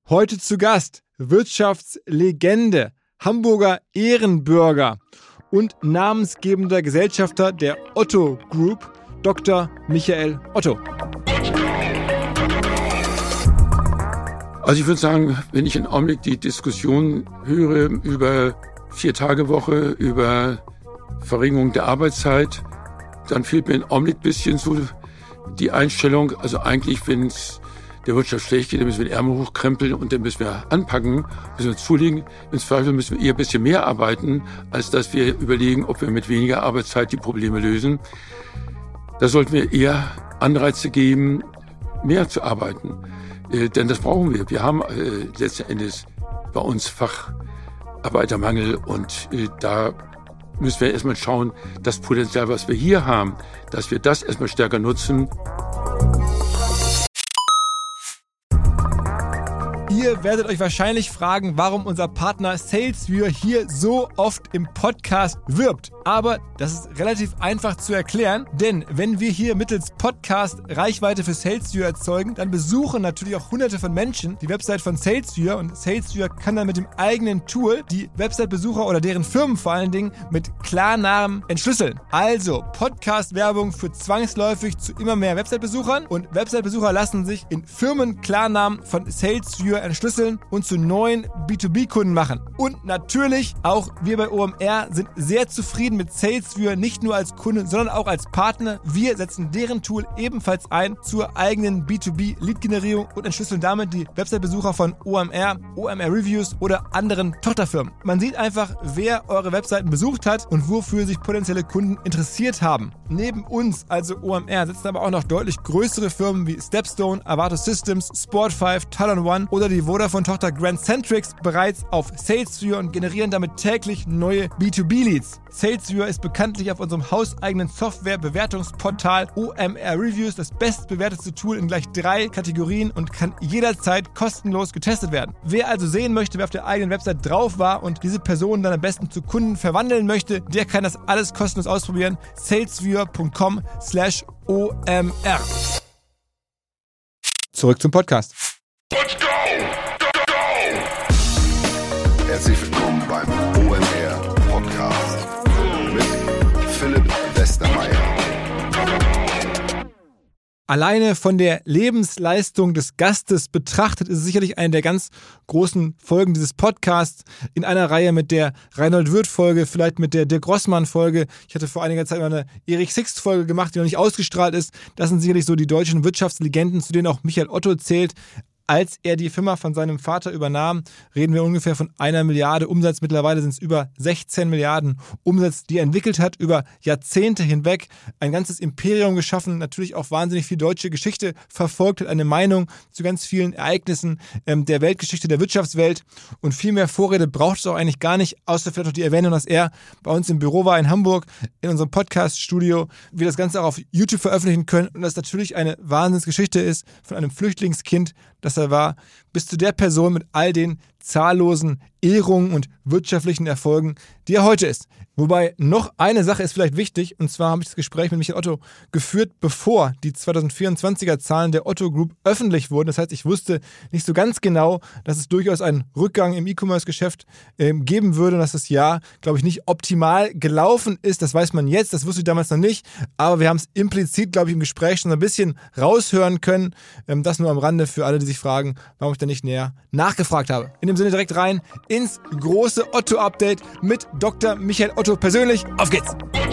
Heute zu Gast Wirtschaftslegende, Hamburger Ehrenbürger und namensgebender Gesellschafter der Otto Group, Dr. Michael Otto. Also ich würde sagen, wenn ich im Augenblick die Diskussion höre über 4-Tage-Woche, über Verringerung der Arbeitszeit, dann fehlt mir im Augenblick ein bisschen so die Einstellung, also eigentlich, wenn es der Wirtschaft schlecht geht, dann müssen wir den Ärmel hochkrempeln und dann müssen wir anpacken, müssen wir zulegen. Im Zweifel müssen wir eher ein bisschen mehr arbeiten, als dass wir überlegen, ob wir mit weniger Arbeitszeit die Probleme lösen. Da sollten wir eher Anreize geben, mehr zu arbeiten. Denn das brauchen wir. Wir haben letzten Endes bei uns Facharbeitermangel und da müssen wir erstmal schauen, das Potenzial, was wir hier haben, dass wir das erstmal stärker nutzen. Ihr werdet euch wahrscheinlich fragen, warum unser Partner SalesViewer hier so oft im Podcast wirbt. Aber das ist relativ einfach zu erklären, denn wenn wir hier mittels Podcast Reichweite für SalesViewer erzeugen, dann besuchen natürlich auch hunderte von Menschen die Website von SalesViewer und SalesViewer kann dann mit dem eigenen Tool die Website-Besucher oder deren Firmen vor allen Dingen mit Klarnamen entschlüsseln. Also Podcast-Werbung führt zwangsläufig zu immer mehr Website-Besuchern und Website-Besucher lassen sich in Firmen-Klarnamen von SalesViewer entschlüsseln und zu neuen B2B-Kunden machen. Und natürlich, auch wir bei OMR sind sehr zufrieden mit SalesViewer, nicht nur als Kunde, sondern auch als Partner. Wir setzen deren Tool ebenfalls ein zur eigenen B2B-Lead-Generierung und entschlüsseln damit die Website-Besucher von OMR, OMR Reviews oder anderen Tochterfirmen. Man sieht einfach, wer eure Webseiten besucht hat und wofür sich potenzielle Kunden interessiert haben. Neben uns, also OMR, sitzen aber auch noch deutlich größere Firmen wie Stepstone, Avato Systems, Sport5, Talon One oder die Vodafone-Tochter Grand Centrix bereits auf SalesViewer und generieren damit täglich neue B2B-Leads. SalesViewer ist bekanntlich auf unserem hauseigenen Software-Bewertungsportal OMR Reviews das bestbewertete Tool in gleich 3 Kategorien und kann jederzeit kostenlos getestet werden. Wer also sehen möchte, wer auf der eigenen Website drauf war und diese Person dann am besten zu Kunden verwandeln möchte, der kann das alles kostenlos ausprobieren. salesviewer.com/OMR. Zurück zum Podcast. Herzlich willkommen beim OMR Podcast mit Philipp Westermeier. Alleine von der Lebensleistung des Gastes betrachtet ist es sicherlich eine der ganz großen Folgen dieses Podcasts in einer Reihe mit der Reinhold Wirth-Folge, vielleicht mit der Dirk Rossmann-Folge. Ich hatte vor einiger Zeit mal eine Erich Sixt-Folge gemacht, die noch nicht ausgestrahlt ist. Das sind sicherlich so die deutschen Wirtschaftslegenden, zu denen auch Michael Otto zählt. Als er die Firma von seinem Vater übernahm, reden wir ungefähr von 1 Milliarde Umsatz. Mittlerweile sind es über 16 Milliarden Umsatz, die er entwickelt hat, über Jahrzehnte hinweg. Ein ganzes Imperium geschaffen, natürlich auch wahnsinnig viel deutsche Geschichte verfolgt, hat eine Meinung zu ganz vielen Ereignissen der Weltgeschichte, der Wirtschaftswelt. Und viel mehr Vorrede braucht es auch eigentlich gar nicht, außer vielleicht noch die Erwähnung, dass er bei uns im Büro war in Hamburg, in unserem Podcast-Studio. Wir das Ganze auch auf YouTube veröffentlichen können und das natürlich eine Wahnsinnsgeschichte ist von einem Flüchtlingskind, das er war, bis zu der Person mit all den zahllosen Ehrungen und wirtschaftlichen Erfolgen, die er heute ist. Wobei noch eine Sache ist vielleicht wichtig, und zwar habe ich das Gespräch mit Michael Otto geführt, bevor die 2024er Zahlen der Otto Group öffentlich wurden. Das heißt, ich wusste nicht so ganz genau, dass es durchaus einen Rückgang im E-Commerce-Geschäft geben würde und dass das Jahr, glaube ich, nicht optimal gelaufen ist. Das weiß man jetzt, das wusste ich damals noch nicht, aber wir haben es implizit, glaube ich, im Gespräch schon ein bisschen raushören können. Das nur am Rande für alle, die sich fragen, warum ich da nicht näher nachgefragt habe. In dem Sinne direkt rein ins große Otto-Update mit Dr. Michael Otto persönlich. Auf geht's!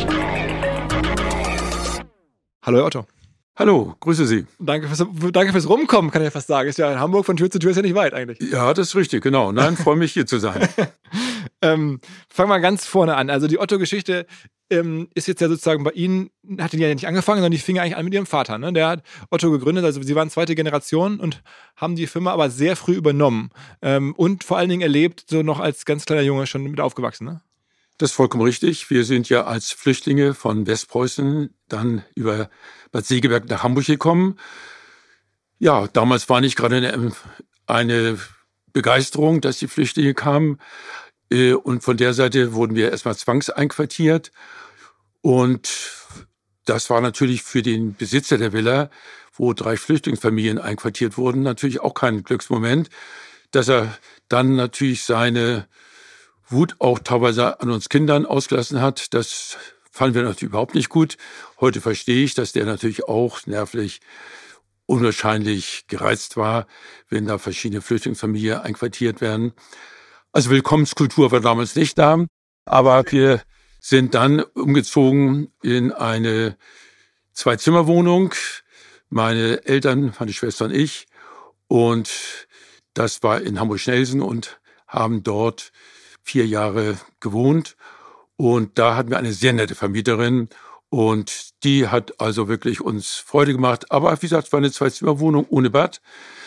Hallo Herr Otto. Hallo, grüße Sie. Danke fürs Rumkommen, kann ich ja fast sagen. Ist ja in Hamburg von Tür zu Tür, ist ja nicht weit eigentlich. Ja, das ist richtig, genau. Nein, freue mich hier zu sein. Fangen wir ganz vorne an. Also die Otto-Geschichte ist jetzt ja sozusagen bei Ihnen, hat die ja nicht angefangen, sondern die fing ja eigentlich an mit Ihrem Vater. Ne? Der hat Otto gegründet, also Sie waren 2. Generation und haben die Firma aber sehr früh übernommen. Und vor allen Dingen erlebt, so noch als ganz kleiner Junge schon mit aufgewachsen, ne? Das ist vollkommen richtig. Wir sind ja als Flüchtlinge von Westpreußen dann über Bad Segeberg nach Hamburg gekommen. Ja, damals war nicht gerade eine Begeisterung, dass die Flüchtlinge kamen. Und von der Seite wurden wir erstmal zwangseinquartiert. Und das war natürlich für den Besitzer der Villa, wo 3 Flüchtlingsfamilien einquartiert wurden, natürlich auch kein Glücksmoment. dass er dann natürlich seine Wut auch teilweise an uns Kindern ausgelassen hat. Das fanden wir natürlich überhaupt nicht gut. Heute verstehe ich, dass der natürlich auch nervlich unwahrscheinlich gereizt war, wenn da verschiedene Flüchtlingsfamilien einquartiert werden. Also Willkommenskultur war damals nicht da, aber wir sind dann umgezogen in eine Zwei-Zimmer-Wohnung. Meine Eltern, meine Schwester und ich. Und das war in Hamburg-Schnelsen und haben dort 4 Jahre gewohnt. Und da hatten wir eine sehr nette Vermieterin. Und die hat also wirklich uns Freude gemacht. Aber wie gesagt, es war eine Zwei-Zimmer-Wohnung ohne Bad.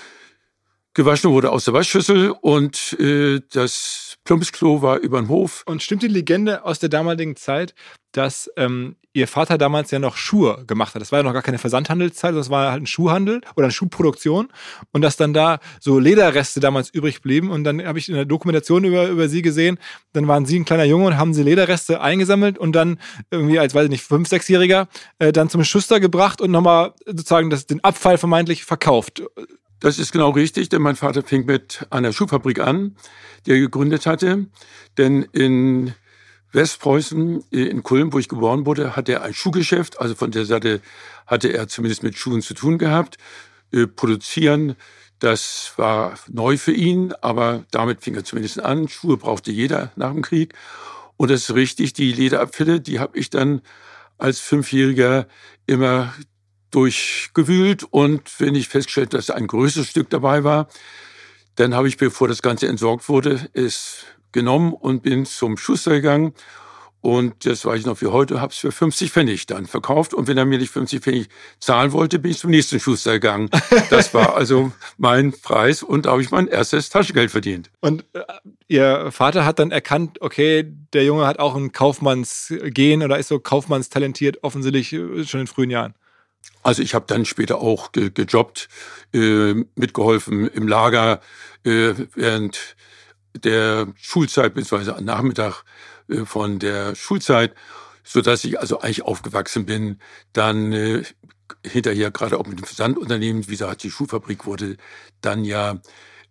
Gewaschen wurde aus der Waschschüssel und das Plumpsklo war über den Hof. Und stimmt die Legende aus der damaligen Zeit, dass Ihr Vater damals ja noch Schuhe gemacht hat? Das war ja noch gar keine Versandhandelszeit, das war halt ein Schuhhandel oder eine Schuhproduktion. Und dass dann da so Lederreste damals übrig blieben. Und dann habe ich in der Dokumentation über Sie gesehen, dann waren Sie ein kleiner Junge und haben Sie Lederreste eingesammelt und dann irgendwie als, weiß ich nicht, 5-, 6-Jähriger dann zum Schuster gebracht und nochmal sozusagen den Abfall vermeintlich verkauft. Das ist genau richtig, denn mein Vater fing mit einer Schuhfabrik an, die er gegründet hatte. Denn in Westpreußen, in Kulm, wo ich geboren wurde, hatte er ein Schuhgeschäft. Also von der Seite hatte er zumindest mit Schuhen zu tun gehabt. Produzieren, das war neu für ihn, aber damit fing er zumindest an. Schuhe brauchte jeder nach dem Krieg. Und das ist richtig, die Lederabfälle, die habe ich dann als 5-Jähriger immer durchgewühlt, und wenn ich festgestellt, dass ein größeres Stück dabei war, dann habe ich, bevor das Ganze entsorgt wurde, es genommen und bin zum Schuster gegangen, und das weiß ich noch wie heute, habe es für 50 Pfennig dann verkauft, und wenn er mir nicht 50 Pfennig zahlen wollte, bin ich zum nächsten Schuster gegangen. Das war also mein Preis, und da habe ich mein erstes Taschengeld verdient. Und Ihr Vater hat dann erkannt, okay, der Junge hat auch ein Kaufmannsgen oder ist so kaufmannstalentiert, offensichtlich schon in frühen Jahren. Also ich habe dann später auch gejobbt, mitgeholfen im Lager während der Schulzeit, beziehungsweise am Nachmittag von der Schulzeit, sodass ich also eigentlich aufgewachsen bin. Dann hinterher gerade auch mit dem Versandunternehmen, wie gesagt, die Schuhfabrik wurde dann ja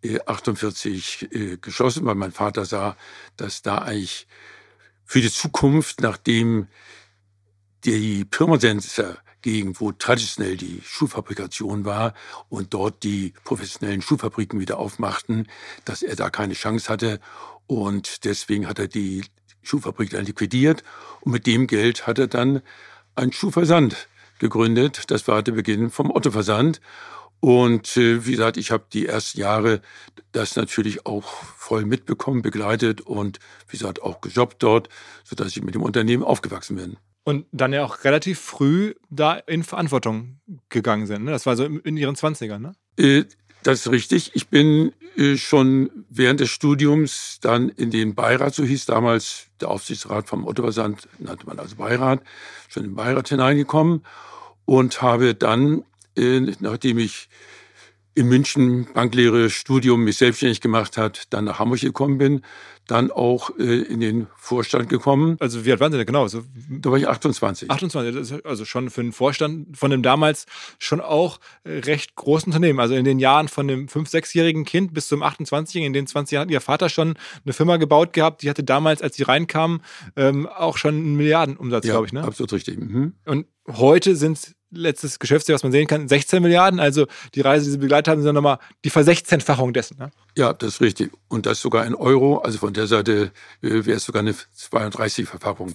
48 geschlossen, weil mein Vater sah, dass da eigentlich für die Zukunft, nachdem die Pirmasenser Gegend, wo traditionell die Schuhfabrikation war und dort die professionellen Schuhfabriken wieder aufmachten, dass er da keine Chance hatte, und deswegen hat er die Schuhfabrik dann liquidiert, und mit dem Geld hat er dann einen Schuhversand gegründet. Das war der Beginn vom Otto-Versand, und wie gesagt, ich habe die ersten Jahre das natürlich auch voll mitbekommen, begleitet und wie gesagt auch gejobbt dort, sodass ich mit dem Unternehmen aufgewachsen bin. Und dann ja auch relativ früh da in Verantwortung gegangen sind. Ne? Das war so in Ihren 20ern, ne? Das ist richtig. Ich bin schon während des Studiums dann in den Beirat, so hieß damals der Aufsichtsrat vom Otto-Versand, nannte man also Beirat, schon in den Beirat hineingekommen und habe dann, nachdem ich in München Banklehre, Studium mich selbstständig gemacht hat, dann nach Hamburg gekommen bin, dann auch in den Vorstand gekommen. Also wie alt waren Sie denn genau? So, da war ich 28. 28, das ist also schon für einen Vorstand von dem damals schon auch recht großen Unternehmen. Also in den Jahren von dem 5-, 6-jährigen Kind bis zum 28-jährigen, in den 20 Jahren hat Ihr Vater schon eine Firma gebaut gehabt. Die hatte damals, als Sie reinkamen, auch schon einen Milliardenumsatz, ja, glaube ich. Ne? Absolut richtig. Mhm. Und heute sind es, letztes Geschäftsjahr, was man sehen kann, 16 Milliarden. Also die Reise, die Sie begleitet haben, sind nochmal die Versechzehnfachung dessen. Ne? Ja, das ist richtig. Und das sogar in Euro. Also von der Seite wäre es sogar eine 32-Verfachung.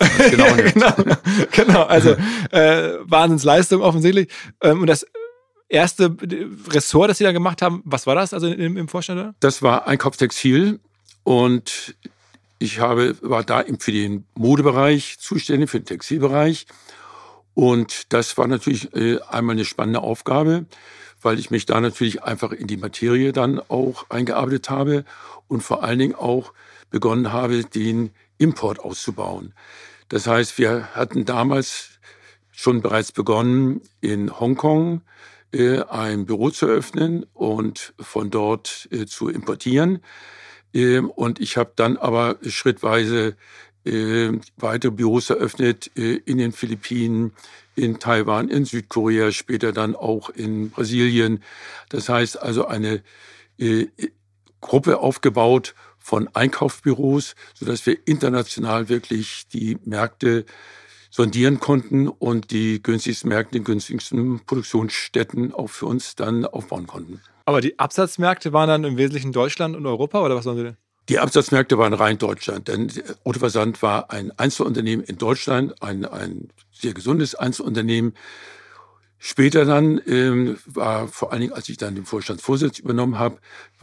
Genau. Also Wahnsinnsleistung offensichtlich. Und das erste Ressort, das Sie da gemacht haben, was war das also im Vorstand? Oder? Das war Einkaufstextil, und ich war da für den Modebereich zuständig, für den Textilbereich. Und das war natürlich einmal eine spannende Aufgabe, weil ich mich da natürlich einfach in die Materie dann auch eingearbeitet habe und vor allen Dingen auch begonnen habe, den Import auszubauen. Das heißt, wir hatten damals schon bereits begonnen, in Hongkong ein Büro zu öffnen und von dort zu importieren. Und ich habe dann aber schrittweise weitere Büros eröffnet in den Philippinen, in Taiwan, in Südkorea, später dann auch in Brasilien. Das heißt also eine Gruppe aufgebaut von Einkaufsbüros, sodass wir international wirklich die Märkte sondieren konnten und die günstigsten Märkte, die günstigsten Produktionsstätten auch für uns dann aufbauen konnten. Aber die Absatzmärkte waren dann im Wesentlichen Deutschland und Europa, oder was waren sie denn? Die Absatzmärkte waren rein Deutschland, denn Otto Versand war ein Einzelunternehmen in Deutschland, ein sehr gesundes Einzelunternehmen. Später dann war vor allen Dingen, als ich dann den Vorstandsvorsitz übernommen habe,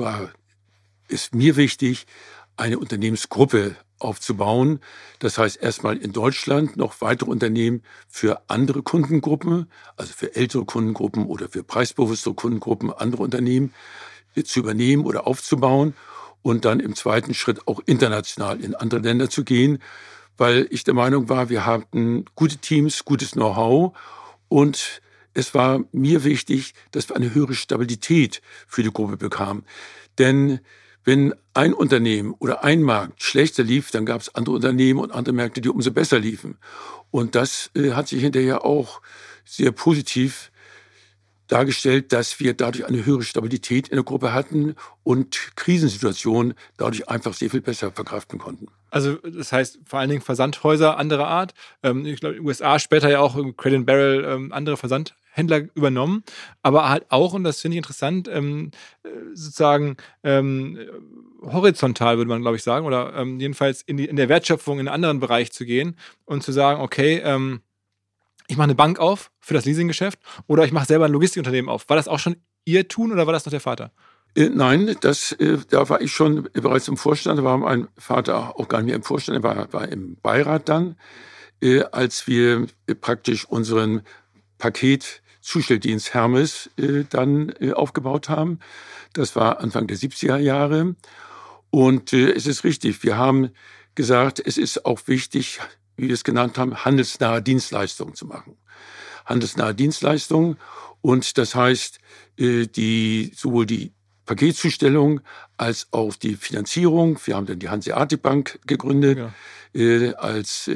ist mir wichtig, eine Unternehmensgruppe aufzubauen. Das heißt erstmal in Deutschland noch weitere Unternehmen für andere Kundengruppen, also für ältere Kundengruppen oder für preisbewusstere Kundengruppen, andere Unternehmen zu übernehmen oder aufzubauen und dann im zweiten Schritt auch international in andere Länder zu gehen, weil ich der Meinung war, wir hatten gute Teams, gutes Know-how und es war mir wichtig, dass wir eine höhere Stabilität für die Gruppe bekamen. Denn wenn ein Unternehmen oder ein Markt schlechter lief, dann gab es andere Unternehmen und andere Märkte, die umso besser liefen. Und das hat sich hinterher auch sehr positiv dargestellt, dass wir dadurch eine höhere Stabilität in der Gruppe hatten und Krisensituationen dadurch einfach sehr viel besser verkraften konnten. Also das heißt vor allen Dingen Versandhäuser anderer Art. Ich glaube, in den USA später ja auch Crate & Barrel andere Versandhändler übernommen. Aber halt auch, und das finde ich interessant, sozusagen horizontal würde man, glaube ich, sagen, oder jedenfalls in der Wertschöpfung in einen anderen Bereich zu gehen und zu sagen, okay, ich mache eine Bank auf für das Leasinggeschäft oder ich mache selber ein Logistikunternehmen auf. War das auch schon Ihr Tun oder war das noch der Vater? Nein, da war ich schon bereits im Vorstand. Da war mein Vater auch gar nicht mehr im Vorstand, er war im Beirat dann, als wir praktisch unseren Paketzustelldienst Hermes dann aufgebaut haben. Das war Anfang der 70er Jahre. Und es ist richtig, wir haben gesagt, es ist auch wichtig, wie wir es genannt haben, handelsnahe Dienstleistungen zu machen. Handelsnahe Dienstleistungen und das heißt, sowohl die Paketzustellung als auch die Finanzierung. Wir haben dann die Hanseatic Bank gegründet, als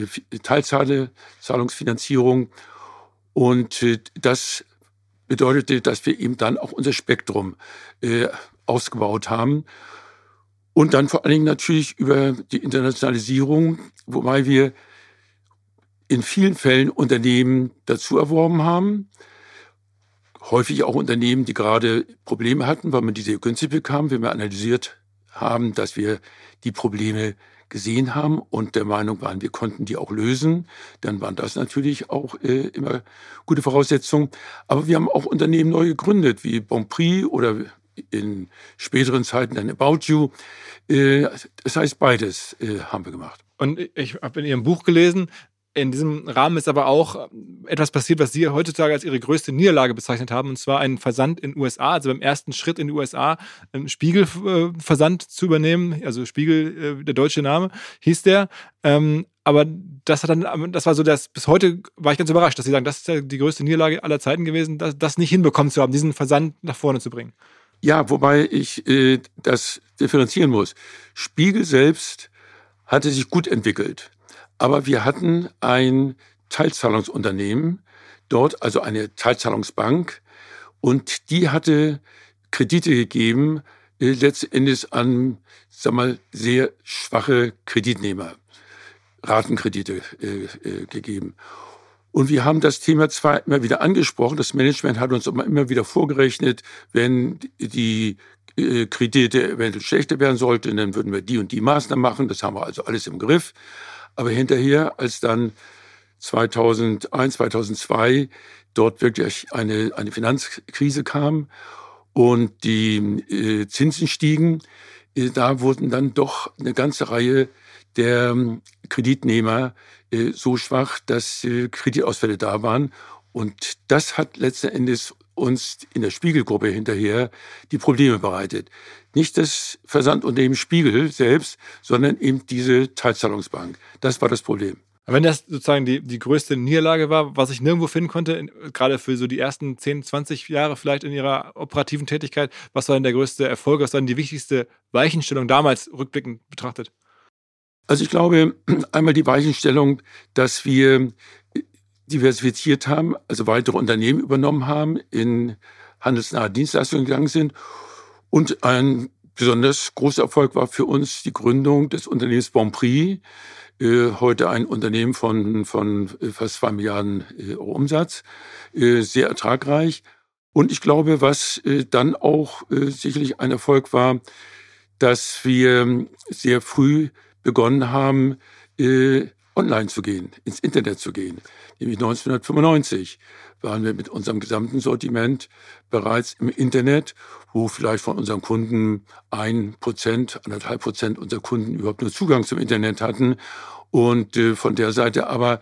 Teilzahlungsfinanzierung und das bedeutete, dass wir eben dann auch unser Spektrum ausgebaut haben. Und dann vor allen Dingen natürlich über die Internationalisierung, wobei wir in vielen Fällen Unternehmen dazu erworben haben. Häufig auch Unternehmen, die gerade Probleme hatten, weil man die sehr günstig bekam, wenn wir analysiert haben, dass wir die Probleme gesehen haben und der Meinung waren, wir konnten die auch lösen. Dann waren das natürlich auch immer gute Voraussetzungen. Aber wir haben auch Unternehmen neu gegründet, wie Bonprix oder in späteren Zeiten dann About You. Das heißt, beides haben wir gemacht. Und ich habe in Ihrem Buch gelesen, in diesem Rahmen ist aber auch etwas passiert, was Sie heutzutage als Ihre größte Niederlage bezeichnet haben, und zwar einen Versand in den USA, also beim ersten Schritt in die USA, einen Spiegel-Versand zu übernehmen, also Spiegel, der deutsche Name, hieß der. Aber das war so, bis heute war ich ganz überrascht, dass Sie sagen, das ist ja die größte Niederlage aller Zeiten gewesen, das nicht hinbekommen zu haben, diesen Versand nach vorne zu bringen. Ja, wobei ich das differenzieren muss. Spiegel selbst hatte sich gut entwickelt. Aber wir hatten ein Teilzahlungsunternehmen dort, also eine Teilzahlungsbank, und die hatte Kredite gegeben, letztendlich an, sehr schwache Kreditnehmer, Ratenkredite gegeben. Und wir haben das Thema zwar immer wieder angesprochen, das Management hat uns immer wieder vorgerechnet, wenn die Kredite eventuell schlechter werden sollten, dann würden wir die und die Maßnahmen machen, das haben wir also alles im Griff. Aber hinterher, als dann 2001, 2002 wirklich eine Finanzkrise kam und die Zinsen stiegen, da wurden dann doch eine ganze Reihe der Kreditnehmer so schwach, dass Kreditausfälle da waren. Und das hat letzten Endes uns in der Spiegelgruppe hinterher die Probleme bereitet. Nicht das Versandunternehmen Spiegel selbst, sondern eben diese Teilzahlungsbank. Das war das Problem. Aber wenn das sozusagen die größte Niederlage war, was ich nirgendwo finden konnte, gerade für so die ersten 10, 20 Jahre vielleicht in Ihrer operativen Tätigkeit, was war denn der größte Erfolg, was war denn die wichtigste Weichenstellung damals rückblickend betrachtet? Also ich glaube, einmal die Weichenstellung, dass wir diversifiziert haben, also weitere Unternehmen übernommen haben, in handelsnahe Dienstleistungen gegangen sind und ein besonders großer Erfolg war für uns die Gründung des Unternehmens Bonprix, heute ein Unternehmen von fast 2 Milliarden Euro Umsatz, sehr ertragreich. Und ich glaube, was dann auch sicherlich ein Erfolg war, dass wir sehr früh begonnen haben, online zu gehen, ins Internet zu gehen. Nämlich 1995 waren wir mit unserem gesamten Sortiment bereits im Internet, wo vielleicht von unseren Kunden 1%, 1,5% unserer Kunden überhaupt nur Zugang zum Internet hatten. Und von der Seite aber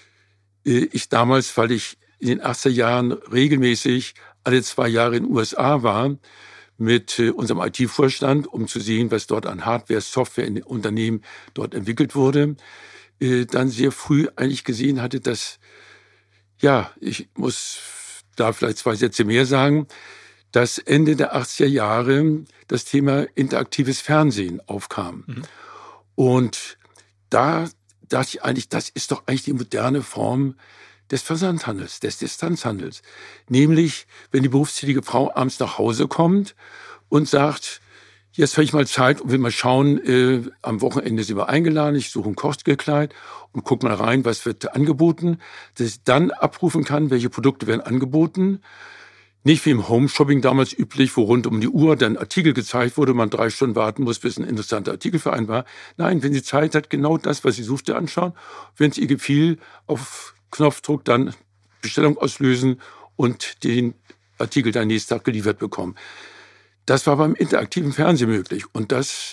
ich damals, weil ich in den 80er Jahren regelmäßig alle 2 Jahre in den USA war, mit unserem IT-Vorstand, um zu sehen, was dort an Hardware, Software in den Unternehmen dort entwickelt wurde, dann sehr früh eigentlich gesehen hatte, dass, ja, ich muss da vielleicht 2 Sätze mehr sagen, dass Ende der 80er Jahre das Thema interaktives Fernsehen aufkam. Mhm. Und da dachte ich eigentlich, das ist doch eigentlich die moderne Form des Versandhandels, des Distanzhandels. Nämlich, wenn die berufstätige Frau abends nach Hause kommt und sagt, jetzt habe ich mal Zeit und will mal schauen, am Wochenende sind wir eingeladen, ich suche ein Kostgekleid und guck mal rein, was wird angeboten, dass ich dann abrufen kann, welche Produkte werden angeboten. Nicht wie im Home-Shopping damals üblich, wo rund um die Uhr dann Artikel gezeigt wurde, man 3 Stunden warten muss, bis ein interessanter Artikel für einen war. Nein, wenn sie Zeit hat, genau das, was sie suchte, anschauen. Wenn es ihr gefiel, auf Knopfdruck dann Bestellung auslösen und den Artikel dann nächsten Tag geliefert bekommen. Das war beim interaktiven Fernsehen möglich. Und das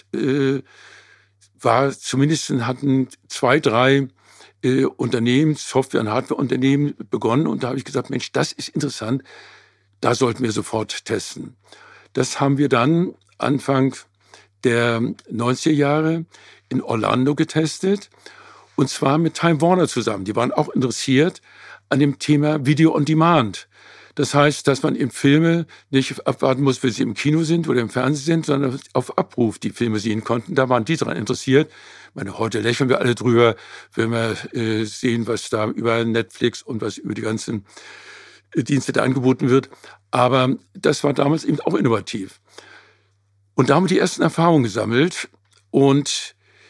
war zumindest, hatten 2, 3 Unternehmen, Software- und Hardware-Unternehmen begonnen. Und da habe ich gesagt, Mensch, das ist interessant. Da sollten wir sofort testen. Das haben wir dann Anfang der 90er Jahre in Orlando getestet. Und zwar mit Time Warner zusammen. Die waren auch interessiert an dem Thema Video on Demand. Das heißt, dass man eben Filme nicht abwarten muss, bis sie im Kino sind oder im Fernsehen sind, sondern auf Abruf die Filme sehen konnten. Da waren die daran interessiert. Ich meine, heute lächeln wir alle drüber, wenn wir sehen, was da über Netflix und was über die ganzen Dienste da angeboten wird. Aber das war damals eben auch innovativ. Und da haben wir die ersten Erfahrungen gesammelt. Und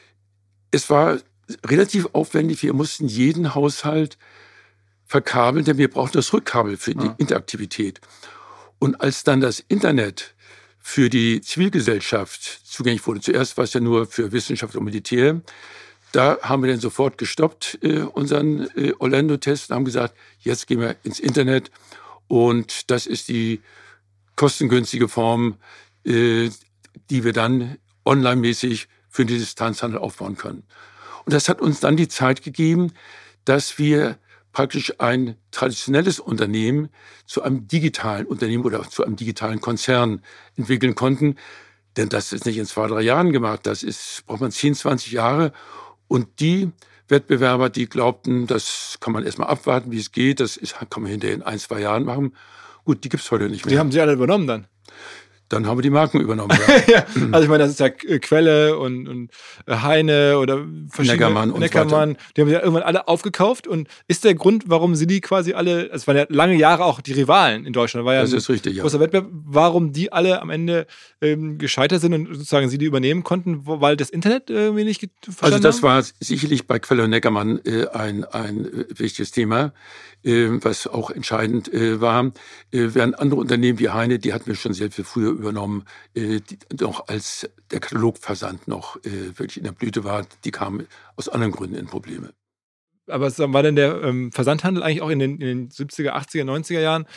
es war relativ aufwendig. Wir mussten jeden Haushalt verkabeln, denn wir brauchten das Rückkabel für die Interaktivität. Und als dann das Internet für die Zivilgesellschaft zugänglich wurde, zuerst war es ja nur für Wissenschaft und Militär, da haben wir dann sofort gestoppt, unseren Orlando-Test, und haben gesagt, jetzt gehen wir ins Internet. Und das ist die kostengünstige Form, die wir dann online-mäßig für den Distanzhandel aufbauen können. Und das hat uns dann die Zeit gegeben, dass wir praktisch ein traditionelles Unternehmen zu einem digitalen Unternehmen oder zu einem digitalen Konzern entwickeln konnten. Denn das ist nicht in 2, 3 Jahren gemacht. Braucht man 10, 20 Jahre. Und die Wettbewerber, die glaubten, das kann man erstmal abwarten, wie es geht. Kann man hinterher in 1, 2 Jahren machen. Gut, die gibt's heute nicht mehr. Die haben sie alle übernommen dann? Dann haben wir die Marken übernommen. Ja. Ja, also ich meine, das ist ja Quelle und Heine oder verschiedene Neckermann. Die haben ja irgendwann alle aufgekauft. Und ist der Grund, warum sie die quasi alle, es waren ja lange Jahre auch die Rivalen in Deutschland, war ja das ist richtig, großer Wettbewerb, warum die alle am Ende gescheitert sind und sozusagen sie die übernehmen konnten, weil das Internet irgendwie nicht verstanden Also das war sicherlich bei Quelle und Neckermann ein wichtiges Thema, was auch entscheidend war. Während andere Unternehmen wie Heine, die hatten wir schon sehr viel früher übernommen, noch als der Katalogversand noch wirklich in der Blüte war, die kamen aus anderen Gründen in Probleme. Aber war denn der Versandhandel eigentlich auch in den 70er, 80er, 90er Jahren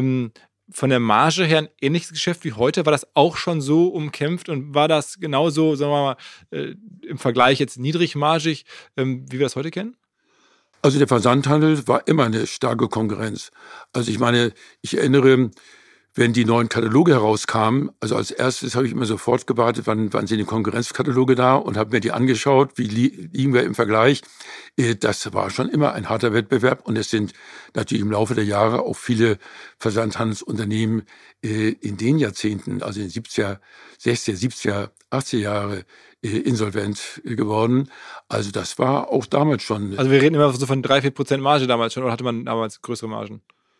von der Marge her ein ähnliches Geschäft wie heute? War das auch schon so umkämpft und war das genauso, sagen wir mal, im Vergleich jetzt niedrigmargig, wie wir das heute kennen? Also der Versandhandel war immer eine starke Konkurrenz. Also ich meine, ich erinnere, wenn die neuen Kataloge herauskamen, also als erstes habe ich immer sofort gewartet, wann sind die Konkurrenzkataloge da und habe mir die angeschaut, wie liegen wir im Vergleich. Das war schon immer ein harter Wettbewerb und es sind natürlich im Laufe der Jahre auch viele Versandhandelsunternehmen in den Jahrzehnten, also in den 70er, 60er, 70er, 80er Jahre insolvent geworden. Also das war auch damals schon. Also wir reden immer so von 3-4% Marge damals schon, oder hatte man damals größere Margen?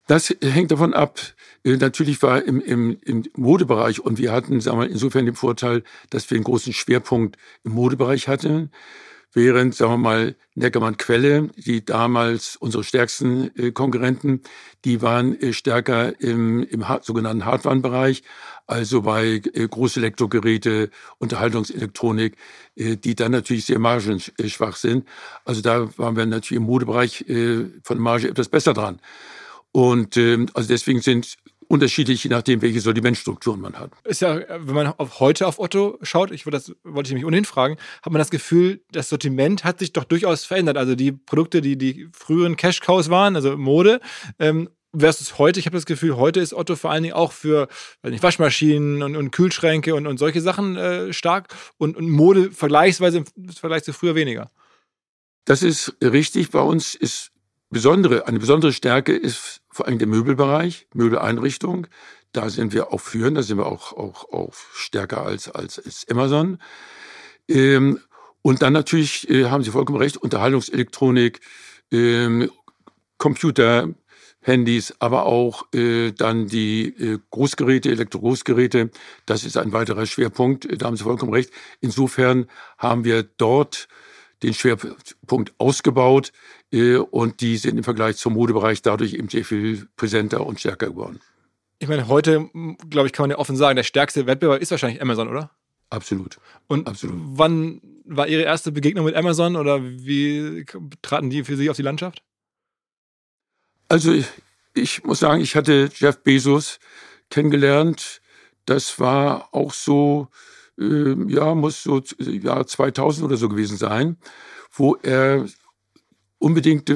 Das hängt davon ab. Natürlich war im Modebereich, und wir hatten, sagen wir mal, insofern den Vorteil, dass wir einen großen Schwerpunkt im Modebereich hatten. Während, sagen wir mal, Neckermann Quelle, die damals unsere stärksten Konkurrenten, die waren stärker im sogenannten Hardwarenbereich, also bei große Elektrogeräte, Unterhaltungselektronik, die dann natürlich sehr margenschwach sind. Also da waren wir natürlich im Modebereich von der Marge etwas besser dran. Und also deswegen sind unterschiedlich, je nachdem, welche Sortimentstrukturen man hat. Ist ja, wenn man heute auf Otto schaut, wollte ich nämlich ohnehin fragen, hat man das Gefühl, das Sortiment hat sich doch durchaus verändert. Also die Produkte, die früheren Cash-Cows waren, also Mode, versus heute. Ich habe das Gefühl, heute ist Otto vor allen Dingen auch für Waschmaschinen und Kühlschränke und solche Sachen stark und Mode vergleichsweise im Vergleich zu früher weniger. Das ist richtig. Bei uns ist eine besondere Stärke ist vor allem der Möbelbereich, Möbeleinrichtung. Da sind wir auch führend, da sind wir auch stärker als Amazon. Und dann natürlich, haben Sie vollkommen recht, Unterhaltungselektronik, Computer, Handys, aber auch dann die Großgeräte, Elektrogroßgeräte. Das ist ein weiterer Schwerpunkt, da haben Sie vollkommen recht. Insofern haben wir dort den Schwerpunkt ausgebaut und die sind im Vergleich zum Modebereich dadurch eben sehr viel präsenter und stärker geworden. Ich meine, heute, glaube ich, kann man ja offen sagen, der stärkste Wettbewerber ist wahrscheinlich Amazon, oder? Absolut. Und absolut. Wann war Ihre erste Begegnung mit Amazon oder wie traten die für Sie auf die Landschaft? Also ich muss sagen, ich hatte Jeff Bezos kennengelernt. Das war auch so, muss so Jahr 2000 oder so gewesen sein, wo er unbedingte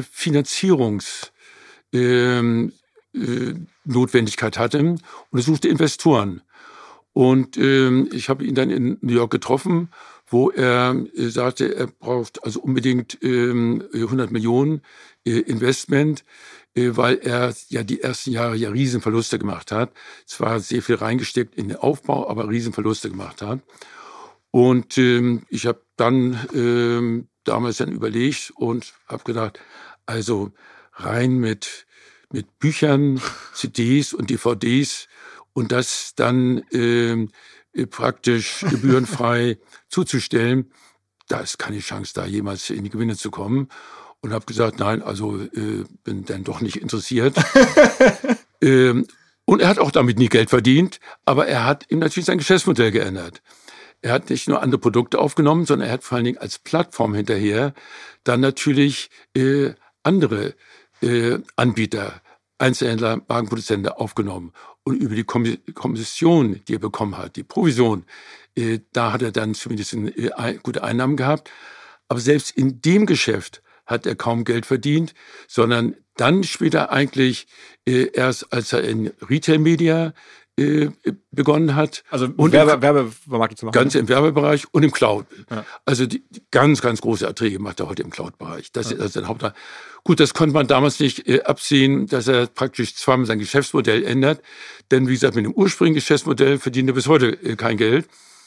Finanzierungsnotwendigkeit hatte und er suchte Investoren. Und ich habe ihn dann in New York getroffen, wo er sagte, er braucht also unbedingt 100 Millionen Investment, weil er ja die ersten Jahre ja Riesenverluste gemacht hat. Zwar sehr viel reingesteckt in den Aufbau, aber Riesenverluste gemacht hat. Und ich habe dann damals dann überlegt und habe gedacht, also rein mit Büchern, CDs und DVDs und das dann praktisch gebührenfrei zuzustellen, da ist keine Chance, da jemals in die Gewinne zu kommen. Und habe gesagt, nein, also bin dann doch nicht interessiert. Und er hat auch damit nie Geld verdient, aber er hat ihm natürlich sein Geschäftsmodell geändert. Er hat nicht nur andere Produkte aufgenommen, sondern er hat vor allen Dingen als Plattform hinterher dann natürlich andere Anbieter, Einzelhändler, Wagenproduzenten aufgenommen. Und über die Kommission, die er bekommen hat, die Provision, da hat er dann zumindest gute Einnahmen gehabt. Aber selbst in dem Geschäft hat er kaum Geld verdient, sondern dann später eigentlich erst, als er in Retail-Media begonnen hat. Also Werbemarketing zu machen. Ganz im Werbebereich und im Cloud. Ja. Also die ganz, ganz große Erträge macht er heute im Cloud-Bereich. Das ist sein Hauptteil. Gut, das konnte man damals nicht absehen, dass er praktisch zweimal sein Geschäftsmodell ändert. Denn wie gesagt, mit dem ursprünglichen Geschäftsmodell verdient er bis heute kein Geld.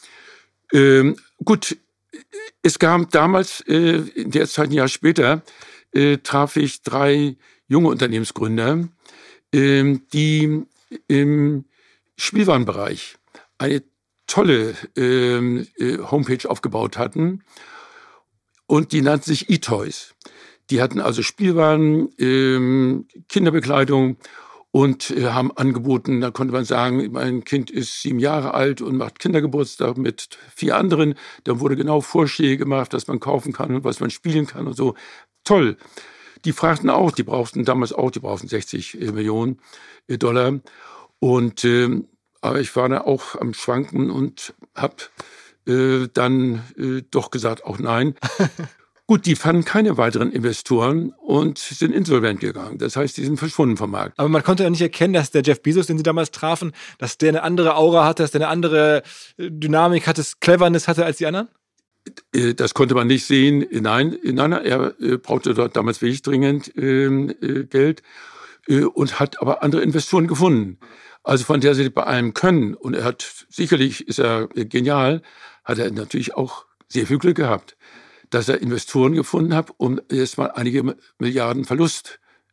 Gut, es gab damals, in der Zeit ein Jahr später, traf ich 3 junge Unternehmensgründer, die im Spielwarenbereich eine tolle Homepage aufgebaut hatten und die nannten sich eToys. Die hatten also Spielwaren, Kinderbekleidung und haben angeboten, da konnte man sagen, mein Kind ist 7 Jahre alt und macht Kindergeburtstag mit 4 anderen. Da wurde genau Vorschläge gemacht, was man kaufen kann und was man spielen kann und so. Toll. Die fragten auch, die brauchten 60 Millionen Dollar. Und aber ich war da auch am Schwanken und habe dann doch gesagt, auch nein. Gut, die fanden keine weiteren Investoren und sind insolvent gegangen. Das heißt, die sind verschwunden vom Markt. Aber man konnte ja nicht erkennen, dass der Jeff Bezos, den sie damals trafen, dass der eine andere Aura hatte, dass der eine andere Dynamik hatte, Cleverness hatte als die anderen? Das konnte man nicht sehen. Nein, er brauchte dort damals wirklich dringend Geld und hat aber andere Investoren gefunden. Also von der Seite bei allem Können. Und er hat, sicherlich ist er genial, hat er natürlich auch sehr viel Glück gehabt, dass er Investoren gefunden hat, um erstmal einige Milliarden Verlust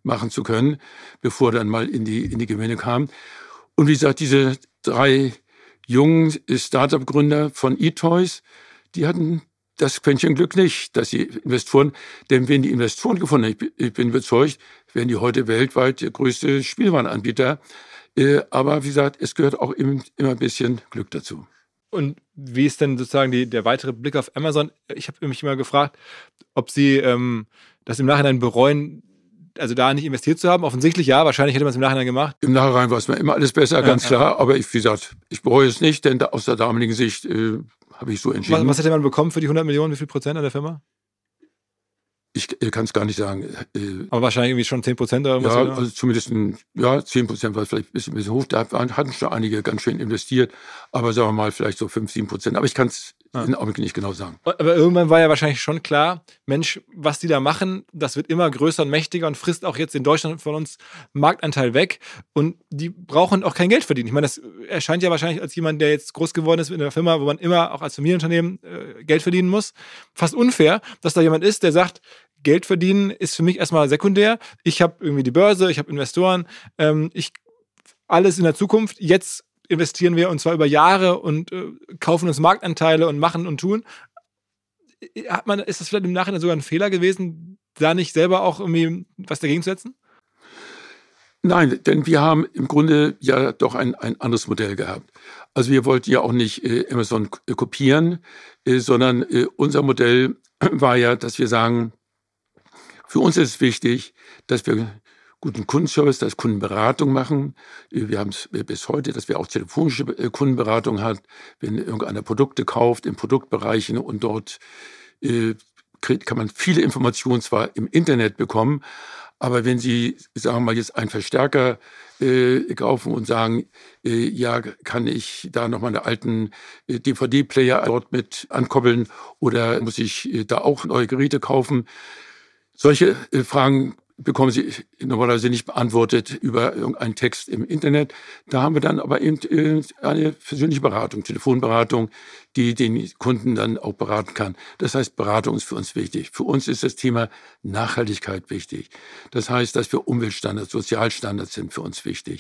machen zu können, bevor dann mal in die Gewinne kam. Und wie gesagt, diese 3 jungen Startup-Gründer von eToys, die hatten das Quäntchen Glück nicht, dass sie Investoren, denn wenn die Investoren gefunden haben, ich bin überzeugt, wären die heute weltweit der größte Spielwarenanbieter. Aber wie gesagt, es gehört auch immer ein bisschen Glück dazu. Und wie ist denn sozusagen der weitere Blick auf Amazon? Ich habe mich immer gefragt, ob Sie das im Nachhinein bereuen, also da nicht investiert zu haben. Offensichtlich ja, wahrscheinlich hätte man es im Nachhinein gemacht. Im Nachhinein war es mir immer alles besser, ganz klar. Aber wie gesagt, ich bereue es nicht, denn aus der damaligen Sicht habe ich so entschieden. Was hätte man bekommen für die 100 Millionen? Wie viel Prozent an der Firma? Ich kann es gar nicht sagen. Aber wahrscheinlich irgendwie schon 10% oder irgendwas? Ja, oder? also zumindest 10% war vielleicht ein bisschen hoch. Da hatten schon einige ganz schön investiert. Aber sagen wir mal, vielleicht so 5-7%. Aber ich kann es im Augenblick nicht genau sagen. Aber irgendwann war ja wahrscheinlich schon klar, Mensch, was die da machen, das wird immer größer und mächtiger und frisst auch jetzt in Deutschland von uns Marktanteil weg. Und die brauchen auch kein Geld verdienen. Ich meine, das erscheint ja wahrscheinlich als jemand, der jetzt groß geworden ist in einer Firma, wo man immer auch als Familienunternehmen Geld verdienen muss. Fast unfair, dass da jemand ist, der sagt, Geld verdienen ist für mich erstmal sekundär. Ich habe irgendwie die Börse, ich habe Investoren, alles in der Zukunft. Jetzt investieren wir und zwar über Jahre und kaufen uns Marktanteile und machen und tun. Ist das vielleicht im Nachhinein sogar ein Fehler gewesen, da nicht selber auch irgendwie was dagegen zu setzen? Nein, denn wir haben im Grunde ja doch ein anderes Modell gehabt. Also wir wollten ja auch nicht Amazon kopieren, sondern unser Modell war ja, dass wir sagen, für uns ist es wichtig, dass wir guten Kundenservice, dass Kundenberatung machen. Wir haben es bis heute, dass wir auch telefonische Kundenberatung haben, wenn irgendeiner Produkte kauft in Produktbereichen und dort kann man viele Informationen zwar im Internet bekommen, aber wenn Sie, sagen wir mal, jetzt einen Verstärker kaufen und sagen, ja, kann ich da noch meine alten DVD-Player dort mit ankoppeln oder muss ich da auch neue Geräte kaufen? Solche Fragen bekommen Sie normalerweise nicht beantwortet über irgendeinen Text im Internet. Da haben wir dann aber eben eine persönliche Beratung, Telefonberatung, die den Kunden dann auch beraten kann. Das heißt, Beratung ist für uns wichtig. Für uns ist das Thema Nachhaltigkeit wichtig. Das heißt, dass wir Umweltstandards, Sozialstandards sind für uns wichtig.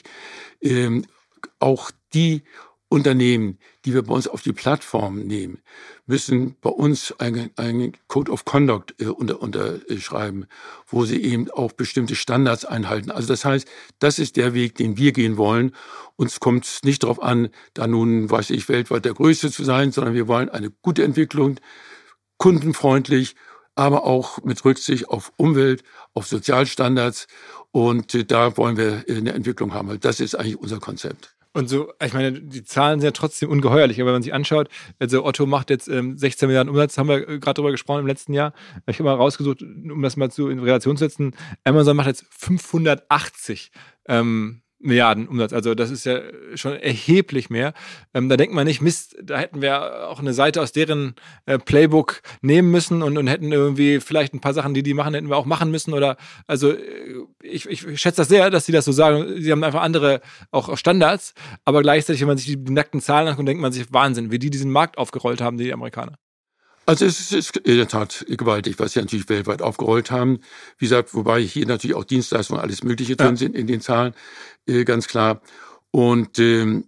Auch die Unternehmen, die wir bei uns auf die Plattform nehmen, müssen bei uns einen Code of Conduct unterschreiben, wo sie eben auch bestimmte Standards einhalten. Also das heißt, das ist der Weg, den wir gehen wollen. Uns kommt es nicht darauf an, da nun, weiß ich, weltweit der Größte zu sein, sondern wir wollen eine gute Entwicklung, kundenfreundlich, aber auch mit Rücksicht auf Umwelt, auf Sozialstandards. Und da wollen wir eine Entwicklung haben. Das ist eigentlich unser Konzept. Und so, ich meine, die Zahlen sind ja trotzdem ungeheuerlich. Aber wenn man sich anschaut, also Otto macht jetzt 16 Milliarden Umsatz, haben wir gerade drüber gesprochen im letzten Jahr. Ich habe mal rausgesucht, um das mal in Relation zu setzen, Amazon macht jetzt 580 Milliarden Umsatz. Also das ist ja schon erheblich mehr. Da denkt man nicht, Mist, da hätten wir auch eine Seite aus deren Playbook nehmen müssen und hätten irgendwie vielleicht ein paar Sachen, die machen, hätten wir auch machen müssen. Oder also ich schätze das sehr, dass sie das so sagen. Sie haben einfach andere auch Standards, aber gleichzeitig, wenn man sich die nackten Zahlen anguckt, denkt man sich, Wahnsinn, wie die diesen Markt aufgerollt haben, die Amerikaner. Also es ist in der Tat gewaltig, was sie natürlich weltweit aufgerollt haben. Wie gesagt, wobei hier natürlich auch Dienstleistungen, alles Mögliche drin sind in den Zahlen, ganz klar. Und für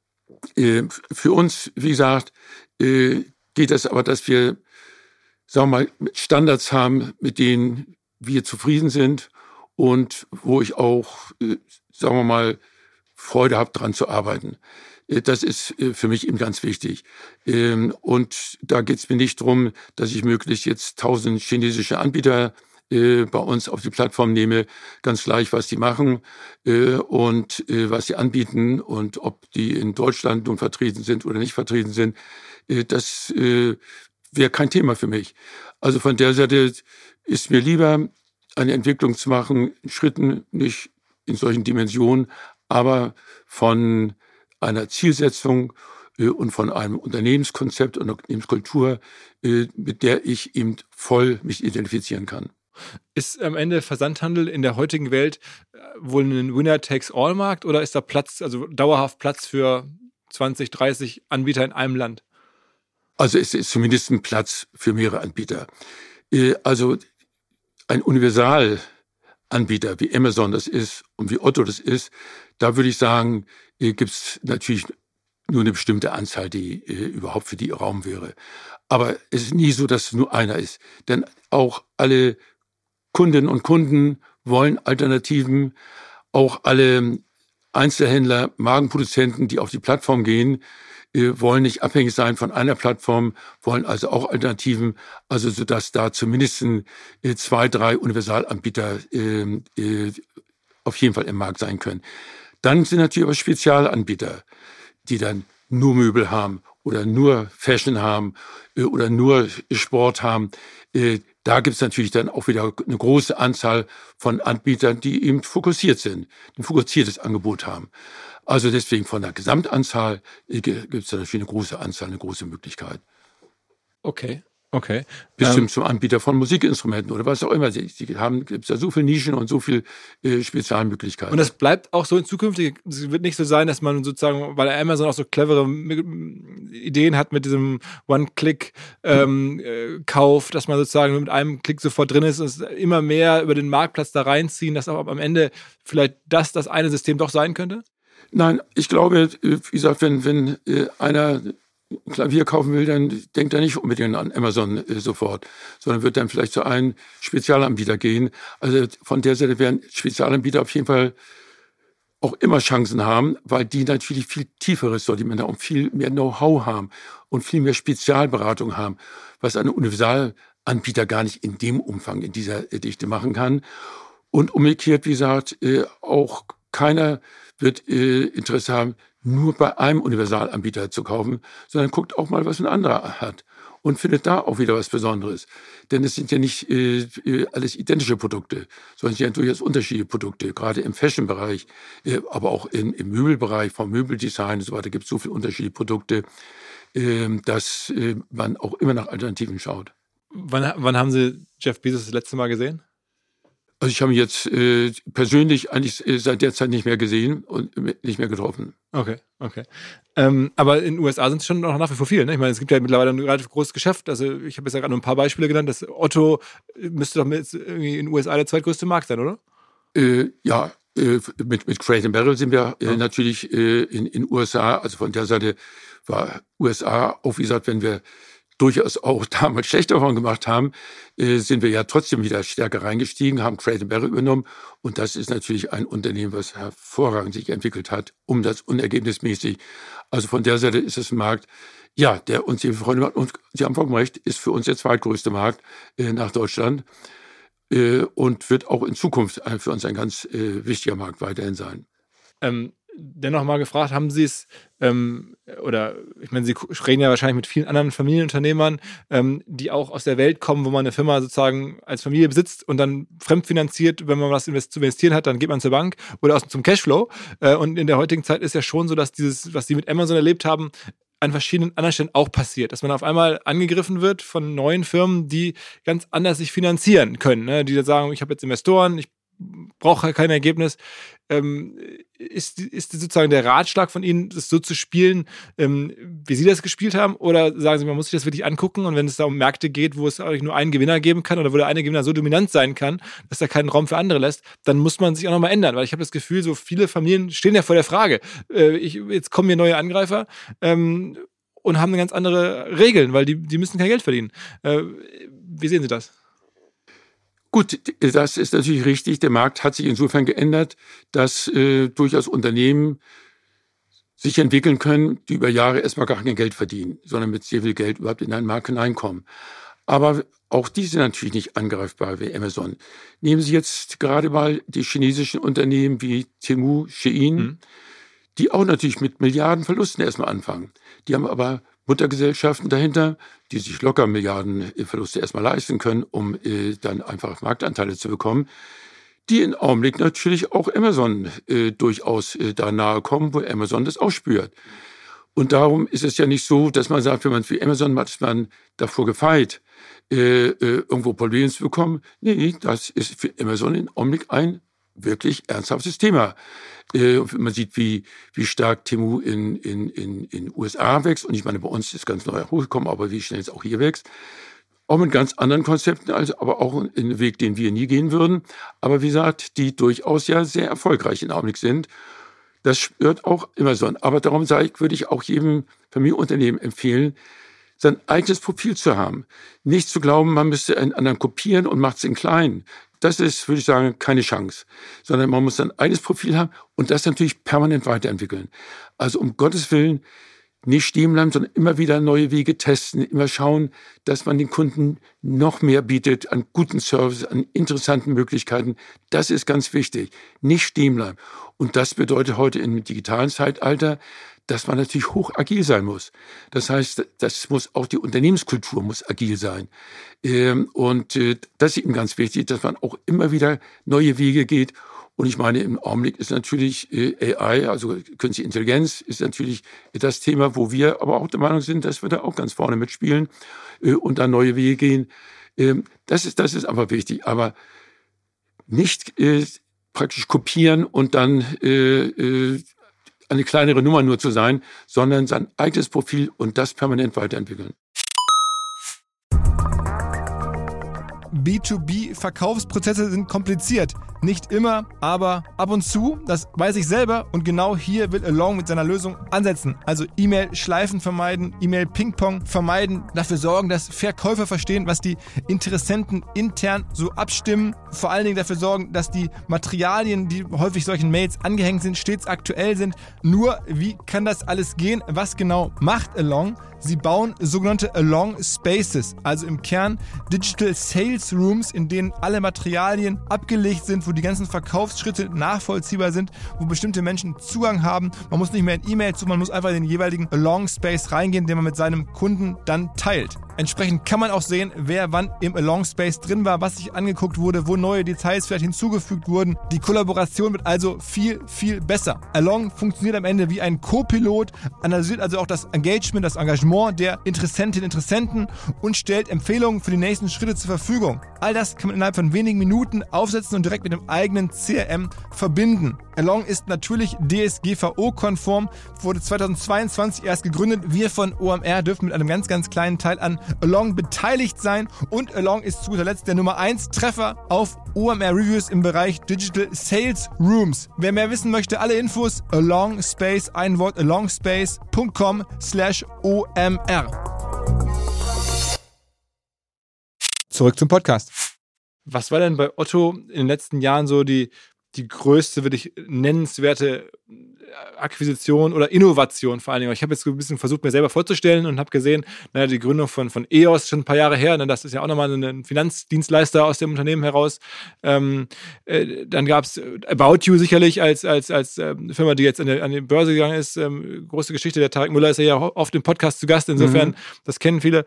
uns, wie gesagt, geht es aber, dass wir, sagen wir mal, Standards haben, mit denen wir zufrieden sind und wo ich auch, sagen wir mal, Freude habe, dran zu arbeiten. Das ist für mich eben ganz wichtig. Und da geht es mir nicht darum, dass ich möglichst jetzt 1000 chinesische Anbieter bei uns auf die Plattform nehme, ganz gleich, was die machen und was sie anbieten und ob die in Deutschland nun vertreten sind oder nicht vertreten sind. Das wäre kein Thema für mich. Also von der Seite ist mir lieber, eine Entwicklung zu machen, in Schritten, nicht in solchen Dimensionen, aber von einer Zielsetzung und von einem Unternehmenskonzept und Unternehmenskultur, mit der ich eben voll mich identifizieren kann. Ist am Ende Versandhandel in der heutigen Welt wohl ein Winner-Takes-All-Markt oder ist da Platz, also dauerhaft Platz für 20, 30 Anbieter in einem Land? Also es ist zumindest ein Platz für mehrere Anbieter. Also ein Universalanbieter Anbieter wie Amazon das ist und wie Otto das ist, da würde ich sagen, gibt es natürlich nur eine bestimmte Anzahl, die überhaupt für die Raum wäre. Aber es ist nie so, dass es nur einer ist. Denn auch alle Kundinnen und Kunden wollen Alternativen. Auch alle Einzelhändler, Magenproduzenten, die auf die Plattform gehen, wollen nicht abhängig sein von einer Plattform, wollen also auch Alternativen, also sodass da zumindest 2, 3 Universalanbieter auf jeden Fall im Markt sein können. Dann sind natürlich aber Spezialanbieter, die dann nur Möbel haben oder nur Fashion haben oder nur Sport haben. Da gibt es natürlich dann auch wieder eine große Anzahl von Anbietern, die eben fokussiert sind, ein fokussiertes Angebot haben. Also deswegen von der Gesamtanzahl gibt es da natürlich eine große Anzahl, eine große Möglichkeit. Okay. Bis zum Anbieter von Musikinstrumenten oder was auch immer. Gibt es da so viele Nischen und so viele Spezialmöglichkeiten. Und das bleibt auch so in Zukunft. Es wird nicht so sein, dass man sozusagen, weil Amazon auch so clevere Ideen hat mit diesem One-Click-Kauf, dass man sozusagen mit einem Klick sofort drin ist und immer mehr über den Marktplatz da reinziehen, dass auch am Ende vielleicht das eine System doch sein könnte? Nein, ich glaube, wie gesagt, wenn einer ein Klavier kaufen will, dann denkt er nicht unbedingt an Amazon sofort, sondern wird dann vielleicht zu einem Spezialanbieter gehen. Also von der Seite werden Spezialanbieter auf jeden Fall auch immer Chancen haben, weil die natürlich viel tieferes Sortiment haben und viel mehr Know-how haben und viel mehr Spezialberatung haben, was ein Universalanbieter gar nicht in dem Umfang, in dieser Dichte machen kann. Und umgekehrt, wie gesagt, auch keiner wird Interesse haben, nur bei einem Universalanbieter zu kaufen, sondern guckt auch mal, was ein anderer hat und findet da auch wieder was Besonderes. Denn es sind ja nicht alles identische Produkte, sondern es sind ja durchaus unterschiedliche Produkte, gerade im Fashion-Bereich, aber auch im Möbelbereich, vom Möbeldesign und so weiter gibt es so viele unterschiedliche Produkte, dass man auch immer nach Alternativen schaut. Wann haben Sie Jeff Bezos das letzte Mal gesehen? Also ich habe ihn jetzt persönlich eigentlich seit der Zeit nicht mehr gesehen und nicht mehr getroffen. Okay. Aber in den USA sind es schon noch nach wie vor viele. Ne? Ich meine, es gibt ja mittlerweile ein relativ großes Geschäft. Also ich habe jetzt ja gerade nur ein paar Beispiele genannt. Das Otto müsste doch irgendwie in den USA der zweitgrößte Markt sein, oder? Ja, mit Crate & Barrel sind wir natürlich in den USA. Also von der Seite war USA auch, wie gesagt, wenn wir durchaus auch damals schlecht davon gemacht haben, sind wir ja trotzdem wieder stärker reingestiegen, haben Crate & Barrel übernommen. Und das ist natürlich ein Unternehmen, was hervorragend sich entwickelt hat, unergebnismäßig. Also von der Seite ist es ein Markt, ja, der uns hier Freunde macht. Und Sie haben vollkommen recht, ist für uns der zweitgrößte Markt nach Deutschland und wird auch in Zukunft für uns ein ganz wichtiger Markt weiterhin sein. Dennoch mal gefragt, haben Sie es, oder ich meine, Sie reden ja wahrscheinlich mit vielen anderen Familienunternehmern, die auch aus der Welt kommen, wo man eine Firma sozusagen als Familie besitzt und dann fremdfinanziert, wenn man was zu investieren hat, dann geht man zur Bank oder zum Cashflow. Und in der heutigen Zeit ist ja schon so, dass dieses, was Sie mit Amazon erlebt haben, an verschiedenen anderen Stellen auch passiert, dass man auf einmal angegriffen wird von neuen Firmen, die ganz anders sich finanzieren können, ne? Die sagen, ich habe jetzt Investoren, ich brauche kein Ergebnis. Ist sozusagen der Ratschlag von Ihnen, das so zu spielen, wie Sie das gespielt haben? Oder sagen Sie, man muss sich das wirklich angucken und wenn es da um Märkte geht, wo es eigentlich nur einen Gewinner geben kann oder wo der eine Gewinner so dominant sein kann, dass er keinen Raum für andere lässt, dann muss man sich auch nochmal ändern. Weil ich habe das Gefühl, so viele Familien stehen ja vor der Frage, jetzt kommen hier neue Angreifer und haben eine ganz andere Regeln, weil die müssen kein Geld verdienen. Wie sehen Sie das? Gut, das ist natürlich richtig. Der Markt hat sich insofern geändert, dass durchaus Unternehmen sich entwickeln können, die über Jahre erstmal gar kein Geld verdienen, sondern mit sehr viel Geld überhaupt in einen Markt hineinkommen. Aber auch die sind natürlich nicht angreifbar wie Amazon. Nehmen Sie jetzt gerade mal die chinesischen Unternehmen wie Temu, Shein, die auch natürlich mit Milliardenverlusten erstmal anfangen. Die haben aber Muttergesellschaften dahinter, die sich locker Milliardenverluste erstmal leisten können, um dann einfach Marktanteile zu bekommen, die im Augenblick natürlich auch Amazon durchaus da nahe kommen, wo Amazon das auch spürt. Und darum ist es ja nicht so, dass man sagt, wenn man für Amazon macht, ist man davor gefeit, irgendwo Probleme zu bekommen. Nee, das ist für Amazon im Augenblick ein wirklich ernsthaftes Thema. Man sieht, wie stark Temu in USA wächst. Und ich meine, bei uns ist ganz neu hochgekommen, aber wie schnell es auch hier wächst. auch mit ganz anderen Konzepten, also aber auch einen Weg, den wir nie gehen würden. Aber wie gesagt, die durchaus ja sehr erfolgreich im Augenblick sind. Das spürt auch immer so. Aber darum würde ich auch jedem Familienunternehmen empfehlen, sein eigenes Profil zu haben. Nicht zu glauben, man müsste einen anderen kopieren und macht es in klein. Das ist, würde ich sagen, keine Chance. Sondern man muss sein eigenes Profil haben und das natürlich permanent weiterentwickeln. Also um Gottes Willen nicht stehen bleiben, sondern immer wieder neue Wege testen, immer schauen, dass man den Kunden noch mehr bietet an guten Service, an interessanten Möglichkeiten. Das ist ganz wichtig. Nicht stehen bleiben. Und das bedeutet heute im digitalen Zeitalter, dass man natürlich hoch agil sein muss. Das heißt, auch die Unternehmenskultur muss agil sein. Und das ist eben ganz wichtig, dass man auch immer wieder neue Wege geht. Und ich meine, im Augenblick ist natürlich AI, also Künstliche Intelligenz, ist natürlich das Thema, wo wir aber auch der Meinung sind, dass wir da auch ganz vorne mitspielen und da neue Wege gehen. Das ist aber wichtig. Aber nicht praktisch kopieren und dann eine kleinere Nummer nur zu sein, sondern sein eigenes Profil und das permanent weiterentwickeln. B2B-Verkaufsprozesse sind kompliziert. Nicht immer, aber ab und zu, das weiß ich selber und genau hier will Along mit seiner Lösung ansetzen. Also E-Mail-Schleifen vermeiden, E-Mail-Ping-Pong vermeiden, dafür sorgen, dass Verkäufer verstehen, was die Interessenten intern so abstimmen, vor allen Dingen dafür sorgen, dass die Materialien, die häufig solchen Mails angehängt sind, stets aktuell sind. Nur, wie kann das alles gehen? Was genau macht Along? Sie bauen sogenannte Along Spaces, also im Kern Digital Sales Rooms, in denen alle Materialien abgelegt sind, wo die ganzen Verkaufsschritte nachvollziehbar sind, wo bestimmte Menschen Zugang haben. Man muss nicht mehr in E-Mail zu, man muss einfach in den jeweiligen Along Space reingehen, den man mit seinem Kunden dann teilt. Entsprechend kann man auch sehen, wer wann im Along Space drin war, was sich angeguckt wurde, wo neue Details vielleicht hinzugefügt wurden. Die Kollaboration wird also viel, viel besser. Along funktioniert am Ende wie ein Co-Pilot, analysiert also auch das Engagement, das Engagement der Interessentinnen und Interessenten und stellt Empfehlungen für die nächsten Schritte zur Verfügung. All das kann man innerhalb von wenigen Minuten aufsetzen und direkt mit dem eigenen CRM verbinden. Along ist natürlich DSGVO-konform, wurde 2022 erst gegründet. Wir von OMR dürfen mit einem ganz, ganz kleinen Teil an Along beteiligt sein und Along ist zu guter Letzt der Nummer 1 Treffer auf OMR Reviews im Bereich Digital Sales Rooms. Wer mehr wissen möchte, alle Infos Along Space, ein Wort alongspace.com/OMR. Zurück zum Podcast. Was war denn bei Otto in den letzten Jahren so die größte, wirklich nennenswerte Akquisition oder Innovation vor allen Dingen? Ich habe jetzt so ein bisschen versucht, mir selber vorzustellen und habe gesehen, die Gründung von EOS schon ein paar Jahre her, das ist ja auch nochmal ein Finanzdienstleister aus dem Unternehmen heraus. Dann gab es About You sicherlich als Firma, die jetzt an die Börse gegangen ist. Große Geschichte, der Tarek Müller ist ja oft im Podcast zu Gast, insofern, das kennen viele.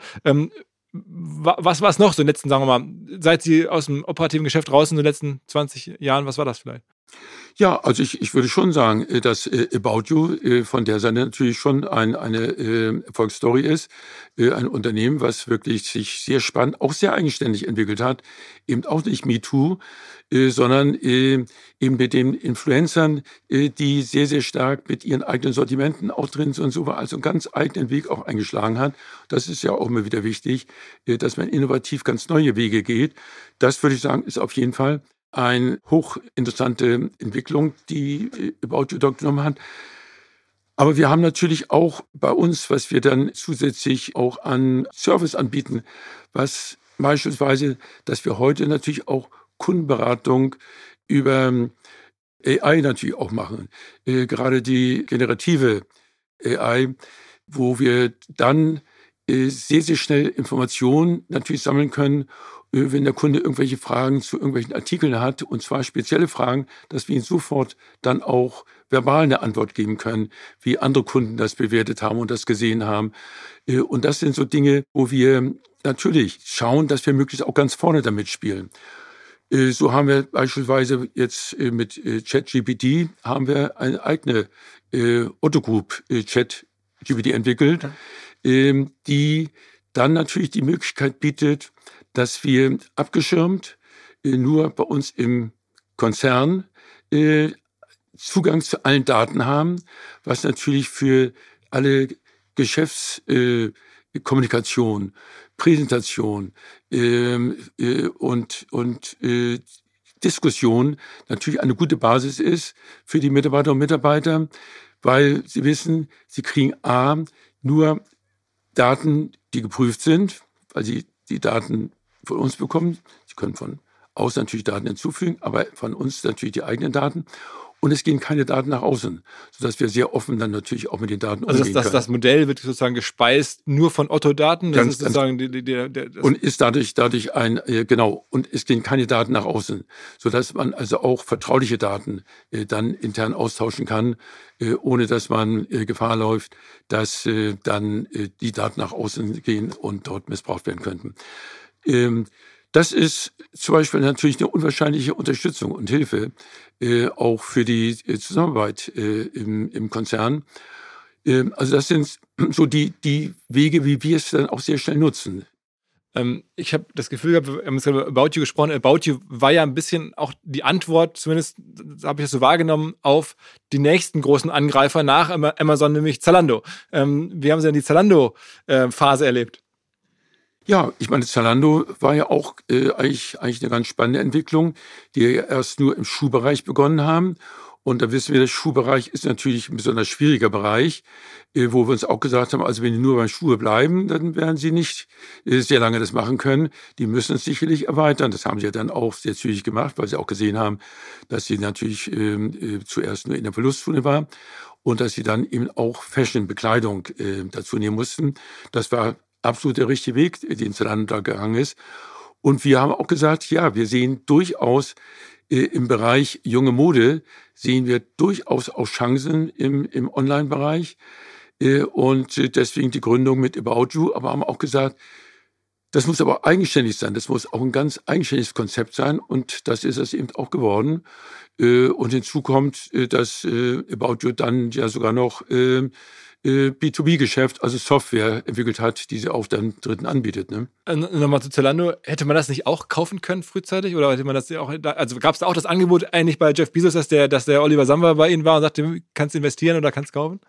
Was war es noch so in den letzten, sagen wir mal, seit Sie aus dem operativen Geschäft raus in den letzten 20 Jahren, was war das vielleicht? Ja, also ich würde schon sagen, dass About You von der Seite natürlich schon eine Erfolgsstory ist. Ein Unternehmen, was wirklich sich sehr spannend, auch sehr eigenständig entwickelt hat. Eben auch nicht MeToo, sondern eben mit den Influencern, die sehr, sehr stark mit ihren eigenen Sortimenten auch drin sind und so, also einen ganz eigenen Weg auch eingeschlagen hat. Das ist ja auch immer wieder wichtig, dass man innovativ ganz neue Wege geht. Das würde ich sagen, ist auf jeden Fall eine hochinteressante Entwicklung, die About You dort genommen hat. Aber wir haben natürlich auch bei uns, was wir dann zusätzlich auch an Service anbieten, was beispielsweise, dass wir heute natürlich auch Kundenberatung über AI natürlich auch machen. Gerade die generative AI, wo wir dann sehr, sehr schnell Informationen natürlich sammeln können, wenn der Kunde irgendwelche Fragen zu irgendwelchen Artikeln hat, und zwar spezielle Fragen, dass wir ihm sofort dann auch verbal eine Antwort geben können, wie andere Kunden das bewertet haben und das gesehen haben. Und das sind so Dinge, wo wir natürlich schauen, dass wir möglichst auch ganz vorne damit spielen. So haben wir beispielsweise jetzt mit ChatGPT haben wir eine eigene Otto Group ChatGPT entwickelt, die dann natürlich die Möglichkeit bietet, dass wir abgeschirmt nur bei uns im Konzern Zugang zu allen Daten haben, was natürlich für alle Geschäftskommunikation Präsentation und Diskussion natürlich eine gute Basis ist für die Mitarbeiter und Mitarbeiter, weil sie wissen, sie kriegen nur Daten, die geprüft sind, weil sie die Daten von uns bekommen. Sie können von außen natürlich Daten hinzufügen, aber von uns natürlich die eigenen Daten. Und es gehen keine Daten nach außen, sodass wir sehr offen dann natürlich auch mit den Daten umgehen können. Das Modell wird sozusagen gespeist nur von Otto-Daten. Das ist sozusagen und ist dadurch und es gehen keine Daten nach außen, sodass man also auch vertrauliche Daten dann intern austauschen kann, ohne dass man Gefahr läuft, dass dann die Daten nach außen gehen und dort missbraucht werden könnten. Das ist zum Beispiel natürlich eine unwahrscheinliche Unterstützung und Hilfe, auch für die Zusammenarbeit im Konzern. Also das sind so die Wege, wie wir es dann auch sehr schnell nutzen. Ich habe das Gefühl gehabt, wir haben über About You gesprochen. About You war ja ein bisschen auch die Antwort, zumindest habe ich das so wahrgenommen, auf die nächsten großen Angreifer nach Amazon, nämlich Zalando. Wie haben Sie denn die Zalando-Phase erlebt? Ja, ich meine, Zalando war ja auch eigentlich eine ganz spannende Entwicklung, die ja erst nur im Schuhbereich begonnen haben. Und da wissen wir, der Schuhbereich ist natürlich ein besonders schwieriger Bereich, wo wir uns auch gesagt haben, also wenn die nur beim Schuhe bleiben, dann werden sie nicht sehr lange das machen können. Die müssen es sicherlich erweitern. Das haben sie ja dann auch sehr zügig gemacht, weil sie auch gesehen haben, dass sie natürlich zuerst nur in der Verlustzone war und dass sie dann eben auch Fashion-Bekleidung dazu nehmen mussten. Das war absolut der richtige Weg, den Zalando da gegangen ist. Und wir haben auch gesagt, ja, wir sehen durchaus im Bereich junge Mode, sehen wir durchaus auch Chancen im Online-Bereich. Und deswegen die Gründung mit About You, aber haben auch gesagt, das muss aber eigenständig sein, das muss auch ein ganz eigenständiges Konzept sein und das ist es eben auch geworden. Und hinzu kommt, dass About You dann ja sogar noch B2B-Geschäft, also Software entwickelt hat, die sie auch dann Dritten anbietet. Ne? Nochmal zu Zalando. Hätte man das nicht auch kaufen können frühzeitig? Oder hätte man das auch, also gab es da auch das Angebot eigentlich bei Jeff Bezos, dass der Oliver Samba bei Ihnen war und sagte, kannst du investieren oder kannst kaufen?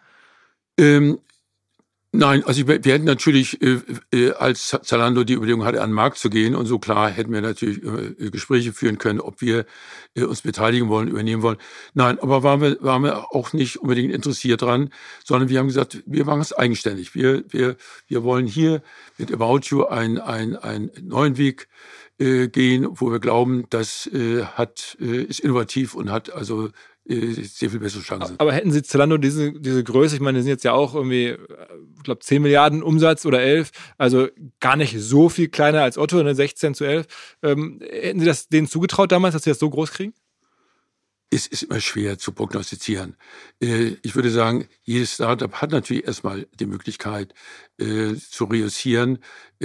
Nein, also wir hätten natürlich, als Zalando die Überlegung hatte, an den Markt zu gehen und so klar hätten wir natürlich Gespräche führen können, ob wir uns beteiligen wollen, übernehmen wollen. Nein, aber waren wir auch nicht unbedingt interessiert dran, sondern wir haben gesagt, wir machen es eigenständig. Wir wollen hier mit About You einen neuen Weg gehen, wo wir glauben, das ist innovativ und hat also sehr viel bessere Chancen. Aber hätten Sie Zalando diese Größe, ich meine, die sind jetzt ja auch irgendwie, ich glaube 10 Milliarden Umsatz oder 11, also gar nicht so viel kleiner als Otto, 16:11. Hätten Sie das denen zugetraut damals, dass Sie das so groß kriegen? Es ist immer schwer zu prognostizieren. Ich würde sagen, jedes Startup hat natürlich erstmal die Möglichkeit zu reüssieren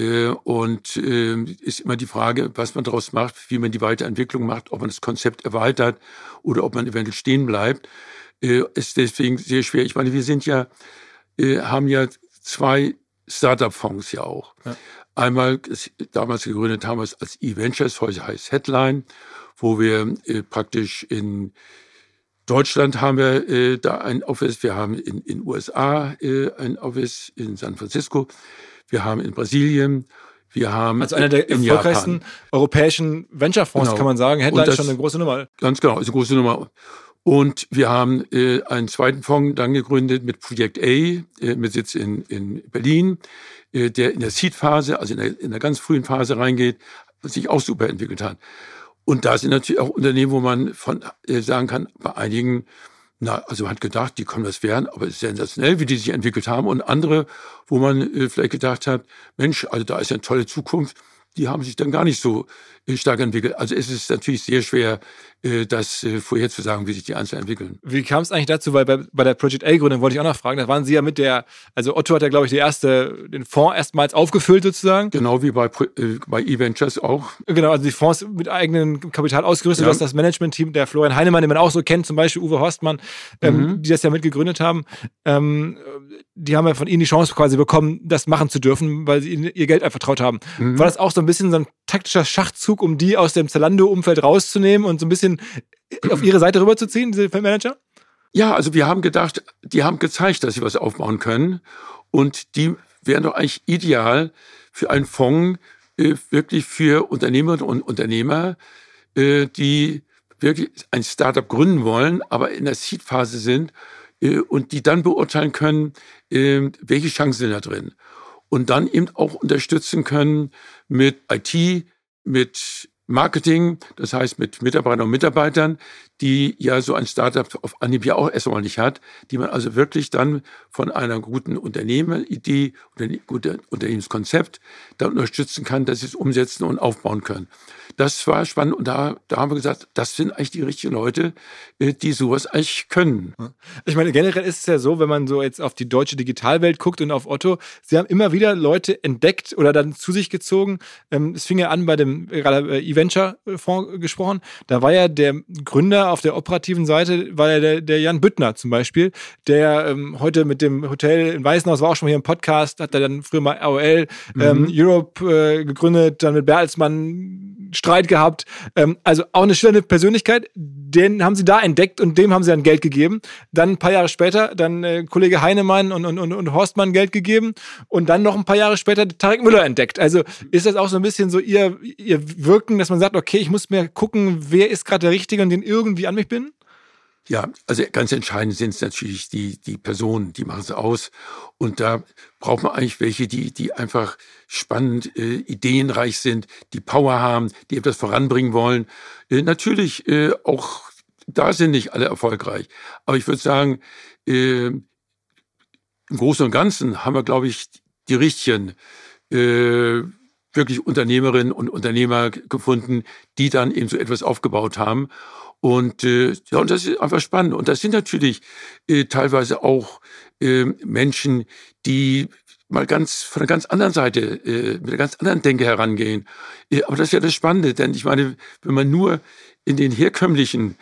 und ist immer die Frage, was man daraus macht, wie man die Weiterentwicklung macht, ob man das Konzept erweitert oder ob man eventuell stehen bleibt. Ist deswegen sehr schwer. Ich meine, wir haben ja 2 Startup-Fonds ja auch. Ja. Einmal, damals gegründet haben wir es als eVentures, heute heißt Headline, wo wir praktisch in Deutschland haben wir da ein Office, wir haben in USA ein Office in San Francisco, wir haben in Brasilien, wir haben also einer der erfolgreichsten europäischen Venture-Fonds, genau. Kann man sagen. Headline ist schon eine große Nummer. Ganz genau, ist eine große Nummer. Und wir haben einen zweiten Fonds dann gegründet mit Project A, mit Sitz in Berlin, der in der Seed-Phase, also in der ganz frühen Phase reingeht, sich auch super entwickelt hat. Und da sind natürlich auch Unternehmen, wo man sagen kann, bei einigen, also man hat gedacht, die können was werden, aber es ist sensationell, wie die sich entwickelt haben. Und andere, wo man vielleicht gedacht hat, Mensch, also da ist ja eine tolle Zukunft, die haben sich dann gar nicht so stark entwickelt. Also es ist natürlich sehr schwer, das vorherzusagen, wie sich die Einzelnen entwickeln. Wie kam es eigentlich dazu? Weil bei der Project A-Gründung wollte ich auch noch fragen, da waren Sie ja also Otto hat ja, glaube ich, den Fonds erstmals aufgefüllt sozusagen. Genau, wie bei eVentures auch. Genau, also die Fonds mit eigenem Kapital ausgerüstet, ja. Das Management-Team, der Florian Heinemann, den man auch so kennt, zum Beispiel Uwe Horstmann, die das ja mitgegründet haben, die haben ja von Ihnen die Chance quasi bekommen, das machen zu dürfen, weil Sie Ihnen Ihr Geld vertraut haben. War das auch so ein bisschen so ein taktischer Schachzug, um die aus dem Zalando-Umfeld rauszunehmen und so ein bisschen auf ihre Seite rüberzuziehen, diese Manager? Ja, also wir haben gedacht, die haben gezeigt, dass sie was aufbauen können und die wären doch eigentlich ideal für einen Fonds, wirklich für Unternehmerinnen und Unternehmer, die wirklich ein Startup gründen wollen, aber in der Seed-Phase sind und die dann beurteilen können, welche Chancen sind da drin. Und dann eben auch unterstützen können mit IT, mit Marketing, das heißt mit Mitarbeiterinnen und Mitarbeitern, die ja so ein Startup auf Anhieb ja auch erstmal nicht hat, die man also wirklich dann von einer guten Unternehmeridee oder guten Unternehmenskonzept dann unterstützen kann, dass sie es umsetzen und aufbauen können. Das war spannend und da haben wir gesagt, das sind eigentlich die richtigen Leute, die sowas eigentlich können. Ich meine, generell ist es ja so, wenn man so jetzt auf die deutsche Digitalwelt guckt und auf Otto, sie haben immer wieder Leute entdeckt oder dann zu sich gezogen. Es fing ja an bei dem gerade E-Venture-Fonds gesprochen. Da war ja der Gründer auf der operativen Seite, war ja der Jan Büttner zum Beispiel, der heute mit dem Hotel in Weißenhaus war auch schon mal hier im Podcast, hat er dann früher mal AOL Europe gegründet, dann mit Bertelsmann Streit gehabt. Also auch eine schillernde Persönlichkeit, den haben sie da entdeckt und dem haben sie dann Geld gegeben. Dann ein paar Jahre später, dann Kollege Heinemann und Horstmann Geld gegeben und dann noch ein paar Jahre später Tarek Müller entdeckt. Also ist das auch so ein bisschen so ihr Wirken, dass man sagt, okay, ich muss mir gucken, wer ist gerade der Richtige und den irgendwie an mich binden? Ja, also ganz entscheidend sind es natürlich die Personen, die machen es aus. Und da braucht man eigentlich welche, die einfach spannend, ideenreich sind, die Power haben, die etwas voranbringen wollen. Natürlich auch da sind nicht alle erfolgreich. Aber ich würde sagen, im Großen und Ganzen haben wir, glaube ich, die richtigen wirklich Unternehmerinnen und Unternehmer gefunden, die dann eben so etwas aufgebaut haben. Und und das ist einfach spannend. Und das sind natürlich teilweise auch Menschen, die mal von einer ganz anderen Seite, mit einer ganz anderen Denke herangehen. Aber das ist ja das Spannende, denn ich meine, wenn man nur in den herkömmlichen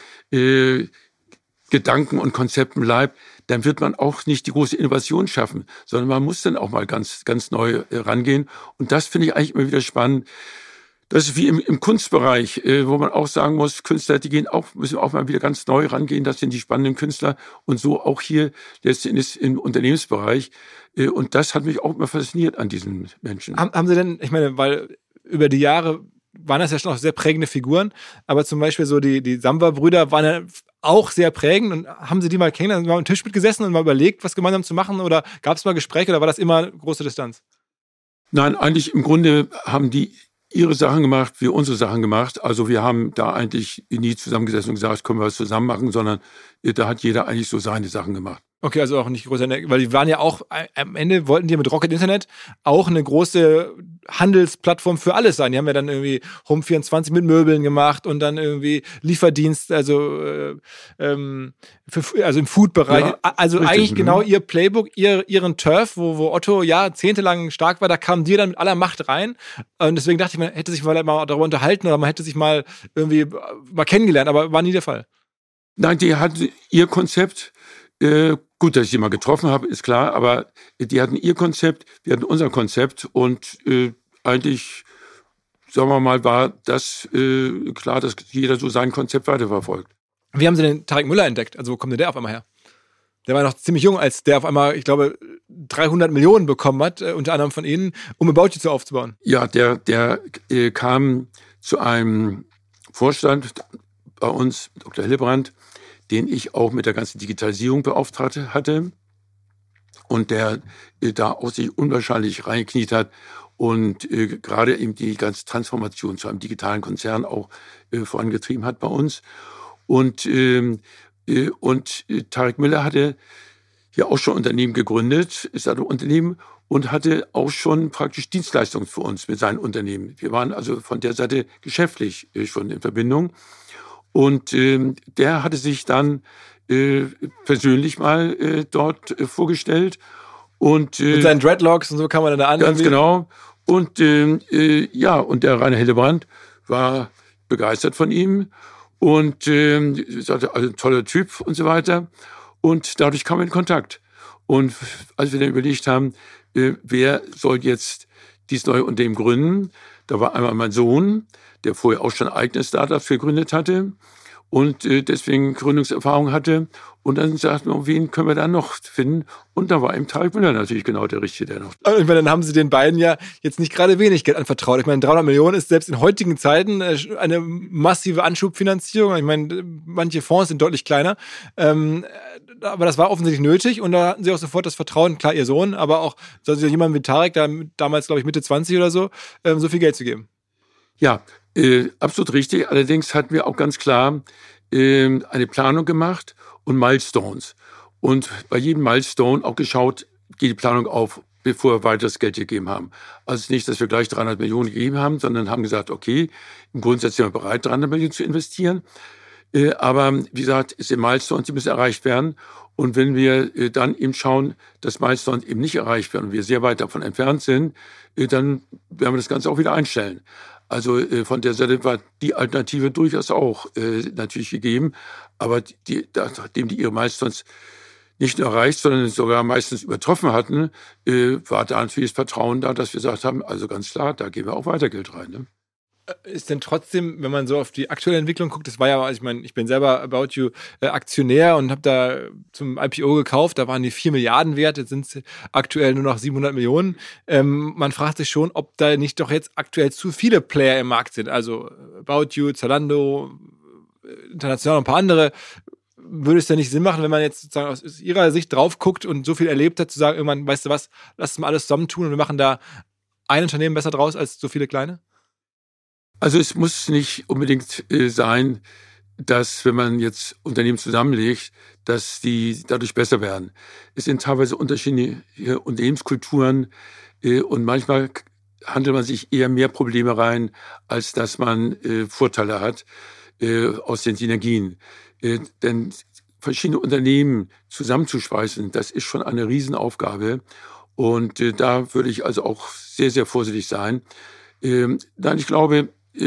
Gedanken und Konzepten bleibt, dann wird man auch nicht die große Innovation schaffen, sondern man muss dann auch mal ganz, ganz neu rangehen. Und das finde ich eigentlich immer wieder spannend. Das ist wie im Kunstbereich, wo man auch sagen muss, Künstler, müssen auch mal wieder ganz neu rangehen. Das sind die spannenden Künstler. Und so auch hier letztendlich im Unternehmensbereich. Und das hat mich auch immer fasziniert an diesen Menschen. Haben Sie denn, ich meine, weil über die Jahre waren das ja schon auch sehr prägende Figuren, aber zum Beispiel so die Samba-Brüder waren ja auch sehr prägend. Und haben Sie die mal kennengelernt, mal am Tisch mitgesessen und mal überlegt, was gemeinsam zu machen? Oder gab es mal Gespräche oder war das immer große Distanz? Nein, eigentlich im Grunde haben die ihre Sachen gemacht, wir unsere Sachen gemacht. Also wir haben da eigentlich nie zusammengesessen und gesagt, können wir was zusammen machen, sondern da hat jeder eigentlich so seine Sachen gemacht. Okay, also auch nicht größer, weil die waren ja auch, am Ende wollten die mit Rocket Internet auch eine große Handelsplattform für alles sein. Die haben ja dann irgendwie Home24 mit Möbeln gemacht und dann irgendwie Lieferdienst, also im Food-Bereich. Ja, also richtig, eigentlich genau ihr Playbook, ihren Turf, wo Otto jahrzehntelang stark war, da kamen die dann mit aller Macht rein. Und deswegen dachte ich, man hätte sich mal darüber unterhalten oder man hätte sich mal irgendwie mal kennengelernt, aber war nie der Fall. Nein, die hatten ihr Konzept. Gut, dass ich die mal getroffen habe, ist klar, aber die hatten ihr Konzept, wir hatten unser Konzept und eigentlich, sagen wir mal, war das klar, dass jeder so sein Konzept weiterverfolgt. Wie haben Sie den Tarek Müller entdeckt? Also wo kommt denn der auf einmal her? Der war noch ziemlich jung, als der auf einmal, ich glaube, 300 Millionen bekommen hat, unter anderem von Ihnen, um About You aufzubauen. Ja, der kam zu einem Vorstand bei uns, Dr. Hillebrand, den ich auch mit der ganzen Digitalisierung beauftragt hatte und der da auch sich unwahrscheinlich reingekniet hat und gerade eben die ganze Transformation zu einem digitalen Konzern auch vorangetrieben hat bei uns. Und Tarek Müller hatte ja auch schon Unternehmen gegründet, ist ein Unternehmen und hatte auch schon praktisch Dienstleistungen für uns mit seinen Unternehmen. Wir waren also von der Seite geschäftlich schon in Verbindung. Und der hatte sich dann persönlich mal dort vorgestellt. Und, mit seinen Dreadlocks und so kann man dann da an. Ganz genau. Und und der Rainer Hillebrand war begeistert von ihm und sagte, also toller Typ und so weiter. Und dadurch kam er in Kontakt. Und als wir dann überlegt haben, wer soll jetzt dieses neue Unternehmen gründen, da war einmal mein Sohn, der vorher auch schon eigene Startups gegründet hatte. und deswegen Gründungserfahrung hatte. Und dann sagten wir, wen können wir dann noch finden? Und da war eben Tarek Müller natürlich genau der Richtige, der noch. Ich meine, dann haben Sie den beiden ja jetzt nicht gerade wenig Geld anvertraut. Ich meine, 300 Millionen ist selbst in heutigen Zeiten eine massive Anschubfinanzierung. Ich meine, manche Fonds sind deutlich kleiner. Aber das war offensichtlich nötig und da hatten Sie auch sofort das Vertrauen, klar, Ihr Sohn, aber auch jemand wie Tarek, damals, glaube ich, Mitte 20 oder so viel Geld zu geben. Ja, absolut richtig. Allerdings hatten wir auch ganz klar eine Planung gemacht und Milestones. Und bei jedem Milestone auch geschaut, geht die Planung auf, bevor wir weiteres Geld gegeben haben. Also nicht, dass wir gleich 300 Millionen gegeben haben, sondern haben gesagt, okay, im Grundsatz sind wir bereit, 300 Millionen zu investieren. Aber wie gesagt, es sind Milestones, die müssen erreicht werden. Und wenn wir dann eben schauen, dass Milestones eben nicht erreicht werden und wir sehr weit davon entfernt sind, dann werden wir das Ganze auch wieder einstellen. Also von der Seite war die Alternative durchaus auch natürlich gegeben. Aber nachdem die ihre Milestones nicht nur erreicht, sondern sogar meistens übertroffen hatten, war da natürlich das Vertrauen da, dass wir gesagt haben, also ganz klar, da geben wir auch weiter Geld rein. Ne? Ist denn trotzdem, wenn man so auf die aktuelle Entwicklung guckt, das war ja, ich meine, ich bin selber About You Aktionär und habe da zum IPO gekauft, da waren die 4 Milliarden wert, jetzt sind es aktuell nur noch 700 Millionen. Man fragt sich schon, ob da nicht doch jetzt aktuell zu viele Player im Markt sind, also About You, Zalando, international und ein paar andere. Würde es denn nicht Sinn machen, wenn man jetzt sozusagen aus Ihrer Sicht drauf guckt und so viel erlebt hat, zu sagen, irgendwann, weißt du was, lass uns mal alles zusammentun und wir machen da ein Unternehmen besser draus als so viele kleine? Also es muss nicht unbedingt sein, dass, wenn man jetzt Unternehmen zusammenlegt, dass die dadurch besser werden. Es sind teilweise unterschiedliche Unternehmenskulturen und manchmal handelt man sich eher mehr Probleme rein, als dass man Vorteile hat aus den Synergien. Denn verschiedene Unternehmen zusammenzuschweißen, das ist schon eine Riesenaufgabe. Und da würde ich also auch sehr, sehr vorsichtig sein. Nein, ich glaube,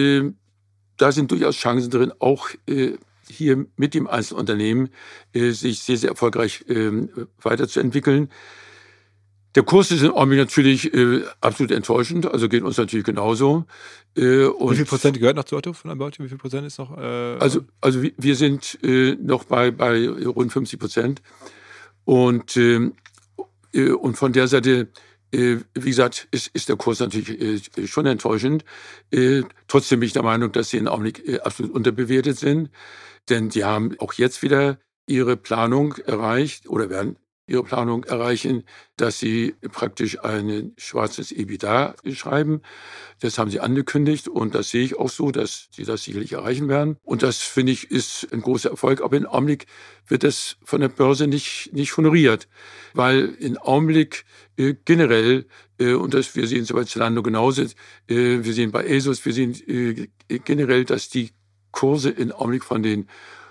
da sind durchaus Chancen drin, auch hier mit dem Einzelunternehmen sich sehr, sehr erfolgreich weiterzuentwickeln. Der Kurs ist im Augenblick natürlich absolut enttäuschend, also geht uns natürlich genauso. Und wie viel Prozent gehört noch zu Otto von About You? Wie viel Prozent ist noch? Also wir sind noch bei rund 50%. Und von der Seite, wie gesagt, ist der Kurs natürlich schon enttäuschend. Trotzdem bin ich der Meinung, dass sie im Augenblick absolut unterbewertet sind. Denn die haben auch jetzt wieder ihre Planung erreicht oder werden ihre Planung erreichen, dass sie praktisch ein schwarzes EBITDA schreiben. Das haben sie angekündigt und das sehe ich auch so, dass sie das sicherlich erreichen werden. Und das, finde ich, ist ein großer Erfolg. Aber im Augenblick wird das von der Börse nicht honoriert, weil im Augenblick generell, und das wir sehen es bei Zalando genauso, wir sehen bei ASOS, wir sehen generell, dass die Kurse im Augenblick von den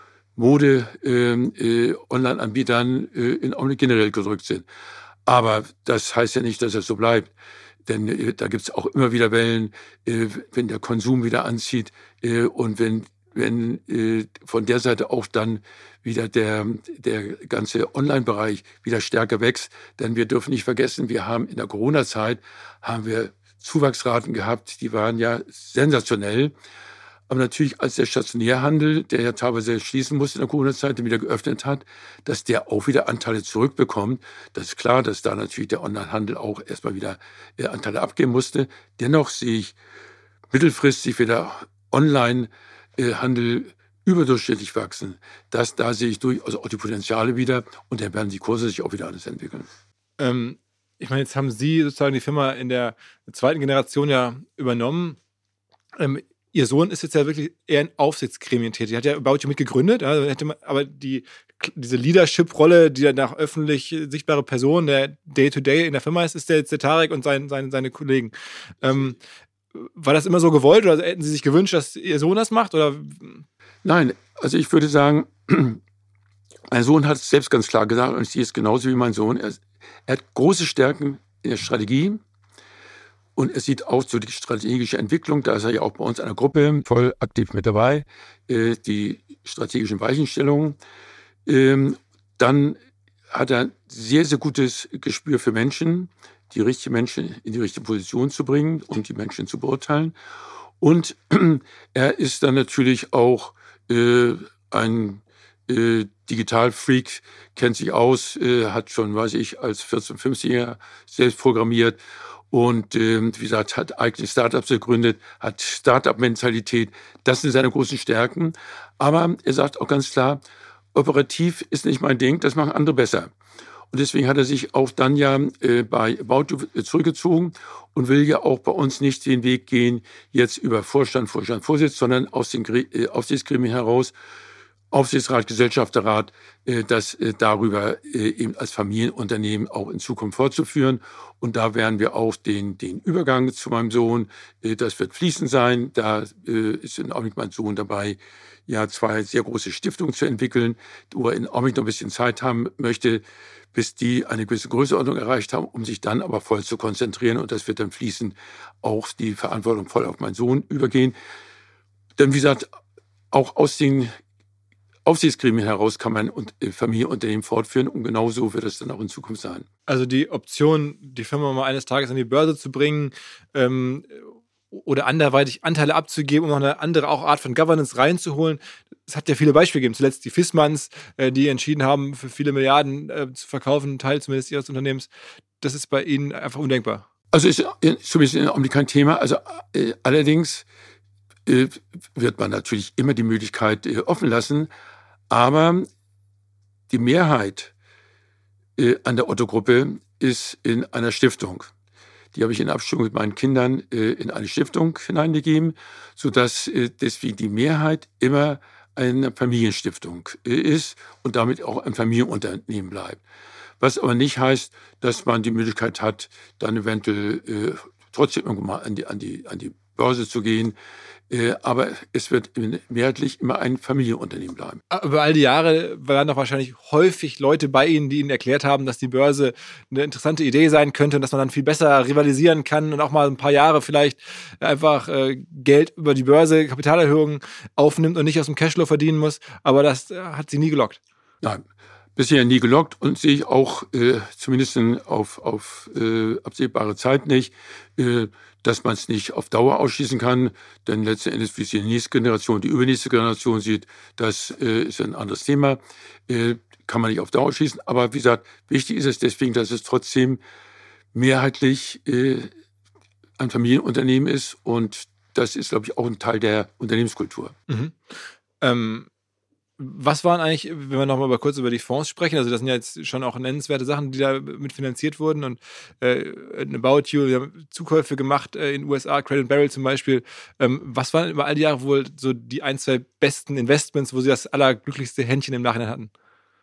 Online-Anbietern in Augenblick generell gedrückt sind. Aber das heißt ja nicht, dass es so bleibt. Denn da gibt es auch immer wieder Wellen, wenn der Konsum wieder anzieht und wenn von der Seite auch dann wieder der ganze Online-Bereich wieder stärker wächst. Denn wir dürfen nicht vergessen, wir haben in der Corona-Zeit Zuwachsraten gehabt, die waren ja sensationell. Aber natürlich, als der Stationärhandel, der ja teilweise schließen musste in der Corona-Zeit, wieder geöffnet hat, dass der auch wieder Anteile zurückbekommt. Das ist klar, dass da natürlich der Onlinehandel auch erstmal wieder Anteile abgeben musste. Dennoch sehe ich mittelfristig wieder Online-Handel überdurchschnittlich wachsen. Da sehe ich durchaus auch die Potenziale wieder und dann werden die Kurse sich auch wieder alles entwickeln. Ich meine, jetzt haben Sie sozusagen die Firma in der zweiten Generation ja übernommen. Ihr Sohn ist jetzt ja wirklich eher in Aufsichtsgremien tätig. Er hat ja About You mitgegründet, aber diese Leadership-Rolle, die dann nach öffentlich sichtbare Person, der Day-to-Day in der Firma ist der jetzt der Tarek und seine Kollegen. War das immer so gewollt oder hätten Sie sich gewünscht, dass Ihr Sohn das macht? Oder? Nein, also ich würde sagen, mein Sohn hat es selbst ganz klar gesagt und ich sehe es genauso wie mein Sohn. Er hat große Stärken in der Strategie. Und es sieht auch so die strategische Entwicklung, da ist er ja auch bei uns in der Gruppe voll aktiv mit dabei, die strategischen Weichenstellungen. Dann hat er sehr, sehr gutes Gespür für Menschen, die richtigen Menschen in die richtige Position zu bringen und die Menschen zu beurteilen. Und er ist dann natürlich auch ein Digitalfreak, kennt sich aus, hat schon, weiß ich, als 14-, 15-Jähriger selbst programmiert und wie gesagt, hat eigene Startups gegründet, hat Startup-Mentalität. Das sind seine großen Stärken. Aber er sagt auch ganz klar, operativ ist nicht mein Ding, das machen andere besser. Und deswegen hat er sich auch dann ja bei About You zurückgezogen und will ja auch bei uns nicht den Weg gehen, jetzt über Vorstand, Vorsitz, sondern aus den Aufsichtsgremien heraus, Aufsichtsrat, Gesellschafterrat, das darüber eben als Familienunternehmen auch in Zukunft fortzuführen. Und da werden wir auch den Übergang zu meinem Sohn, das wird fließend sein. Da ist in Augenblick mein Sohn dabei, ja 2 sehr große Stiftungen zu entwickeln, wo er in Augenblick noch ein bisschen Zeit haben möchte, bis die eine gewisse Größenordnung erreicht haben, um sich dann aber voll zu konzentrieren. Und das wird dann fließend auch die Verantwortung voll auf meinen Sohn übergehen. Denn wie gesagt, auch aus den Aufsichtsgremien heraus kann man Familienunternehmen fortführen und genauso wird es dann auch in Zukunft sein. Also die Option, die Firma mal eines Tages an die Börse zu bringen oder anderweitig Anteile abzugeben, um noch eine andere auch Art von Governance reinzuholen, es hat ja viele Beispiele gegeben. Zuletzt die Fissmanns, die entschieden haben, für viele Milliarden zu verkaufen, einen Teil zumindest ihres Unternehmens. Das ist bei Ihnen einfach undenkbar. Also ist zumindest im Augenblick kein Thema. Also allerdings wird man natürlich immer die Möglichkeit offen lassen, aber die Mehrheit an der Otto-Gruppe ist in einer Stiftung. Die habe ich in Abstimmung mit meinen Kindern in eine Stiftung hineingegeben, sodass deswegen die Mehrheit immer eine Familienstiftung ist und damit auch ein Familienunternehmen bleibt. Was aber nicht heißt, dass man die Möglichkeit hat, dann eventuell trotzdem irgendwann mal an die Börse zu gehen. Aber es wird mehrheitlich immer ein Familienunternehmen bleiben. Über all die Jahre waren doch wahrscheinlich häufig Leute bei Ihnen, die Ihnen erklärt haben, dass die Börse eine interessante Idee sein könnte und dass man dann viel besser rivalisieren kann und auch mal ein paar Jahre vielleicht einfach Geld über die Börse, Kapitalerhöhungen aufnimmt und nicht aus dem Cashflow verdienen muss. Aber das hat Sie nie gelockt. Nein, bisher nie gelockt und sehe ich auch zumindest auf absehbare Zeit nicht, dass man es nicht auf Dauer ausschließen kann. Denn letzten Endes, wie es die nächste Generation, die übernächste Generation sieht, das ist ein anderes Thema. Kann man nicht auf Dauer ausschließen. Aber wie gesagt, wichtig ist es deswegen, dass es trotzdem mehrheitlich ein Familienunternehmen ist. Und das ist, glaube ich, auch ein Teil der Unternehmenskultur. Mhm. Was waren eigentlich, wenn wir nochmal kurz über die Fonds sprechen, also das sind ja jetzt schon auch nennenswerte Sachen, die da mitfinanziert wurden und About You, wir haben Zukäufe gemacht in den USA, Crate & Barrel zum Beispiel. Was waren über all die Jahre wohl so die 1, 2 besten Investments, wo Sie das allerglücklichste Händchen im Nachhinein hatten?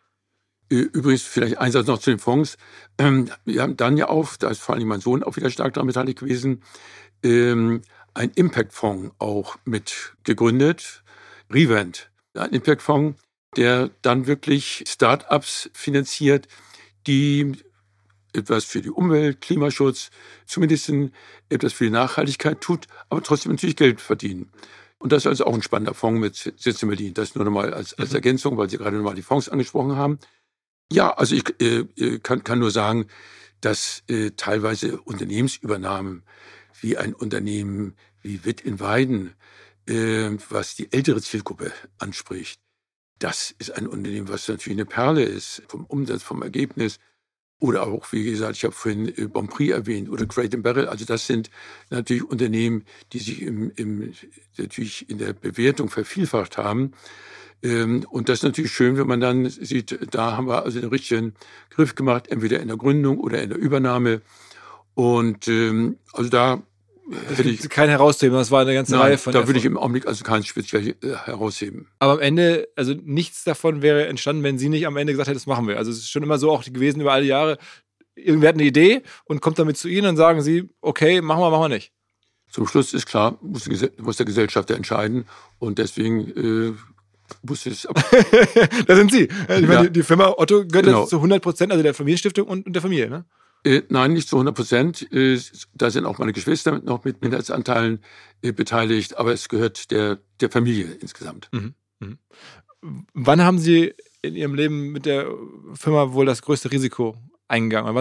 Übrigens vielleicht ein Satz noch zu den Fonds. Wir haben dann ja auch, da ist vor allem mein Sohn auch wieder stark daran beteiligt gewesen, ein Impact-Fonds auch mit gegründet, Revent. Ein Impact-Fonds, der dann wirklich Start-ups finanziert, die etwas für die Umwelt, Klimaschutz, zumindest etwas für die Nachhaltigkeit tut, aber trotzdem natürlich Geld verdienen. Und das ist also auch ein spannender Fonds mit Sitz in Berlin. Das nur nochmal als Ergänzung, weil Sie gerade nochmal die Fonds angesprochen haben. Ja, also ich kann nur sagen, dass teilweise Unternehmensübernahmen wie ein Unternehmen wie Witt in Weiden, was die ältere Zielgruppe anspricht, das ist ein Unternehmen, was natürlich eine Perle ist, vom Umsatz, vom Ergebnis. Oder auch, wie gesagt, ich habe vorhin Bonprix erwähnt oder Crate & Barrel. Also das sind natürlich Unternehmen, die sich natürlich in der Bewertung vervielfacht haben. Und das ist natürlich schön, wenn man dann sieht, da haben wir also den richtigen Griff gemacht, entweder in der Gründung oder in der Übernahme. Und also da hätte ich kein herausheben, das war eine ganze Reihe von. Da würde ich im Augenblick also keins speziell herausheben. Aber am Ende, also nichts davon wäre entstanden, wenn Sie nicht am Ende gesagt hätten, das machen wir. Also es ist schon immer so auch gewesen über alle Jahre, irgendwer hat eine Idee und kommt damit zu Ihnen und sagen Sie, okay, machen wir nicht. Zum Schluss ist klar, muss der Gesellschafter entscheiden und deswegen muss es. Da sind Sie. Ich meine, die Firma Otto gehört zu 100%, also der Familienstiftung und der Familie, ne? Nein, nicht zu 100%. Da sind auch meine Geschwister noch mit Minderheitsanteilen beteiligt, aber es gehört der Familie insgesamt. Mhm. Mhm. Wann haben Sie in Ihrem Leben mit der Firma wohl das größte Risiko eingegangen?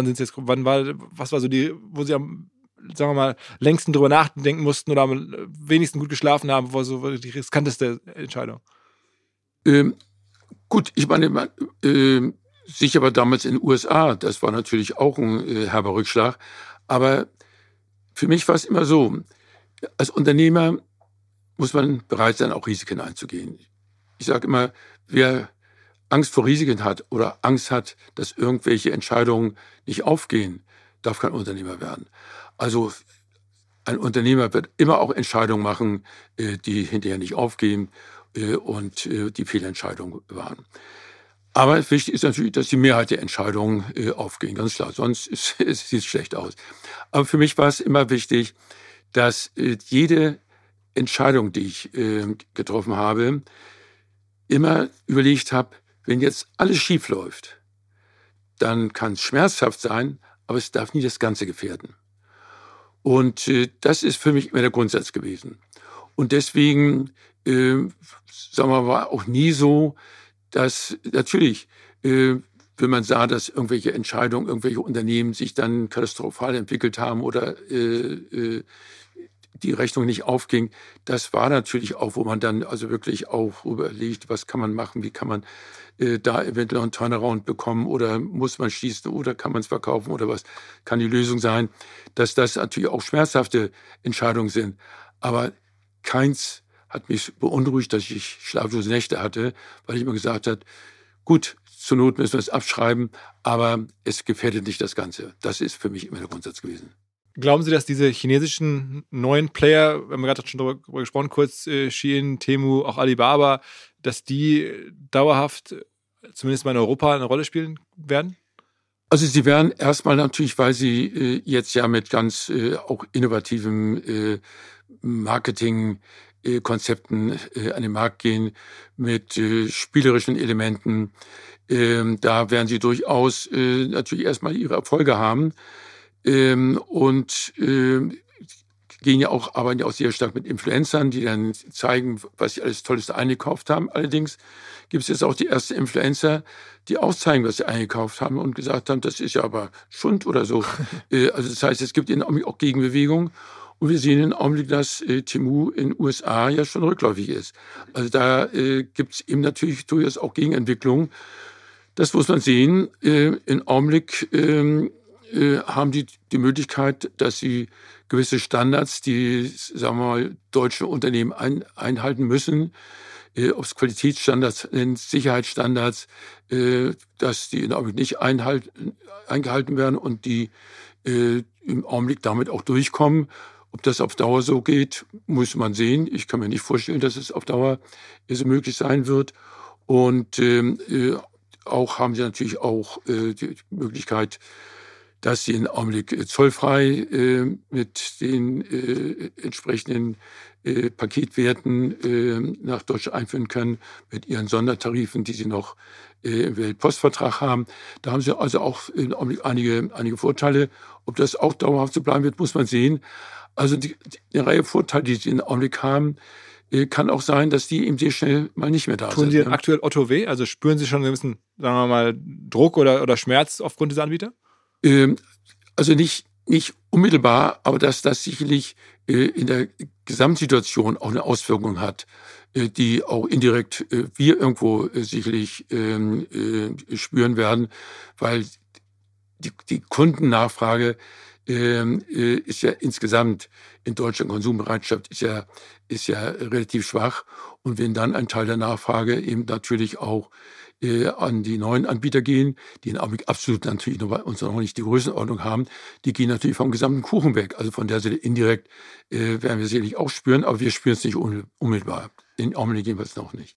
Was war so wo Sie am, sagen wir mal, längsten drüber nachdenken mussten oder am wenigsten gut geschlafen haben, wo so die riskanteste Entscheidung? Gut, ich meine, sicher war damals in den USA, das war natürlich auch ein herber Rückschlag. Aber für mich war es immer so, als Unternehmer muss man bereit sein, auch Risiken einzugehen. Ich sage immer, wer Angst vor Risiken hat oder Angst hat, dass irgendwelche Entscheidungen nicht aufgehen, darf kein Unternehmer werden. Also ein Unternehmer wird immer auch Entscheidungen machen, die hinterher nicht aufgehen und die Fehlentscheidungen waren. Aber wichtig ist natürlich, dass die Mehrheit der Entscheidungen aufgehen, ganz klar. Sonst sieht es schlecht aus. Aber für mich war es immer wichtig, dass jede Entscheidung, die ich getroffen habe, immer überlegt habe, wenn jetzt alles schief läuft, dann kann es schmerzhaft sein, aber es darf nie das Ganze gefährden. Und das ist für mich immer der Grundsatz gewesen. Und deswegen, sagen wir mal, war auch nie so, dass natürlich, wenn man sah, dass irgendwelche Entscheidungen, irgendwelche Unternehmen sich dann katastrophal entwickelt haben oder die Rechnung nicht aufging, das war natürlich auch, wo man dann also wirklich auch überlegt, was kann man machen, wie kann man da eventuell einen Turnaround bekommen oder muss man schließen oder kann man es verkaufen oder was kann die Lösung sein, dass das natürlich auch schmerzhafte Entscheidungen sind. Aber keins hat mich beunruhigt, dass ich schlaflose Nächte hatte, weil ich immer gesagt habe, gut, zur Not müssen wir es abschreiben, aber es gefährdet nicht das Ganze. Das ist für mich immer der Grundsatz gewesen. Glauben Sie, dass diese chinesischen neuen Player, wir haben gerade schon darüber gesprochen, kurz Shein, Temu, auch Alibaba, dass die dauerhaft, zumindest mal in Europa, eine Rolle spielen werden? Also sie werden erstmal natürlich, weil sie jetzt ja mit ganz auch innovativem Marketingkonzepten an den Markt gehen, mit spielerischen Elementen. Da werden sie durchaus natürlich erstmal ihre Erfolge haben. Und gehen ja auch, arbeiten ja auch sehr stark mit Influencern, die dann zeigen, was sie alles Tolles eingekauft haben. Allerdings gibt es jetzt auch die ersten Influencer, die auch zeigen, was sie eingekauft haben und gesagt haben, das ist ja aber Schund oder so. Also das heißt, es gibt in Augenblick auch Gegenbewegung. Und wir sehen im Augenblick, dass Temu in den USA ja schon rückläufig ist. Also da gibt es eben natürlich durchaus auch Gegenentwicklungen. Das muss man sehen. Im Augenblick haben die Möglichkeit, dass sie gewisse Standards, die, sagen wir mal, deutsche Unternehmen einhalten müssen, ob es Qualitätsstandards sind, Sicherheitsstandards, dass die in Augenblick nicht eingehalten werden und die im Augenblick damit auch durchkommen. Ob das auf Dauer so geht, muss man sehen. Ich kann mir nicht vorstellen, dass es auf Dauer so möglich sein wird. Und auch haben sie natürlich auch die Möglichkeit, dass sie im Augenblick zollfrei mit den entsprechenden Paketwerten nach Deutschland einführen können, mit ihren Sondertarifen, die sie noch im Weltpostvertrag haben. Da haben sie also auch im Augenblick einige Vorteile. Ob das auch dauerhaft so bleiben wird, muss man sehen. Also die Reihe Vorteile, die sie im Augenblick haben, kann auch sein, dass die eben sehr schnell mal nicht mehr da sind. Tun Sie aktuell Otto weh? Also spüren Sie schon einen gewissen, sagen wir mal, Druck oder Schmerz aufgrund dieser Anbieter? Also nicht unmittelbar, aber dass das sicherlich in der Gesamtsituation auch eine Auswirkung hat, die auch indirekt wir irgendwo sicherlich spüren werden, weil die Kundennachfrage ist ja insgesamt in Deutschland, Konsumbereitschaft ist ja relativ schwach. Und wenn dann ein Teil der Nachfrage eben natürlich auch an die neuen Anbieter gehen, die in Augenblick absolut natürlich uns noch nicht die Größenordnung haben, die gehen natürlich vom gesamten Kuchen weg. Also von der Seite indirekt werden wir sicherlich auch spüren, aber wir spüren es nicht unmittelbar. In Augenblick jedenfalls noch nicht.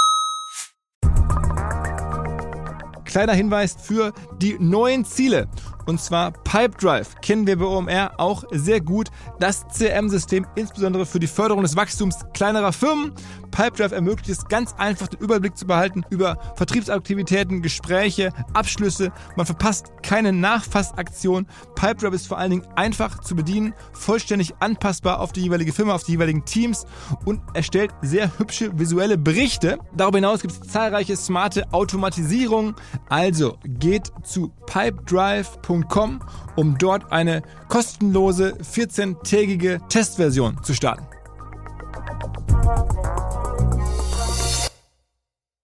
Kleiner Hinweis für die neuen Ziele. Und zwar Pipedrive kennen wir bei OMR auch sehr gut. Das CRM-System insbesondere für die Förderung des Wachstums kleinerer Firmen. Pipedrive ermöglicht es ganz einfach, den Überblick zu behalten über Vertriebsaktivitäten, Gespräche, Abschlüsse. Man verpasst keine Nachfassaktion. Pipedrive ist vor allen Dingen einfach zu bedienen, vollständig anpassbar auf die jeweilige Firma, auf die jeweiligen Teams und erstellt sehr hübsche visuelle Berichte. Darüber hinaus gibt es zahlreiche smarte Automatisierungen. Also geht zu pipedrive.com, um dort eine kostenlose 14-tägige Testversion zu starten.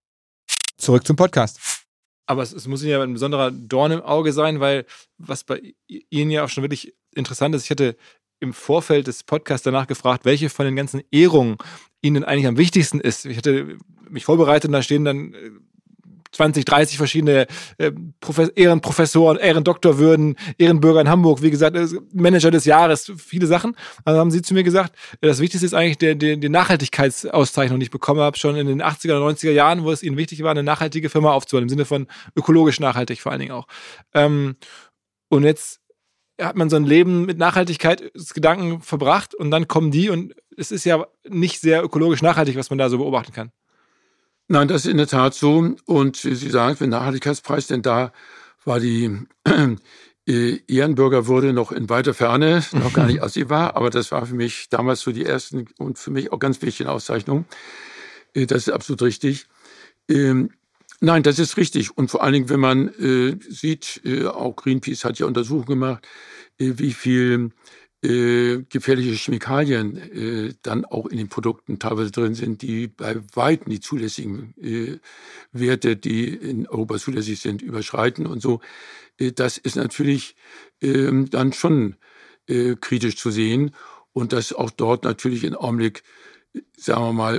zurück zum Podcast. Aber es muss Ihnen ja ein besonderer Dorn im Auge sein, weil was bei Ihnen ja auch schon wirklich interessant ist, ich hatte im Vorfeld des Podcasts danach gefragt, welche von den ganzen Ehrungen Ihnen eigentlich am wichtigsten ist. Ich hatte mich vorbereitet und da stehen dann 20, 30 verschiedene Ehrenprofessoren, Ehrendoktorwürden, Ehrenbürger in Hamburg, wie gesagt, Manager des Jahres, viele Sachen. Also haben Sie zu mir gesagt, das Wichtigste ist eigentlich die Nachhaltigkeitsauszeichnung, die ich bekommen habe, schon in den 80er oder 90er Jahren, wo es Ihnen wichtig war, eine nachhaltige Firma aufzubauen, im Sinne von ökologisch nachhaltig vor allen Dingen auch. Und jetzt hat man so ein Leben mit Nachhaltigkeitsgedanken verbracht und dann kommen die und es ist ja nicht sehr ökologisch nachhaltig, was man da so beobachten kann. Nein, das ist in der Tat so. Und Sie sagen, für den Nachhaltigkeitspreis, denn da war die Ehrenbürgerwürde noch in weiter Ferne, noch gar nicht absehbar. Aber das war für mich damals so die ersten und für mich auch ganz wichtigen Auszeichnungen. Das ist absolut richtig. Nein, das ist richtig. Und vor allen Dingen, wenn man sieht, auch Greenpeace hat ja Untersuchungen gemacht, wie viel gefährliche Chemikalien dann auch in den Produkten teilweise drin sind, die bei weitem die zulässigen Werte, die in Europa zulässig sind, überschreiten und so. Das ist natürlich dann schon kritisch zu sehen und dass auch dort natürlich im Augenblick, sagen wir mal,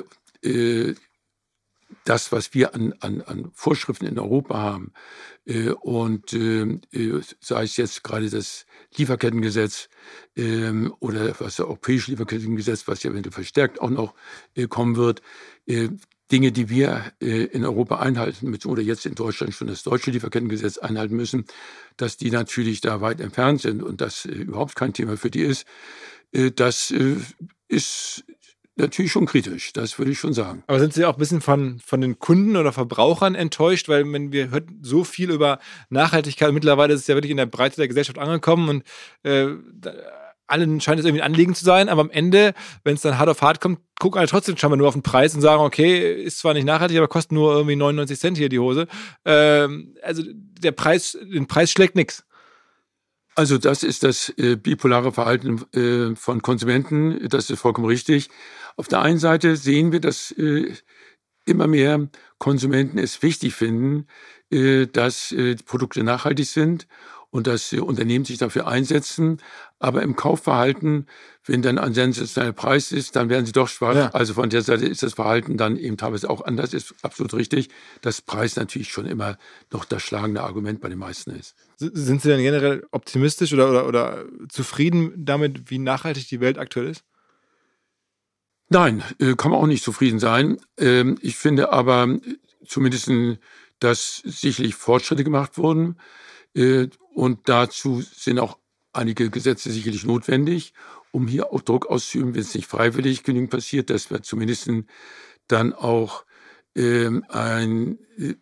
das, was wir an Vorschriften in Europa haben und sei es jetzt gerade das Lieferkettengesetz oder was das europäische Lieferkettengesetz, was ja eventuell verstärkt auch noch kommen wird, Dinge, die wir in Europa einhalten müssen oder jetzt in Deutschland schon das deutsche Lieferkettengesetz einhalten müssen, dass die natürlich da weit entfernt sind und das überhaupt kein Thema für die ist, das ist natürlich schon kritisch, das würde ich schon sagen. Aber sind Sie auch ein bisschen von den Kunden oder Verbrauchern enttäuscht? Weil wir hören so viel über Nachhaltigkeit. Mittlerweile ist es ja wirklich in der Breite der Gesellschaft angekommen und allen scheint es irgendwie ein Anliegen zu sein. Aber am Ende, wenn es dann hart auf hart kommt, gucken alle trotzdem scheinbar nur auf den Preis und sagen, okay, ist zwar nicht nachhaltig, aber kostet nur irgendwie 99 Cent hier die Hose. Also den Preis schlägt nichts. Also das ist das bipolare Verhalten von Konsumenten, das ist vollkommen richtig. Auf der einen Seite sehen wir, dass immer mehr Konsumenten es wichtig finden, dass die Produkte nachhaltig sind und dass Unternehmen sich dafür einsetzen. Aber im Kaufverhalten, wenn dann ein sensationeller Preis ist, dann werden sie doch schwach. Ja. Also von der Seite ist das Verhalten dann eben teilweise auch anders, ist absolut richtig, dass Preis natürlich schon immer noch das schlagende Argument bei den meisten ist. Sind Sie denn generell optimistisch oder zufrieden damit, wie nachhaltig die Welt aktuell ist? Nein, kann man auch nicht zufrieden sein. Ich finde aber zumindest, dass sicherlich Fortschritte gemacht wurden. Und dazu sind auch einige Gesetze sicherlich notwendig, um hier auch Druck auszuüben, wenn es nicht freiwillig genügend passiert, dass wir zumindest dann auch eine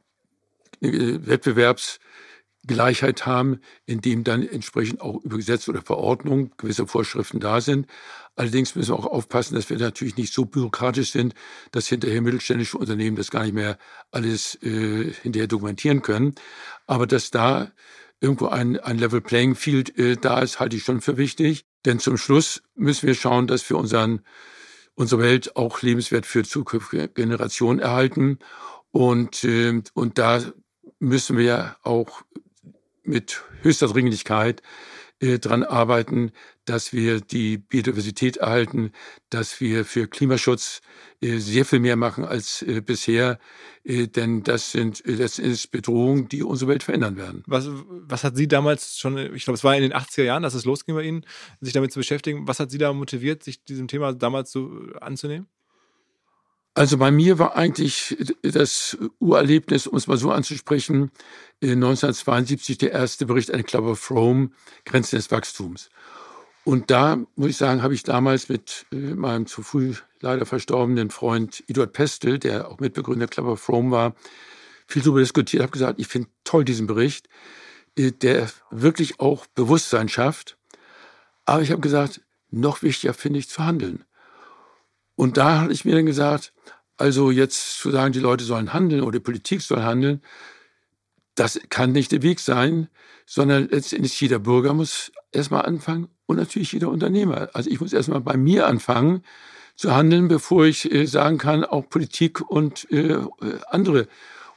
Wettbewerbsgleichheit haben, in dem dann entsprechend auch über Gesetze oder Verordnungen gewisse Vorschriften da sind. Allerdings müssen wir auch aufpassen, dass wir natürlich nicht so bürokratisch sind, dass hinterher mittelständische Unternehmen das gar nicht mehr alles hinterher dokumentieren können. Aber dass da irgendwo ein Level Playing Field da ist, halte ich schon für wichtig. Denn zum Schluss müssen wir schauen, dass wir unsere Welt auch lebenswert für zukünftige Generationen erhalten. Und da müssen wir auch mit höchster Dringlichkeit dran arbeiten, dass wir die Biodiversität erhalten, dass wir für Klimaschutz sehr viel mehr machen als bisher, denn das ist Bedrohungen, die unsere Welt verändern werden. Was hat Sie damals schon, ich glaube, es war in den 80er Jahren, dass es losging bei Ihnen, sich damit zu beschäftigen. Was hat Sie da motiviert, sich diesem Thema damals so anzunehmen? Also bei mir war eigentlich das Urerlebnis, um es mal so anzusprechen, 1972 der erste Bericht, eine Club of Rome, Grenzen des Wachstums. Und da, muss ich sagen, habe ich damals mit meinem zu früh leider verstorbenen Freund Eduard Pestel, der auch Mitbegründer der Club of Rome war, viel darüber diskutiert, habe gesagt, ich finde toll diesen Bericht, der wirklich auch Bewusstsein schafft. Aber ich habe gesagt, noch wichtiger finde ich zu handeln. Und da habe ich mir dann gesagt, also jetzt zu sagen, die Leute sollen handeln oder die Politik soll handeln, das kann nicht der Weg sein, sondern letztendlich jeder Bürger muss erstmal anfangen und natürlich jeder Unternehmer. Also ich muss erstmal bei mir anfangen zu handeln, bevor ich sagen kann, auch Politik und andere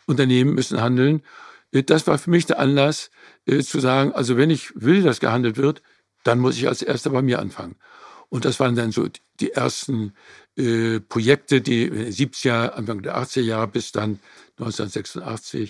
Unternehmen müssen handeln. Das war für mich der Anlass, zu sagen, also wenn ich will, dass gehandelt wird, dann muss ich als Erster bei mir anfangen. Und das waren dann so die ersten Projekte, die in den 70er, Anfang der 80er Jahre bis dann 1986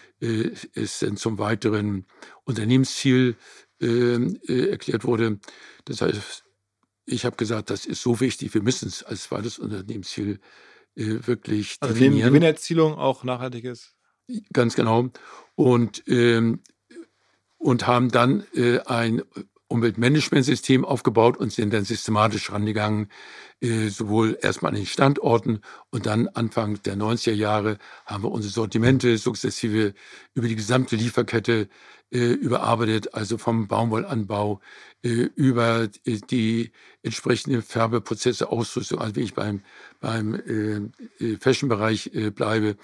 es dann zum weiteren Unternehmensziel erklärt wurde. Das heißt, ich habe gesagt, das ist so wichtig, wir müssen es als zweites Unternehmensziel wirklich also neben definieren. Gewinnerzielung auch nachhaltiges. Ganz genau. Und haben dann ein Umweltmanagementsystem aufgebaut und sind dann systematisch rangegangen, sowohl erstmal an den Standorten und dann Anfang der 90er Jahre haben wir unsere Sortimente sukzessive über die gesamte Lieferkette überarbeitet, also vom Baumwollanbau über die entsprechenden Färbeprozesse, Ausrüstung, also wenn ich beim Fashion-Bereich bleibe.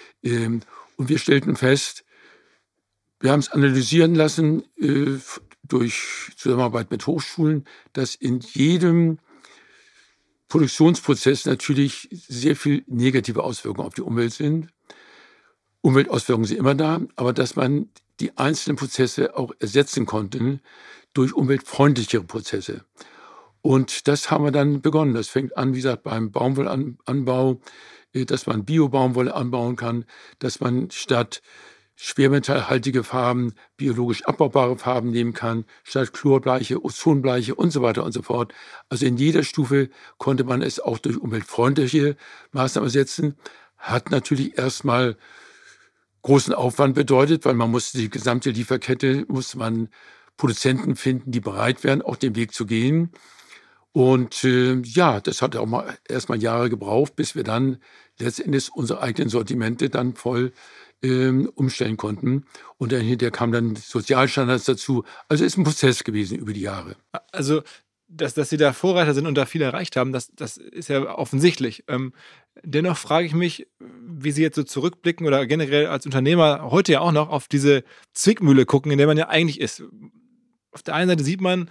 Und wir stellten fest, wir haben es analysieren lassen durch Zusammenarbeit mit Hochschulen, dass in jedem Produktionsprozess natürlich sehr viel negative Auswirkungen auf die Umwelt sind. Umweltauswirkungen sind immer da, aber dass man die einzelnen Prozesse auch ersetzen konnte durch umweltfreundlichere Prozesse. Und das haben wir dann begonnen. Das fängt an, wie gesagt, beim Baumwollanbau, dass man Bio-Baumwolle anbauen kann, dass man statt schwermetallhaltige Farben biologisch abbaubare Farben nehmen kann, statt Chlorbleiche, Ozonbleiche und so weiter und so fort. Also in jeder Stufe konnte man es auch durch umweltfreundliche Maßnahmen ersetzen. Hat natürlich erstmal großen Aufwand bedeutet, weil man musste die gesamte Lieferkette, musste man Produzenten finden, die bereit wären, auch den Weg zu gehen. Und das hat auch erstmal Jahre gebraucht, bis wir dann letztendlich unsere eigenen Sortimente dann voll umstellen konnten. Und dahinter kamen dann Sozialstandards dazu. Also ist ein Prozess gewesen über die Jahre. Also, dass Sie da Vorreiter sind und da viel erreicht haben, das ist ja offensichtlich. Dennoch frage ich mich, wie Sie jetzt so zurückblicken oder generell als Unternehmer heute ja auch noch auf diese Zwickmühle gucken, in der man ja eigentlich ist. Auf der einen Seite sieht man,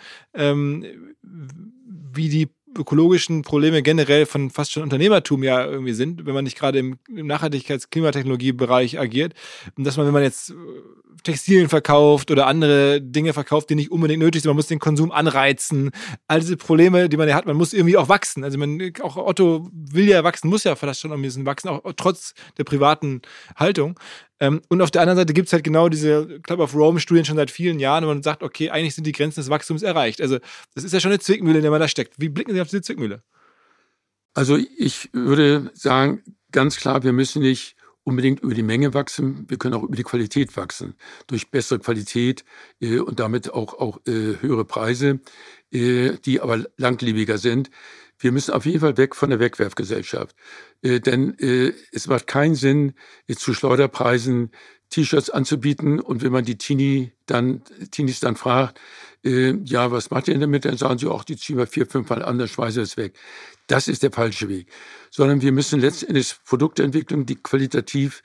wie die ökologischen Probleme generell von fast schon Unternehmertum ja irgendwie sind, wenn man nicht gerade im Nachhaltigkeits-Klimatechnologie-Bereich agiert. Und dass man, wenn man jetzt Textilien verkauft oder andere Dinge verkauft, die nicht unbedingt nötig sind, man muss den Konsum anreizen. All diese Probleme, die man ja hat, man muss irgendwie auch wachsen. Also auch Otto will ja wachsen, muss ja fast schon ein bisschen wachsen, auch trotz der privaten Haltung. Und auf der anderen Seite gibt es halt genau diese Club of Rome-Studien schon seit vielen Jahren, wo man sagt, okay, eigentlich sind die Grenzen des Wachstums erreicht. Also das ist ja schon eine Zwickmühle, in der man da steckt. Wie blicken Sie auf diese Zwickmühle? Also ich würde sagen, ganz klar, wir müssen nicht unbedingt über die Menge wachsen, wir können auch über die Qualität wachsen. Durch bessere Qualität und damit auch höhere Preise, die aber langlebiger sind. Wir müssen auf jeden Fall weg von der Wegwerfgesellschaft. Denn es macht keinen Sinn, zu Schleuderpreisen T-Shirts anzubieten. Und wenn man die Teenies dann fragt, was macht ihr denn damit? Dann sagen sie, die ziehen wir 4-5 Mal an, dann schmeißen wir es weg. Das ist der falsche Weg. Sondern wir müssen letztendlich Produkte entwickeln, die qualitativ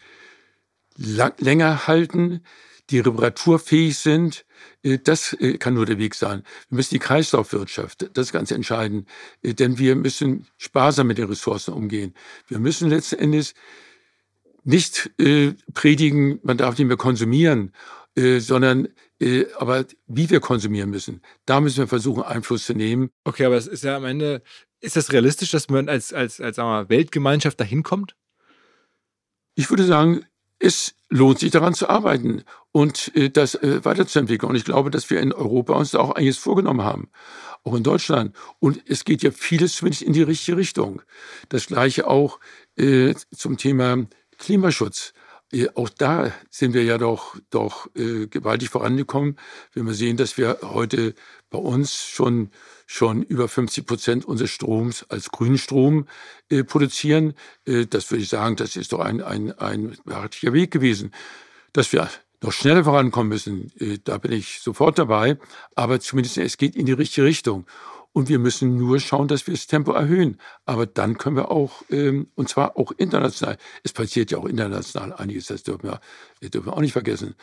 länger halten, die reparaturfähig sind. Das kann nur der Weg sein. Wir müssen die Kreislaufwirtschaft, das ist ganz entscheidend, denn wir müssen sparsam mit den Ressourcen umgehen. Wir müssen letzten Endes nicht predigen, man darf nicht mehr konsumieren, sondern aber wie wir konsumieren müssen, da müssen wir versuchen, Einfluss zu nehmen. Okay, aber es ist ja am Ende, ist das realistisch, dass man als sagen wir mal, Weltgemeinschaft dahin kommt? Ich würde sagen, es lohnt sich daran zu arbeiten und das weiterzuentwickeln. Und ich glaube, dass wir in Europa uns da auch einiges vorgenommen haben, auch in Deutschland. Und es geht ja vieles zumindest in die richtige Richtung. Das Gleiche auch zum Thema Klimaschutz. Auch da sind wir ja doch gewaltig vorangekommen. Wenn wir sehen, dass wir heute bei uns schon über 50% unseres Stroms als grünen Strom produzieren. Das würde ich sagen, das ist doch ein beachtlicher Weg gewesen. Dass wir noch schneller vorankommen müssen, da bin ich sofort dabei. Aber zumindest es geht in die richtige Richtung. Und wir müssen nur schauen, dass wir das Tempo erhöhen. Aber dann können wir auch, und zwar auch international, es passiert ja auch international einiges, das dürfen wir auch nicht vergessen.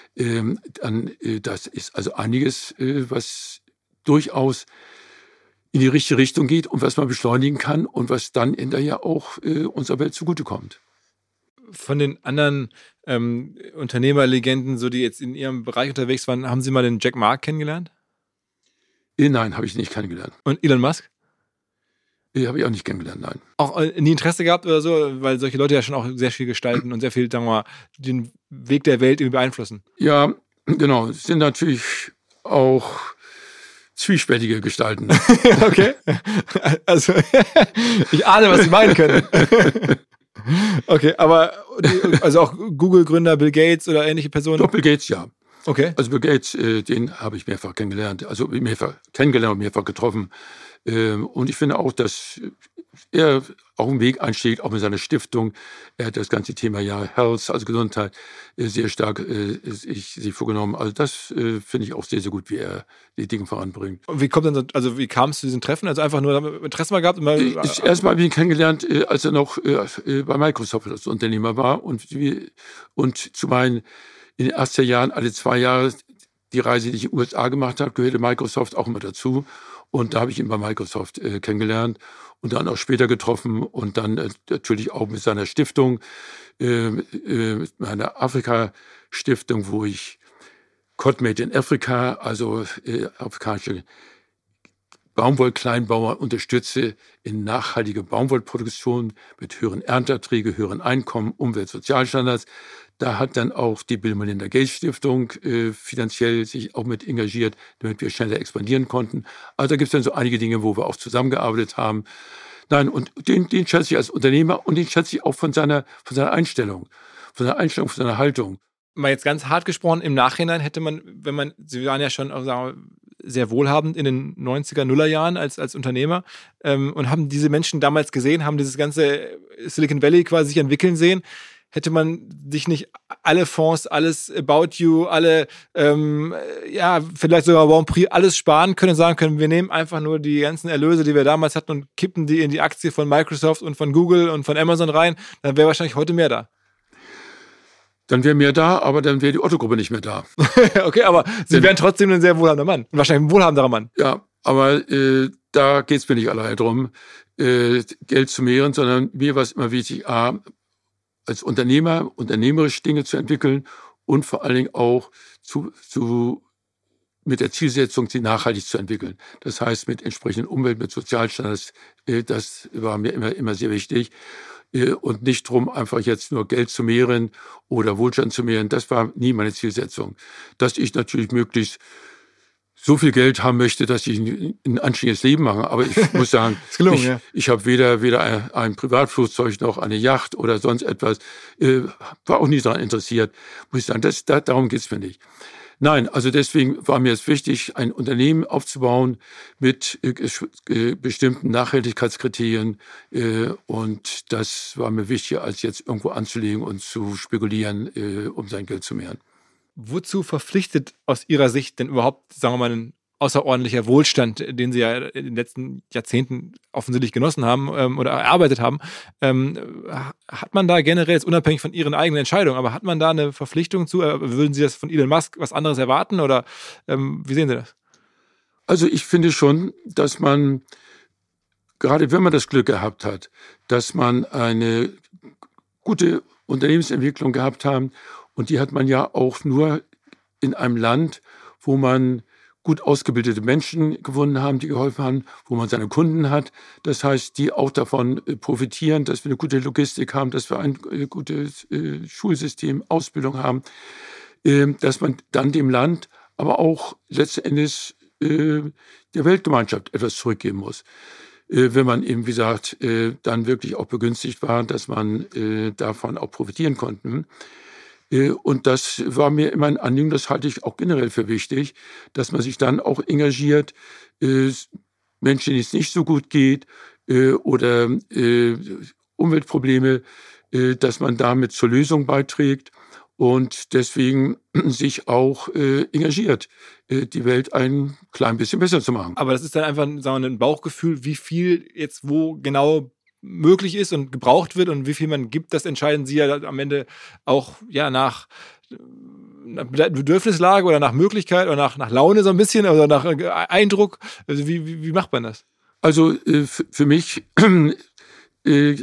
Das ist also einiges, was durchaus in die richtige Richtung geht und was man beschleunigen kann und was dann hinterher auch unserer Welt zugutekommt. von den anderen Unternehmerlegenden, so die jetzt in ihrem Bereich unterwegs waren, haben Sie mal den Jack Ma kennengelernt? Nein, habe ich nicht kennengelernt. Und Elon Musk? Habe ich auch nicht kennengelernt, nein. Auch nie Interesse gehabt oder so, weil solche Leute ja schon auch sehr viel gestalten und sehr viel, sagen wir mal, den Weg der Welt irgendwie beeinflussen. Ja, genau. Es sind natürlich auch zwiespältige Gestalten. Okay. Also, ich ahne, was Sie meinen können. Okay, aber also auch Google-Gründer Bill Gates oder ähnliche Personen? Doch, Bill Gates, ja. Okay. Also Bill Gates, den habe ich mehrfach kennengelernt. Also mehrfach kennengelernt und mehrfach getroffen. Und ich finde auch, dass er auch einen Weg einschlägt, auch mit seiner Stiftung. Er hat das ganze Thema Health, also Gesundheit, sehr stark sich vorgenommen. Also das finde ich auch sehr, sehr gut, wie er die Dinge voranbringt. Und wie wie kam es zu diesen Treffen? Also einfach nur Interesse mal gehabt? Erstmal habe ich ihn kennengelernt, als er noch bei Microsoft als Unternehmer war und zu meinen in den 80er Jahren alle 2 Jahre die Reise, die ich in den USA gemacht habe, gehörte Microsoft auch immer dazu. Und da habe ich ihn bei Microsoft kennengelernt und dann auch später getroffen und dann natürlich auch mit seiner Stiftung, mit meiner Afrika-Stiftung, wo ich Cotmate in Afrika, also afrikanische Baumwollkleinbauer unterstütze in nachhaltige Baumwollproduktion mit höheren Ernteerträgen, höheren Einkommen, Umwelt-, Sozialstandards. Da hat dann auch die Bill Melinda Gates Stiftung finanziell sich auch mit engagiert, damit wir schneller expandieren konnten. Also da gibt es dann so einige Dinge, wo wir auch zusammengearbeitet haben. Nein, und den schätze ich als Unternehmer und den schätze ich auch von seiner Einstellung, von seiner Haltung. Mal jetzt ganz hart gesprochen, im Nachhinein hätte man, Sie waren ja schon, sagen wir, sehr wohlhabend in den 90er, Nullerjahren als Unternehmer und haben diese Menschen damals gesehen, haben dieses ganze Silicon Valley quasi sich entwickeln sehen. Hätte man sich nicht alle Fonds, alles About You, alle, vielleicht sogar Grand Prix, alles sparen können und sagen können, wir nehmen einfach nur die ganzen Erlöse, die wir damals hatten und kippen die in die Aktie von Microsoft und von Google und von Amazon rein, dann wäre wahrscheinlich heute mehr da. Dann wäre mehr da, aber dann wäre die Otto-Gruppe nicht mehr da. Okay, aber Sie wären trotzdem ein sehr wohlhabender Mann. Und wahrscheinlich ein wohlhabenderer Mann. Ja, aber da geht es mir nicht alleine drum, Geld zu mehren, sondern mir war es immer wichtig, als Unternehmer, unternehmerisch Dinge zu entwickeln und vor allen Dingen auch mit der Zielsetzung, sie nachhaltig zu entwickeln. Das heißt, mit entsprechenden Umwelt-, mit Sozialstandards, das war mir immer sehr wichtig. Und nicht drum, einfach jetzt nur Geld zu mehren oder Wohlstand zu mehren. Das war nie meine Zielsetzung. Dass ich natürlich möglichst so viel Geld haben möchte, dass ich ein anständiges Leben mache. Aber ich muss sagen, ich habe weder ein Privatflugzeug noch eine Yacht oder sonst etwas. War auch nie daran interessiert. Muss ich sagen, darum geht's mir nicht. Nein, also deswegen war mir es wichtig, ein Unternehmen aufzubauen mit bestimmten Nachhaltigkeitskriterien. Und das war mir wichtiger, als jetzt irgendwo anzulegen und zu spekulieren, um sein Geld zu mehren. Wozu verpflichtet aus Ihrer Sicht denn überhaupt, sagen wir mal, ein außerordentlicher Wohlstand, den Sie ja in den letzten Jahrzehnten offensichtlich genossen haben oder erarbeitet haben? Hat man da generell, jetzt unabhängig von Ihren eigenen Entscheidungen, aber hat man da eine Verpflichtung zu? Würden Sie das von Elon Musk was anderes erwarten oder wie sehen Sie das? Also ich finde schon, dass man, gerade wenn man das Glück gehabt hat, dass man eine gute Unternehmensentwicklung gehabt haben und die hat man ja auch nur in einem Land, wo man gut ausgebildete Menschen gewonnen haben, die geholfen haben, wo man seine Kunden hat. Das heißt, die auch davon profitieren, dass wir eine gute Logistik haben, dass wir ein gutes Schulsystem, Ausbildung haben, dass man dann dem Land, aber auch letzten Endes der Weltgemeinschaft etwas zurückgeben muss. Wenn man eben, wie gesagt, dann wirklich auch begünstigt war, dass man davon auch profitieren konnte. Und das war mir immer ein Anliegen, das halte ich auch generell für wichtig, dass man sich dann auch engagiert, Menschen, denen es nicht so gut geht oder Umweltprobleme, dass man damit zur Lösung beiträgt und deswegen sich auch engagiert, die Welt ein klein bisschen besser zu machen. Aber das ist dann einfach, sagen wir, ein Bauchgefühl, wie viel jetzt wo genau möglich ist und gebraucht wird und wie viel man gibt, das entscheiden Sie ja am Ende auch nach Bedürfnislage oder nach Möglichkeit oder nach Laune so ein bisschen oder nach Eindruck. Also wie macht man das? Also für mich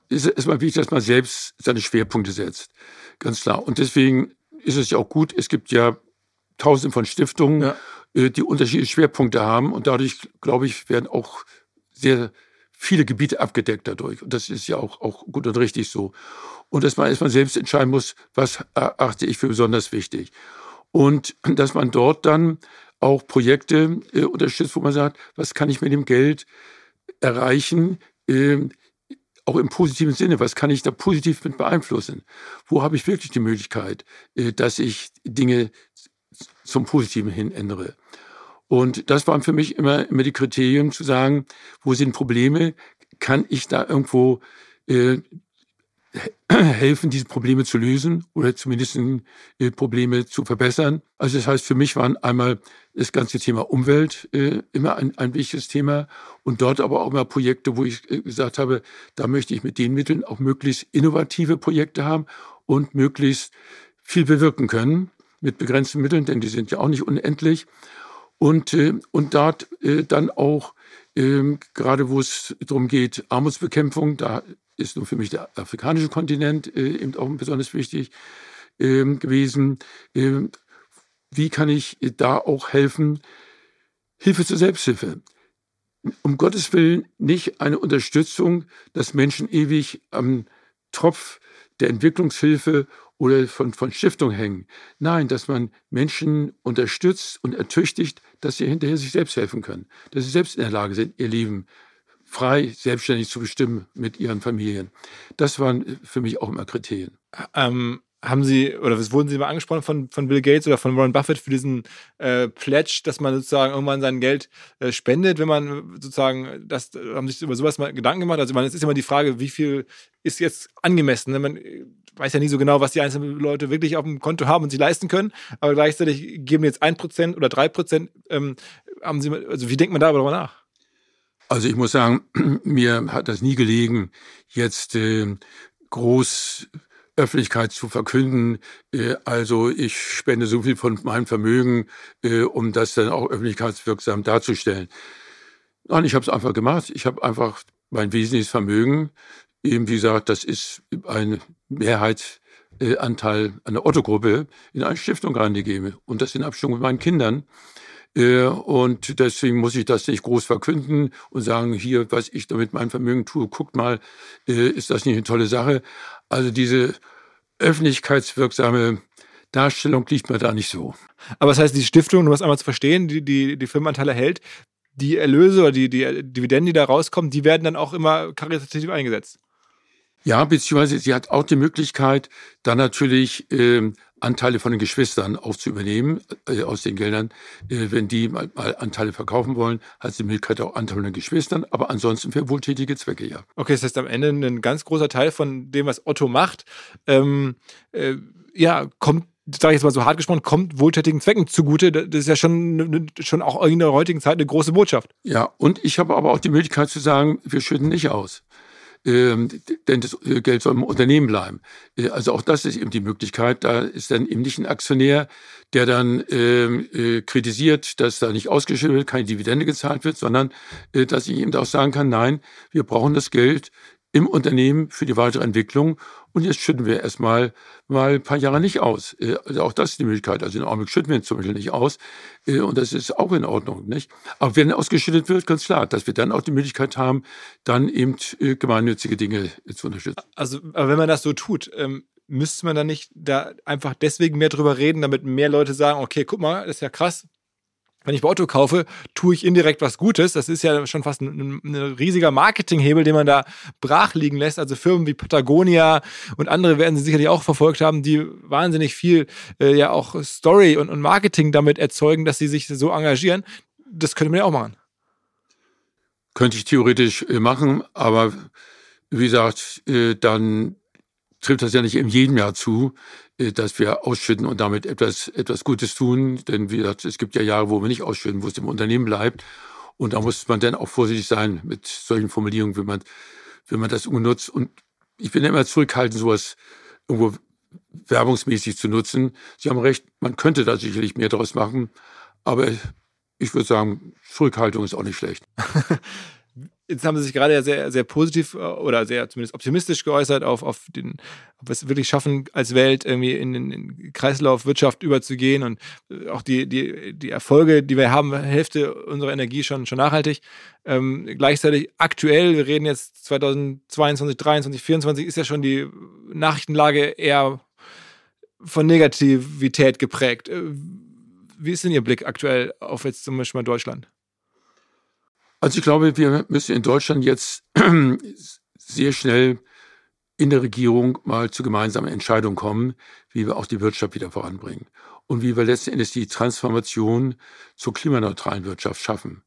ist es erstmal wichtig, dass man selbst seine Schwerpunkte setzt. Ganz klar. Und deswegen ist es ja auch gut, es gibt ja Tausende von Stiftungen, die unterschiedliche Schwerpunkte haben. Und dadurch, glaube ich, werden auch sehr viele Gebiete abgedeckt dadurch. Und das ist ja auch gut und richtig so. Und dass man erstmal selbst entscheiden muss, was erachte ich für besonders wichtig. Und dass man dort dann auch Projekte unterstützt, wo man sagt, was kann ich mit dem Geld erreichen, auch im positiven Sinne, was kann ich da positiv mit beeinflussen? Wo habe ich wirklich die Möglichkeit, dass ich Dinge zum Positiven hin ändere? Und das waren für mich immer die Kriterien zu sagen, wo sind Probleme, kann ich da irgendwo helfen, diese Probleme zu lösen oder zumindest Probleme zu verbessern. Also das heißt, für mich waren einmal das ganze Thema Umwelt immer ein wichtiges Thema und dort aber auch immer Projekte, wo ich gesagt habe, da möchte ich mit den Mitteln auch möglichst innovative Projekte haben und möglichst viel bewirken können mit begrenzten Mitteln, denn die sind ja auch nicht unendlich. Und dort dann auch, gerade wo es darum geht, Armutsbekämpfung, da ist nun für mich der afrikanische Kontinent eben auch besonders wichtig gewesen. Wie kann ich da auch helfen? Hilfe zur Selbsthilfe. Um Gottes Willen nicht eine Unterstützung, dass Menschen ewig am Tropf der Entwicklungshilfe oder von Stiftung hängen. Nein, dass man Menschen unterstützt und ertüchtigt, dass sie hinterher sich selbst helfen können. Dass sie selbst in der Lage sind, ihr Leben frei, selbstständig zu bestimmen mit ihren Familien. Das waren für mich auch immer Kriterien. Haben Sie, oder wurden Sie mal angesprochen von Bill Gates oder von Warren Buffett für diesen Pledge, dass man sozusagen irgendwann sein Geld spendet, wenn man sozusagen, haben Sie sich über sowas mal Gedanken gemacht? Also es ist immer die Frage, wie viel ist jetzt angemessen? Ne? Man weiß ja nie so genau, was die einzelnen Leute wirklich auf dem Konto haben und sich leisten können, aber gleichzeitig geben jetzt 1% oder 3%. Also wie denkt man darüber nach? Also ich muss sagen, mir hat das nie gelegen, jetzt groß Öffentlichkeit zu verkünden, also ich spende so viel von meinem Vermögen, um das dann auch öffentlichkeitswirksam darzustellen. Nein, ich habe es einfach gemacht. Ich habe einfach mein wesentliches Vermögen, eben wie gesagt, das ist ein Mehrheitsanteil an der Otto-Gruppe, in eine Stiftung reingegeben und das in Abstimmung mit meinen Kindern. Und deswegen muss ich das nicht groß verkünden und sagen, hier, was ich da mit meinem Vermögen tue, guckt mal, ist das nicht eine tolle Sache? Also diese öffentlichkeitswirksame Darstellung liegt mir da nicht so. Aber das heißt, die Stiftung, um das einmal zu verstehen, die Firmenanteile hält, die Erlöse oder die Dividenden, die da rauskommen, die werden dann auch immer karitativ eingesetzt? Ja, beziehungsweise sie hat auch die Möglichkeit, dann natürlich Anteile von den Geschwistern auch zu übernehmen aus den Geldern. Wenn die mal Anteile verkaufen wollen, hat sie die Möglichkeit auch Anteile von den Geschwistern, aber ansonsten für wohltätige Zwecke, ja. Okay, das heißt am Ende ein ganz großer Teil von dem, was Otto macht, kommt, sage ich jetzt mal so hart gesprochen, kommt wohltätigen Zwecken zugute. Das ist ja schon auch in der heutigen Zeit eine große Botschaft. Ja, und ich habe aber auch die Möglichkeit zu sagen, wir schütten nicht aus. Denn das Geld soll im Unternehmen bleiben. Also auch das ist eben die Möglichkeit. Da ist dann eben nicht ein Aktionär, der dann kritisiert, dass da nicht ausgeschüttet wird, keine Dividende gezahlt wird, sondern dass ich eben auch sagen kann, nein, wir brauchen das Geld im Unternehmen für die weitere Entwicklung und jetzt schütten wir erstmal mal ein paar Jahre nicht aus. Also auch das ist die Möglichkeit. Also im Augenblick schütten wir zum Beispiel nicht aus und das ist auch in Ordnung, nicht? Aber wenn ausgeschüttet wird, ganz klar, dass wir dann auch die Möglichkeit haben, dann eben gemeinnützige Dinge zu unterstützen. Also, aber wenn man das so tut, müsste man dann nicht da einfach deswegen mehr drüber reden, damit mehr Leute sagen, okay, guck mal, das ist ja krass. Wenn ich bei Otto kaufe, tue ich indirekt was Gutes. Das ist ja schon fast ein riesiger Marketinghebel, den man da brach liegen lässt. Also Firmen wie Patagonia und andere werden Sie sicherlich auch verfolgt haben, die wahnsinnig viel ja auch Story und Marketing damit erzeugen, dass sie sich so engagieren. Das könnte man ja auch machen. Könnte ich theoretisch machen, aber wie gesagt, dann trifft das ja nicht in jedem Jahr zu, dass wir ausschütten und damit etwas Gutes tun. Denn wie gesagt, es gibt ja Jahre, wo wir nicht ausschütten, wo es im Unternehmen bleibt. Und da muss man dann auch vorsichtig sein mit solchen Formulierungen, wenn man das irgendwo nutzt. Und ich bin ja immer zurückhaltend, sowas irgendwo werbungsmäßig zu nutzen. Sie haben recht, man könnte da sicherlich mehr draus machen. Aber ich würde sagen, Zurückhaltung ist auch nicht schlecht. Jetzt haben Sie sich gerade ja sehr, sehr positiv oder sehr zumindest optimistisch geäußert auf ob wir es wirklich schaffen, als Welt irgendwie in den Kreislaufwirtschaft überzugehen und auch die Erfolge, die wir haben, Hälfte unserer Energie schon nachhaltig. Gleichzeitig aktuell, wir reden jetzt 2022, 2023, 2024, ist ja schon die Nachrichtenlage eher von Negativität geprägt. Wie ist denn Ihr Blick aktuell auf jetzt zum Beispiel mal Deutschland? Also ich glaube, wir müssen in Deutschland jetzt sehr schnell in der Regierung mal zu gemeinsamen Entscheidungen kommen, wie wir auch die Wirtschaft wieder voranbringen und wie wir letztendlich die Transformation zur klimaneutralen Wirtschaft schaffen.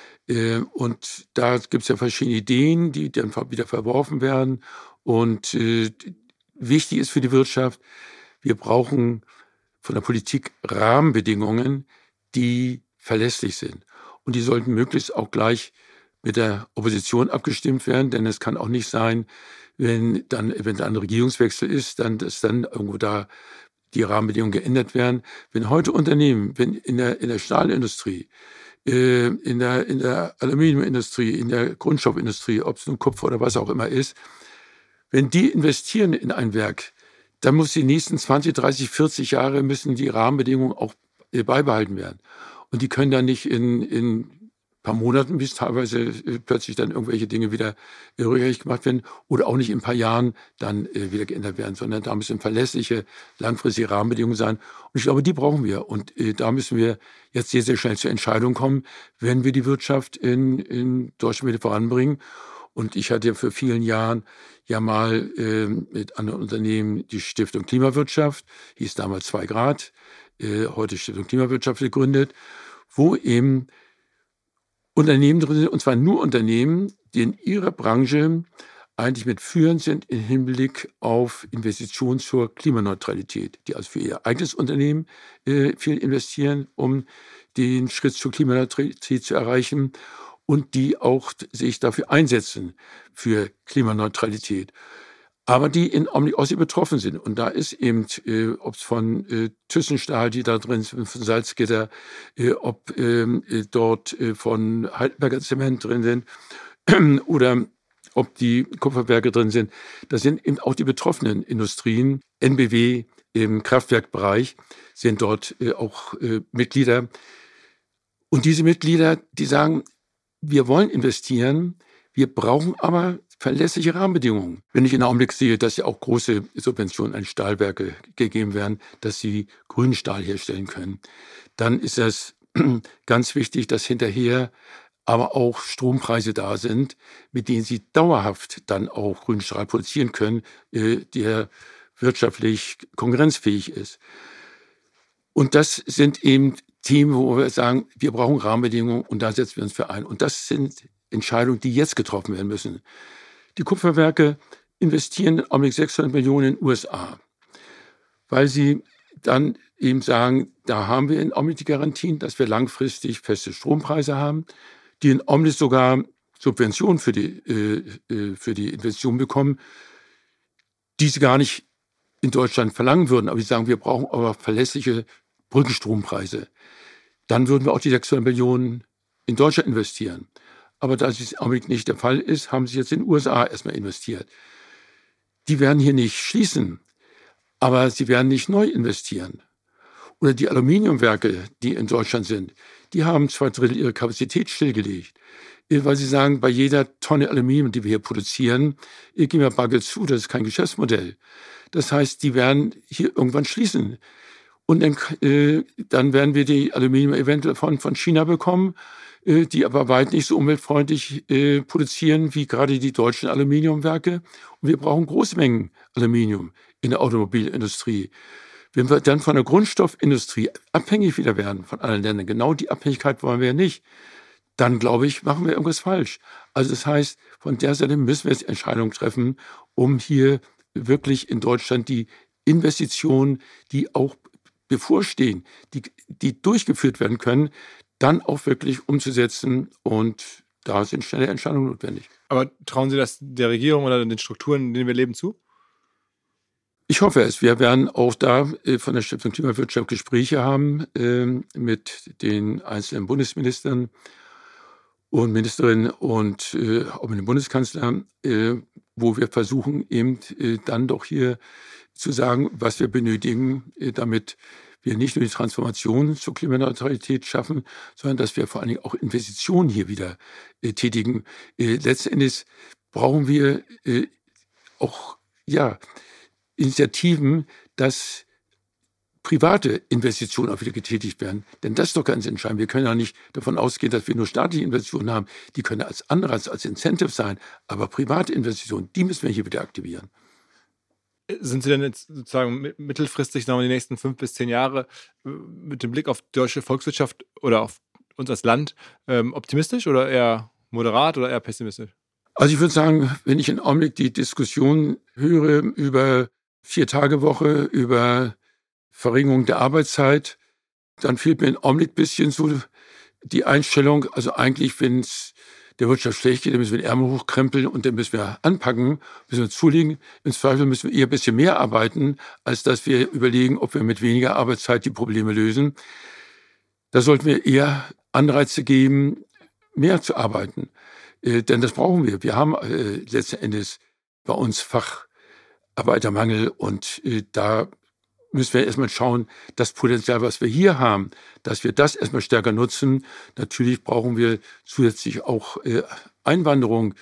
Und da gibt es ja verschiedene Ideen, die dann wieder verworfen werden. Und wichtig ist für die Wirtschaft, wir brauchen von der Politik Rahmenbedingungen, die verlässlich sind. Und die sollten möglichst auch gleich mit der Opposition abgestimmt werden, denn es kann auch nicht sein, wenn dann ein Regierungswechsel ist, dass dann irgendwo da die Rahmenbedingungen geändert werden. Wenn heute Unternehmen, wenn in der Stahlindustrie, in der Aluminiumindustrie, in der Grundstoffindustrie, ob es nun Kupfer oder was auch immer ist, wenn die investieren in ein Werk, dann muss die nächsten 20, 30, 40 Jahre müssen die Rahmenbedingungen auch beibehalten werden. Und die können dann nicht in ein paar Monaten, bis teilweise plötzlich dann irgendwelche Dinge wieder rückgängig gemacht werden oder auch nicht in ein paar Jahren dann wieder geändert werden, sondern da müssen verlässliche, langfristige Rahmenbedingungen sein. Und ich glaube, die brauchen wir. Und da müssen wir jetzt sehr, sehr schnell zur Entscheidung kommen, wenn wir die Wirtschaft in Deutschland wieder voranbringen. Und ich hatte ja vor vielen Jahren ja mal mit anderen Unternehmen die Stiftung Klimawirtschaft, hieß damals 2 Grad, heute Stiftung Klimawirtschaft gegründet, wo eben Unternehmen drin sind, und zwar nur Unternehmen, die in ihrer Branche eigentlich mit führend sind im Hinblick auf Investitionen zur Klimaneutralität, die also für ihr eigenes Unternehmen viel investieren, um den Schritt zur Klimaneutralität zu erreichen und die auch sich dafür einsetzen für Klimaneutralität. Aber die in Augenblick auch sehr betroffen sind. Und da ist eben, ob es von Thyssenstahl, die da drin sind, von Salzgitter, ob dort von Heidelberger Zement drin sind oder ob die Kupferwerke drin sind. Das sind eben auch die betroffenen Industrien. NBW im Kraftwerkbereich sind dort auch Mitglieder. Und diese Mitglieder, die sagen, wir wollen investieren, wir brauchen aber verlässliche Rahmenbedingungen. Wenn ich in einem Augenblick sehe, dass ja auch große Subventionen an Stahlwerke gegeben werden, dass sie grünen Stahl herstellen können, dann ist das ganz wichtig, dass hinterher aber auch Strompreise da sind, mit denen sie dauerhaft dann auch grünen Stahl produzieren können, der wirtschaftlich konkurrenzfähig ist. Und das sind eben Themen, wo wir sagen, wir brauchen Rahmenbedingungen und da setzen wir uns für ein. Und das sind Entscheidungen, die jetzt getroffen werden müssen. Die Kupferwerke investieren im Augenblick 600 Millionen in den USA, weil sie dann eben sagen, da haben wir im Augenblick die Garantien, dass wir langfristig feste Strompreise haben, die im Augenblick sogar Subventionen für die Investition bekommen, die sie gar nicht in Deutschland verlangen würden. Aber sie sagen, wir brauchen aber verlässliche Brückenstrompreise. Dann würden wir auch die 600 Millionen in Deutschland investieren. Aber da es im Augenblick nicht der Fall ist, haben sie jetzt in den USA erstmal investiert. Die werden hier nicht schließen, aber sie werden nicht neu investieren. Oder die Aluminiumwerke, die in Deutschland sind, die haben 2/3 ihrer Kapazität stillgelegt, weil sie sagen, bei jeder Tonne Aluminium, die wir hier produzieren, geben wir Bargeld zu, das ist kein Geschäftsmodell. Das heißt, die werden hier irgendwann schließen. Und dann werden wir die Aluminium eventuell von China bekommen, die aber weit nicht so umweltfreundlich produzieren wie gerade die deutschen Aluminiumwerke. Und wir brauchen große Mengen Aluminium in der Automobilindustrie. Wenn wir dann von der Grundstoffindustrie abhängig wieder werden von anderen Ländern, genau die Abhängigkeit wollen wir ja nicht, dann glaube ich, machen wir irgendwas falsch. Also das heißt, von der Seite müssen wir jetzt Entscheidungen treffen, um hier wirklich in Deutschland die Investitionen, die auch bevorstehen, die durchgeführt werden können, dann auch wirklich umzusetzen. Und da sind schnelle Entscheidungen notwendig. Aber trauen Sie das der Regierung oder den Strukturen, in denen wir leben, zu? Ich hoffe es. Wir werden auch da von der Stiftung Klimawirtschaft Gespräche haben mit den einzelnen Bundesministern. und Ministerin und auch mit dem Bundeskanzler, wo wir versuchen eben dann doch hier zu sagen, was wir benötigen, damit wir nicht nur die Transformation zur Klimaneutralität schaffen, sondern dass wir vor allen Dingen auch Investitionen hier wieder tätigen. Letzten Endes brauchen wir auch Initiativen, dass private Investitionen auch wieder getätigt werden. Denn das ist doch ganz entscheidend. Wir können ja nicht davon ausgehen, dass wir nur staatliche Investitionen haben. Die können als Anreiz, als Incentive sein. Aber private Investitionen, die müssen wir hier wieder aktivieren. Sind Sie denn jetzt sozusagen mittelfristig, sagen wir die nächsten 5 bis 10 Jahre, mit dem Blick auf die deutsche Volkswirtschaft oder auf uns als Land optimistisch oder eher moderat oder eher pessimistisch? Also ich würde sagen, wenn ich im Augenblick die Diskussion höre über 4-Tage-Woche, über Verringerung der Arbeitszeit, dann fehlt mir im Augenblick ein bisschen so die Einstellung, also eigentlich, wenn es der Wirtschaft schlecht geht, dann müssen wir den Ärmel hochkrempeln und dann müssen wir anpacken, müssen wir zulegen. Im Zweifel müssen wir eher ein bisschen mehr arbeiten, als dass wir überlegen, ob wir mit weniger Arbeitszeit die Probleme lösen. Da sollten wir eher Anreize geben, mehr zu arbeiten. Denn das brauchen wir. Wir haben letzten Endes bei uns Facharbeitermangel und da müssen wir erstmal schauen, das Potenzial, was wir hier haben, dass wir das erstmal stärker nutzen. Natürlich brauchen wir zusätzlich auch Einwanderung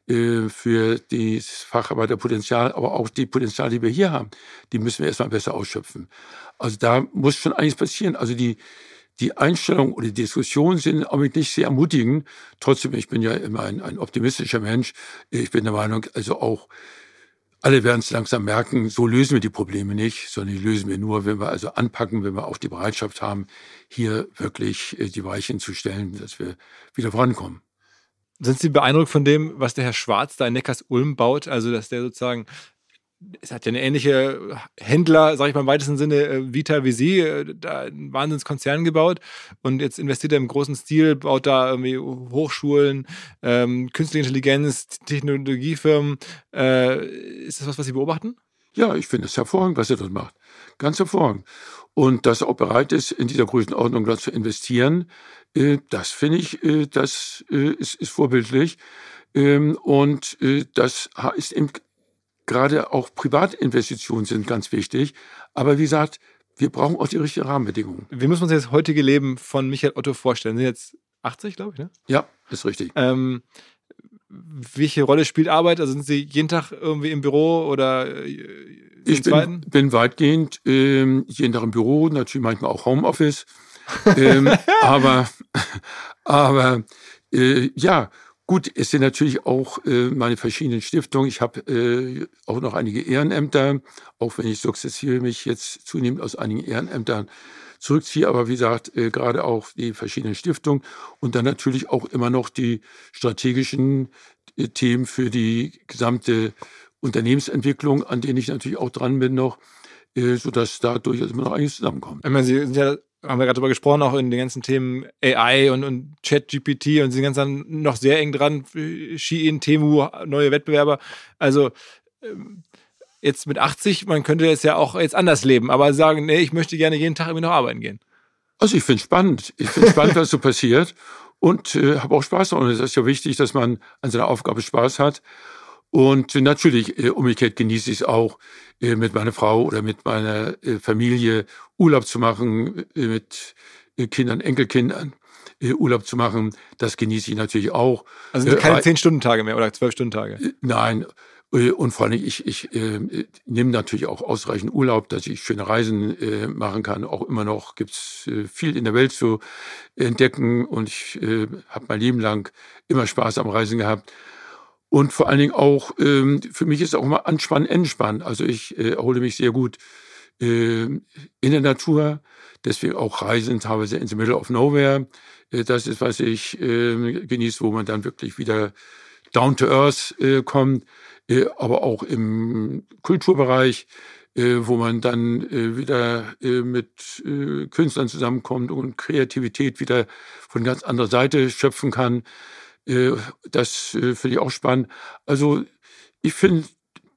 für das Facharbeiterpotenzial, aber auch die Potenziale, die wir hier haben, die müssen wir erstmal besser ausschöpfen. Also da muss schon einiges passieren. Also die Einstellung oder die Diskussion sind auch nicht sehr ermutigend. Trotzdem, ich bin ja immer ein optimistischer Mensch. Ich bin der Meinung, also auch alle werden es langsam merken, so lösen wir die Probleme nicht, sondern die lösen wir nur, wenn wir also anpacken, wenn wir auch die Bereitschaft haben, hier wirklich die Weichen zu stellen, dass wir wieder vorankommen. Sind Sie beeindruckt von dem, was der Herr Schwarz da in Neckarsulm baut? Also, dass der sozusagen, es hat ja eine ähnliche Händler, sage ich mal im weitesten Sinne, Vita wie Sie, da einen Wahnsinnskonzern gebaut und jetzt investiert er im großen Stil, baut da irgendwie Hochschulen, künstliche Intelligenz, Technologiefirmen. Ist das was Sie beobachten? Ja, ich finde es hervorragend, was er dort macht. Ganz hervorragend. Und dass er auch bereit ist, in dieser Größenordnung dort zu investieren, das finde ich, das ist vorbildlich. Und das ist eben gerade auch Privatinvestitionen sind ganz wichtig. Aber wie gesagt, wir brauchen auch die richtigen Rahmenbedingungen. Wie muss man sich das heutige Leben von Michael Otto vorstellen? Sie sind jetzt 80, glaube ich, ne? Ja, ist richtig. Welche Rolle spielt Arbeit? Also sind Sie jeden Tag irgendwie im Büro oder Ich bin weitgehend jeden Tag im Büro, natürlich manchmal auch Homeoffice. aber ja, gut, es sind natürlich auch meine verschiedenen Stiftungen. Ich habe auch noch einige Ehrenämter, auch wenn ich sukzessive mich jetzt zunehmend aus einigen Ehrenämtern zurückziehe. Aber wie gesagt, gerade auch die verschiedenen Stiftungen und dann natürlich auch immer noch die strategischen Themen für die gesamte Unternehmensentwicklung, an denen ich natürlich auch dran bin noch, sodass da durchaus immer noch einiges zusammenkommt. Ich meine, Sie sind ja, haben wir gerade drüber gesprochen, auch in den ganzen Themen AI und ChatGPT und Sie sind ganz dann noch sehr eng dran, Shein, Temu, neue Wettbewerber. Also jetzt mit 80, man könnte jetzt ja auch jetzt anders leben, aber sagen, nee, ich möchte gerne jeden Tag irgendwie noch arbeiten gehen. Also ich finde es spannend. Ich finde spannend, was so passiert und habe auch Spaß daran. Es ist ja wichtig, dass man an seiner Aufgabe Spaß hat. Und natürlich, umgekehrt genieße ich es auch, mit meiner Frau oder mit meiner Familie Urlaub zu machen, mit Kindern, Enkelkindern Urlaub zu machen. Das genieße ich natürlich auch. Also sind keine 10-Stunden-Tage mehr oder 12-Stunden-Tage? Nein. Und vor allem, ich nehme natürlich auch ausreichend Urlaub, dass ich schöne Reisen machen kann. Auch immer noch gibt's viel in der Welt zu entdecken. Und ich habe mein Leben lang immer Spaß am Reisen gehabt. Und vor allen Dingen auch, für mich ist auch immer Anspannen, Entspannen. Also ich erhole mich sehr gut in der Natur. Deswegen auch Reisen teilweise in the middle of nowhere. Das ist, was ich genieße, wo man dann wirklich wieder down to earth kommt. Aber auch im Kulturbereich, wo man dann wieder mit Künstlern zusammenkommt und Kreativität wieder von ganz anderer Seite schöpfen kann. Das finde ich auch spannend. Also ich finde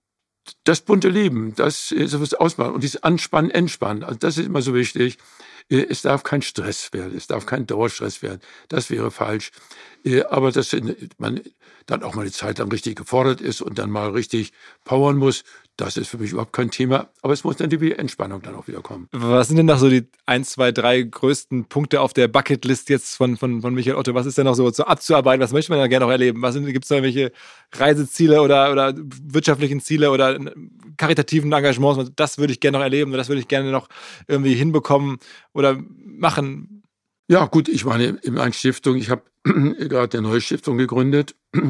das bunte Leben, das ist was ausmacht. Und dieses Anspannen, Entspannen, also das ist immer so wichtig. Es darf kein Stress werden, es darf kein Dauerstress werden. Das wäre falsch. Aber dass man dann auch mal eine Zeit lang richtig gefordert ist und dann mal richtig powern muss, das ist für mich überhaupt kein Thema. Aber es muss dann die Entspannung dann auch wieder kommen. Was sind denn noch so die 1, 2, 3 größten Punkte auf der Bucketlist jetzt von Michael Otto? Was ist denn noch so abzuarbeiten? Was möchte man da gerne noch erleben? Gibt es da irgendwelche Reiseziele oder wirtschaftlichen Ziele oder karitativen Engagements? Das würde ich gerne noch erleben, das würde ich gerne noch irgendwie hinbekommen oder machen. Ja, gut, ich meine, in meiner Stiftung, ich habe gerade eine neue Stiftung gegründet.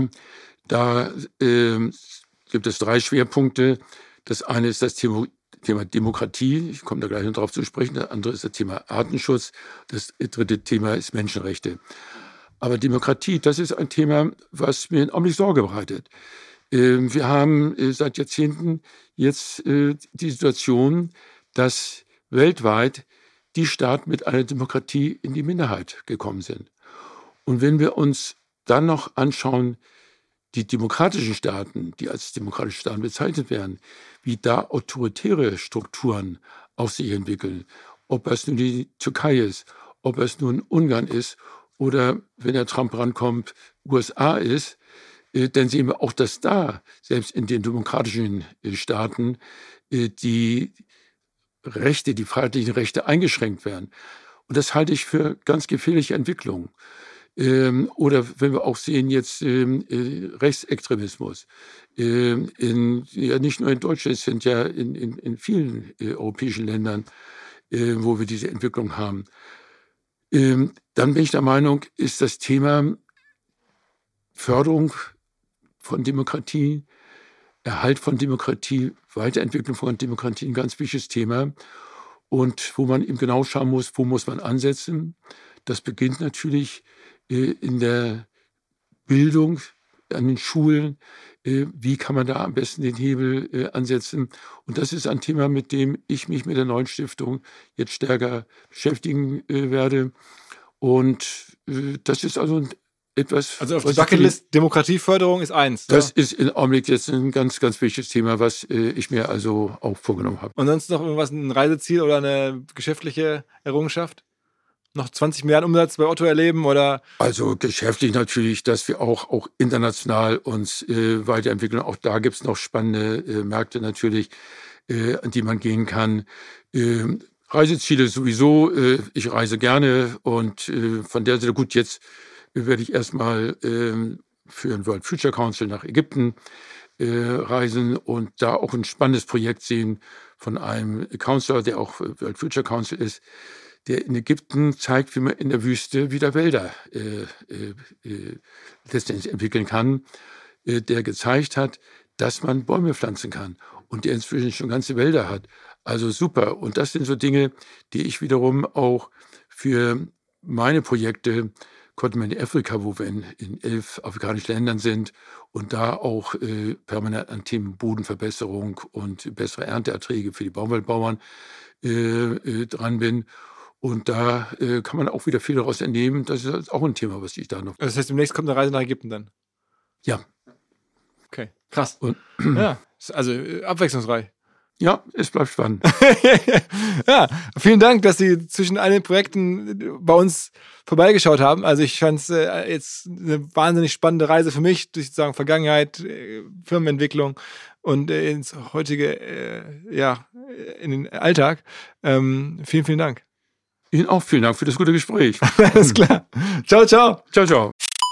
Da gibt es 3 Schwerpunkte. Das eine ist das Thema Demokratie. Ich komme da gleich noch drauf zu sprechen. Das andere ist das Thema Artenschutz. Das dritte Thema ist Menschenrechte. Aber Demokratie, das ist ein Thema, was mir auch nicht Sorge bereitet. Wir haben seit Jahrzehnten jetzt die Situation, dass weltweit die Staaten mit einer Demokratie in die Minderheit gekommen sind. Und wenn wir uns dann noch anschauen, die demokratischen Staaten, die als demokratische Staaten bezeichnet werden, wie da autoritäre Strukturen auf sich entwickeln, ob es nun die Türkei ist, ob es nun Ungarn ist oder, wenn der Trump rankommt, USA ist, dann sehen wir auch, dass da, selbst in den demokratischen Staaten, die Rechte, die freiheitlichen Rechte eingeschränkt werden. Und das halte ich für ganz gefährliche Entwicklung. Oder wenn wir auch sehen jetzt Rechtsextremismus. Nicht nur in Deutschland, es sind ja in vielen europäischen Ländern, wo wir diese Entwicklung haben. Dann bin ich der Meinung, ist das Thema Förderung von Demokratie, Erhalt von Demokratie, Weiterentwicklung von Demokratie ein ganz wichtiges Thema. Und wo man eben genau schauen muss, wo muss man ansetzen. Das beginnt natürlich in der Bildung, an den Schulen. Wie kann man da am besten den Hebel ansetzen? Und das ist ein Thema, mit dem ich mich mit der neuen Stiftung jetzt stärker beschäftigen werde. Und das ist also etwas... Also auf der Bucketlist Demokratieförderung ist 1. Das ist im Augenblick jetzt ein ganz, ganz wichtiges Thema, was ich mir also auch vorgenommen habe. Und sonst noch irgendwas, ein Reiseziel oder eine geschäftliche Errungenschaft? Noch 20 Milliarden Umsatz bei Otto erleben oder? Also geschäftlich natürlich, dass wir auch international uns weiterentwickeln. Auch da gibt es noch spannende Märkte natürlich, an die man gehen kann. Reiseziele sowieso. Ich reise gerne und von der Seite, gut, jetzt werde ich erstmal für den World Future Council nach Ägypten reisen und da auch ein spannendes Projekt sehen von einem Counselor, der auch World Future Council ist, der in Ägypten zeigt, wie man in der Wüste wieder Wälder letztendlich entwickeln kann, der gezeigt hat, dass man Bäume pflanzen kann und der inzwischen schon ganze Wälder hat. Also super. Und das sind so Dinge, die ich wiederum auch für meine Projekte Continental Afrika, wo wir in 11 afrikanischen Ländern sind und da auch permanent an Themen Bodenverbesserung und bessere Ernteerträge für die Baumwollbauern dran bin. Und da kann man auch wieder viel daraus entnehmen. Das ist auch ein Thema, was ich da noch... Das heißt, demnächst kommt eine Reise nach Ägypten dann? Ja. Okay, krass. Und, ja, also abwechslungsreich. Ja, es bleibt spannend. Ja, vielen Dank, dass Sie zwischen all den Projekten bei uns vorbeigeschaut haben. Also ich fand es jetzt eine wahnsinnig spannende Reise für mich, durch sozusagen Vergangenheit, Firmenentwicklung und ins heutige, in den Alltag. Vielen, vielen Dank. Ihnen auch vielen Dank für das gute Gespräch. Alles klar. Ciao, ciao. Ciao, ciao.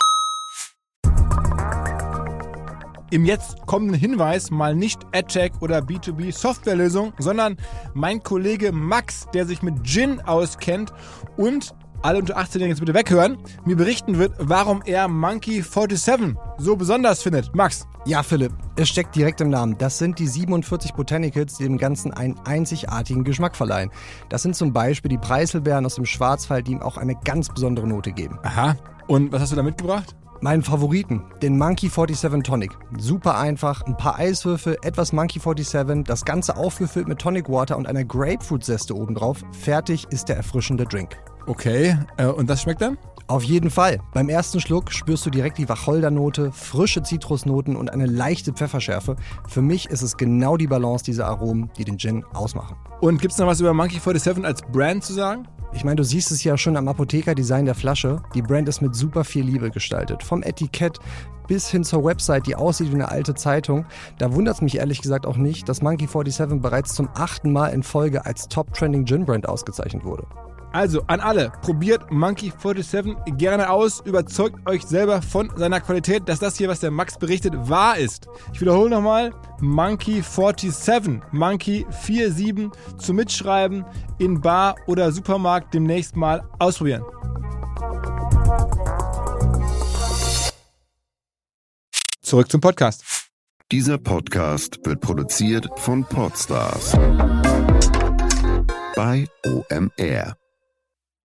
Im jetzt kommenden Hinweis mal nicht AdTech oder B2B Softwarelösung, sondern mein Kollege Max, der sich mit Gin auskennt und alle unter 18-Jährigen jetzt bitte weghören, mir berichten wird, warum er Monkey 47 so besonders findet. Max. Ja, Philipp, es steckt direkt im Namen. Das sind die 47 Botanicals, die dem Ganzen einen einzigartigen Geschmack verleihen. Das sind zum Beispiel die Preiselbeeren aus dem Schwarzwald, die ihm auch eine ganz besondere Note geben. Aha. Und was hast du da mitgebracht? Meinen Favoriten, den Monkey 47 Tonic. Super einfach, ein paar Eiswürfel, etwas Monkey 47, das Ganze aufgefüllt mit Tonic Water und einer Grapefruit-Zeste obendrauf. Fertig ist der erfrischende Drink. Okay, und das schmeckt dann? Auf jeden Fall. Beim ersten Schluck spürst du direkt die Wacholdernote, frische Zitrusnoten und eine leichte Pfefferschärfe. Für mich ist es genau die Balance dieser Aromen, die den Gin ausmachen. Und gibt es noch was über Monkey 47 als Brand zu sagen? Ich meine, du siehst es ja schon am Apothekerdesign der Flasche. Die Brand ist mit super viel Liebe gestaltet. Vom Etikett bis hin zur Website, die aussieht wie eine alte Zeitung. Da wundert es mich ehrlich gesagt auch nicht, dass Monkey 47 bereits zum 8. Mal in Folge als Top Trending Gin Brand ausgezeichnet wurde. Also an alle, probiert Monkey 47 gerne aus, überzeugt euch selber von seiner Qualität, dass das hier, was der Max berichtet, wahr ist. Ich wiederhole nochmal, Monkey 47, Monkey 47 zum Mitschreiben in Bar oder Supermarkt demnächst mal ausprobieren. Zurück zum Podcast. Dieser Podcast wird produziert von Podstars bei OMR.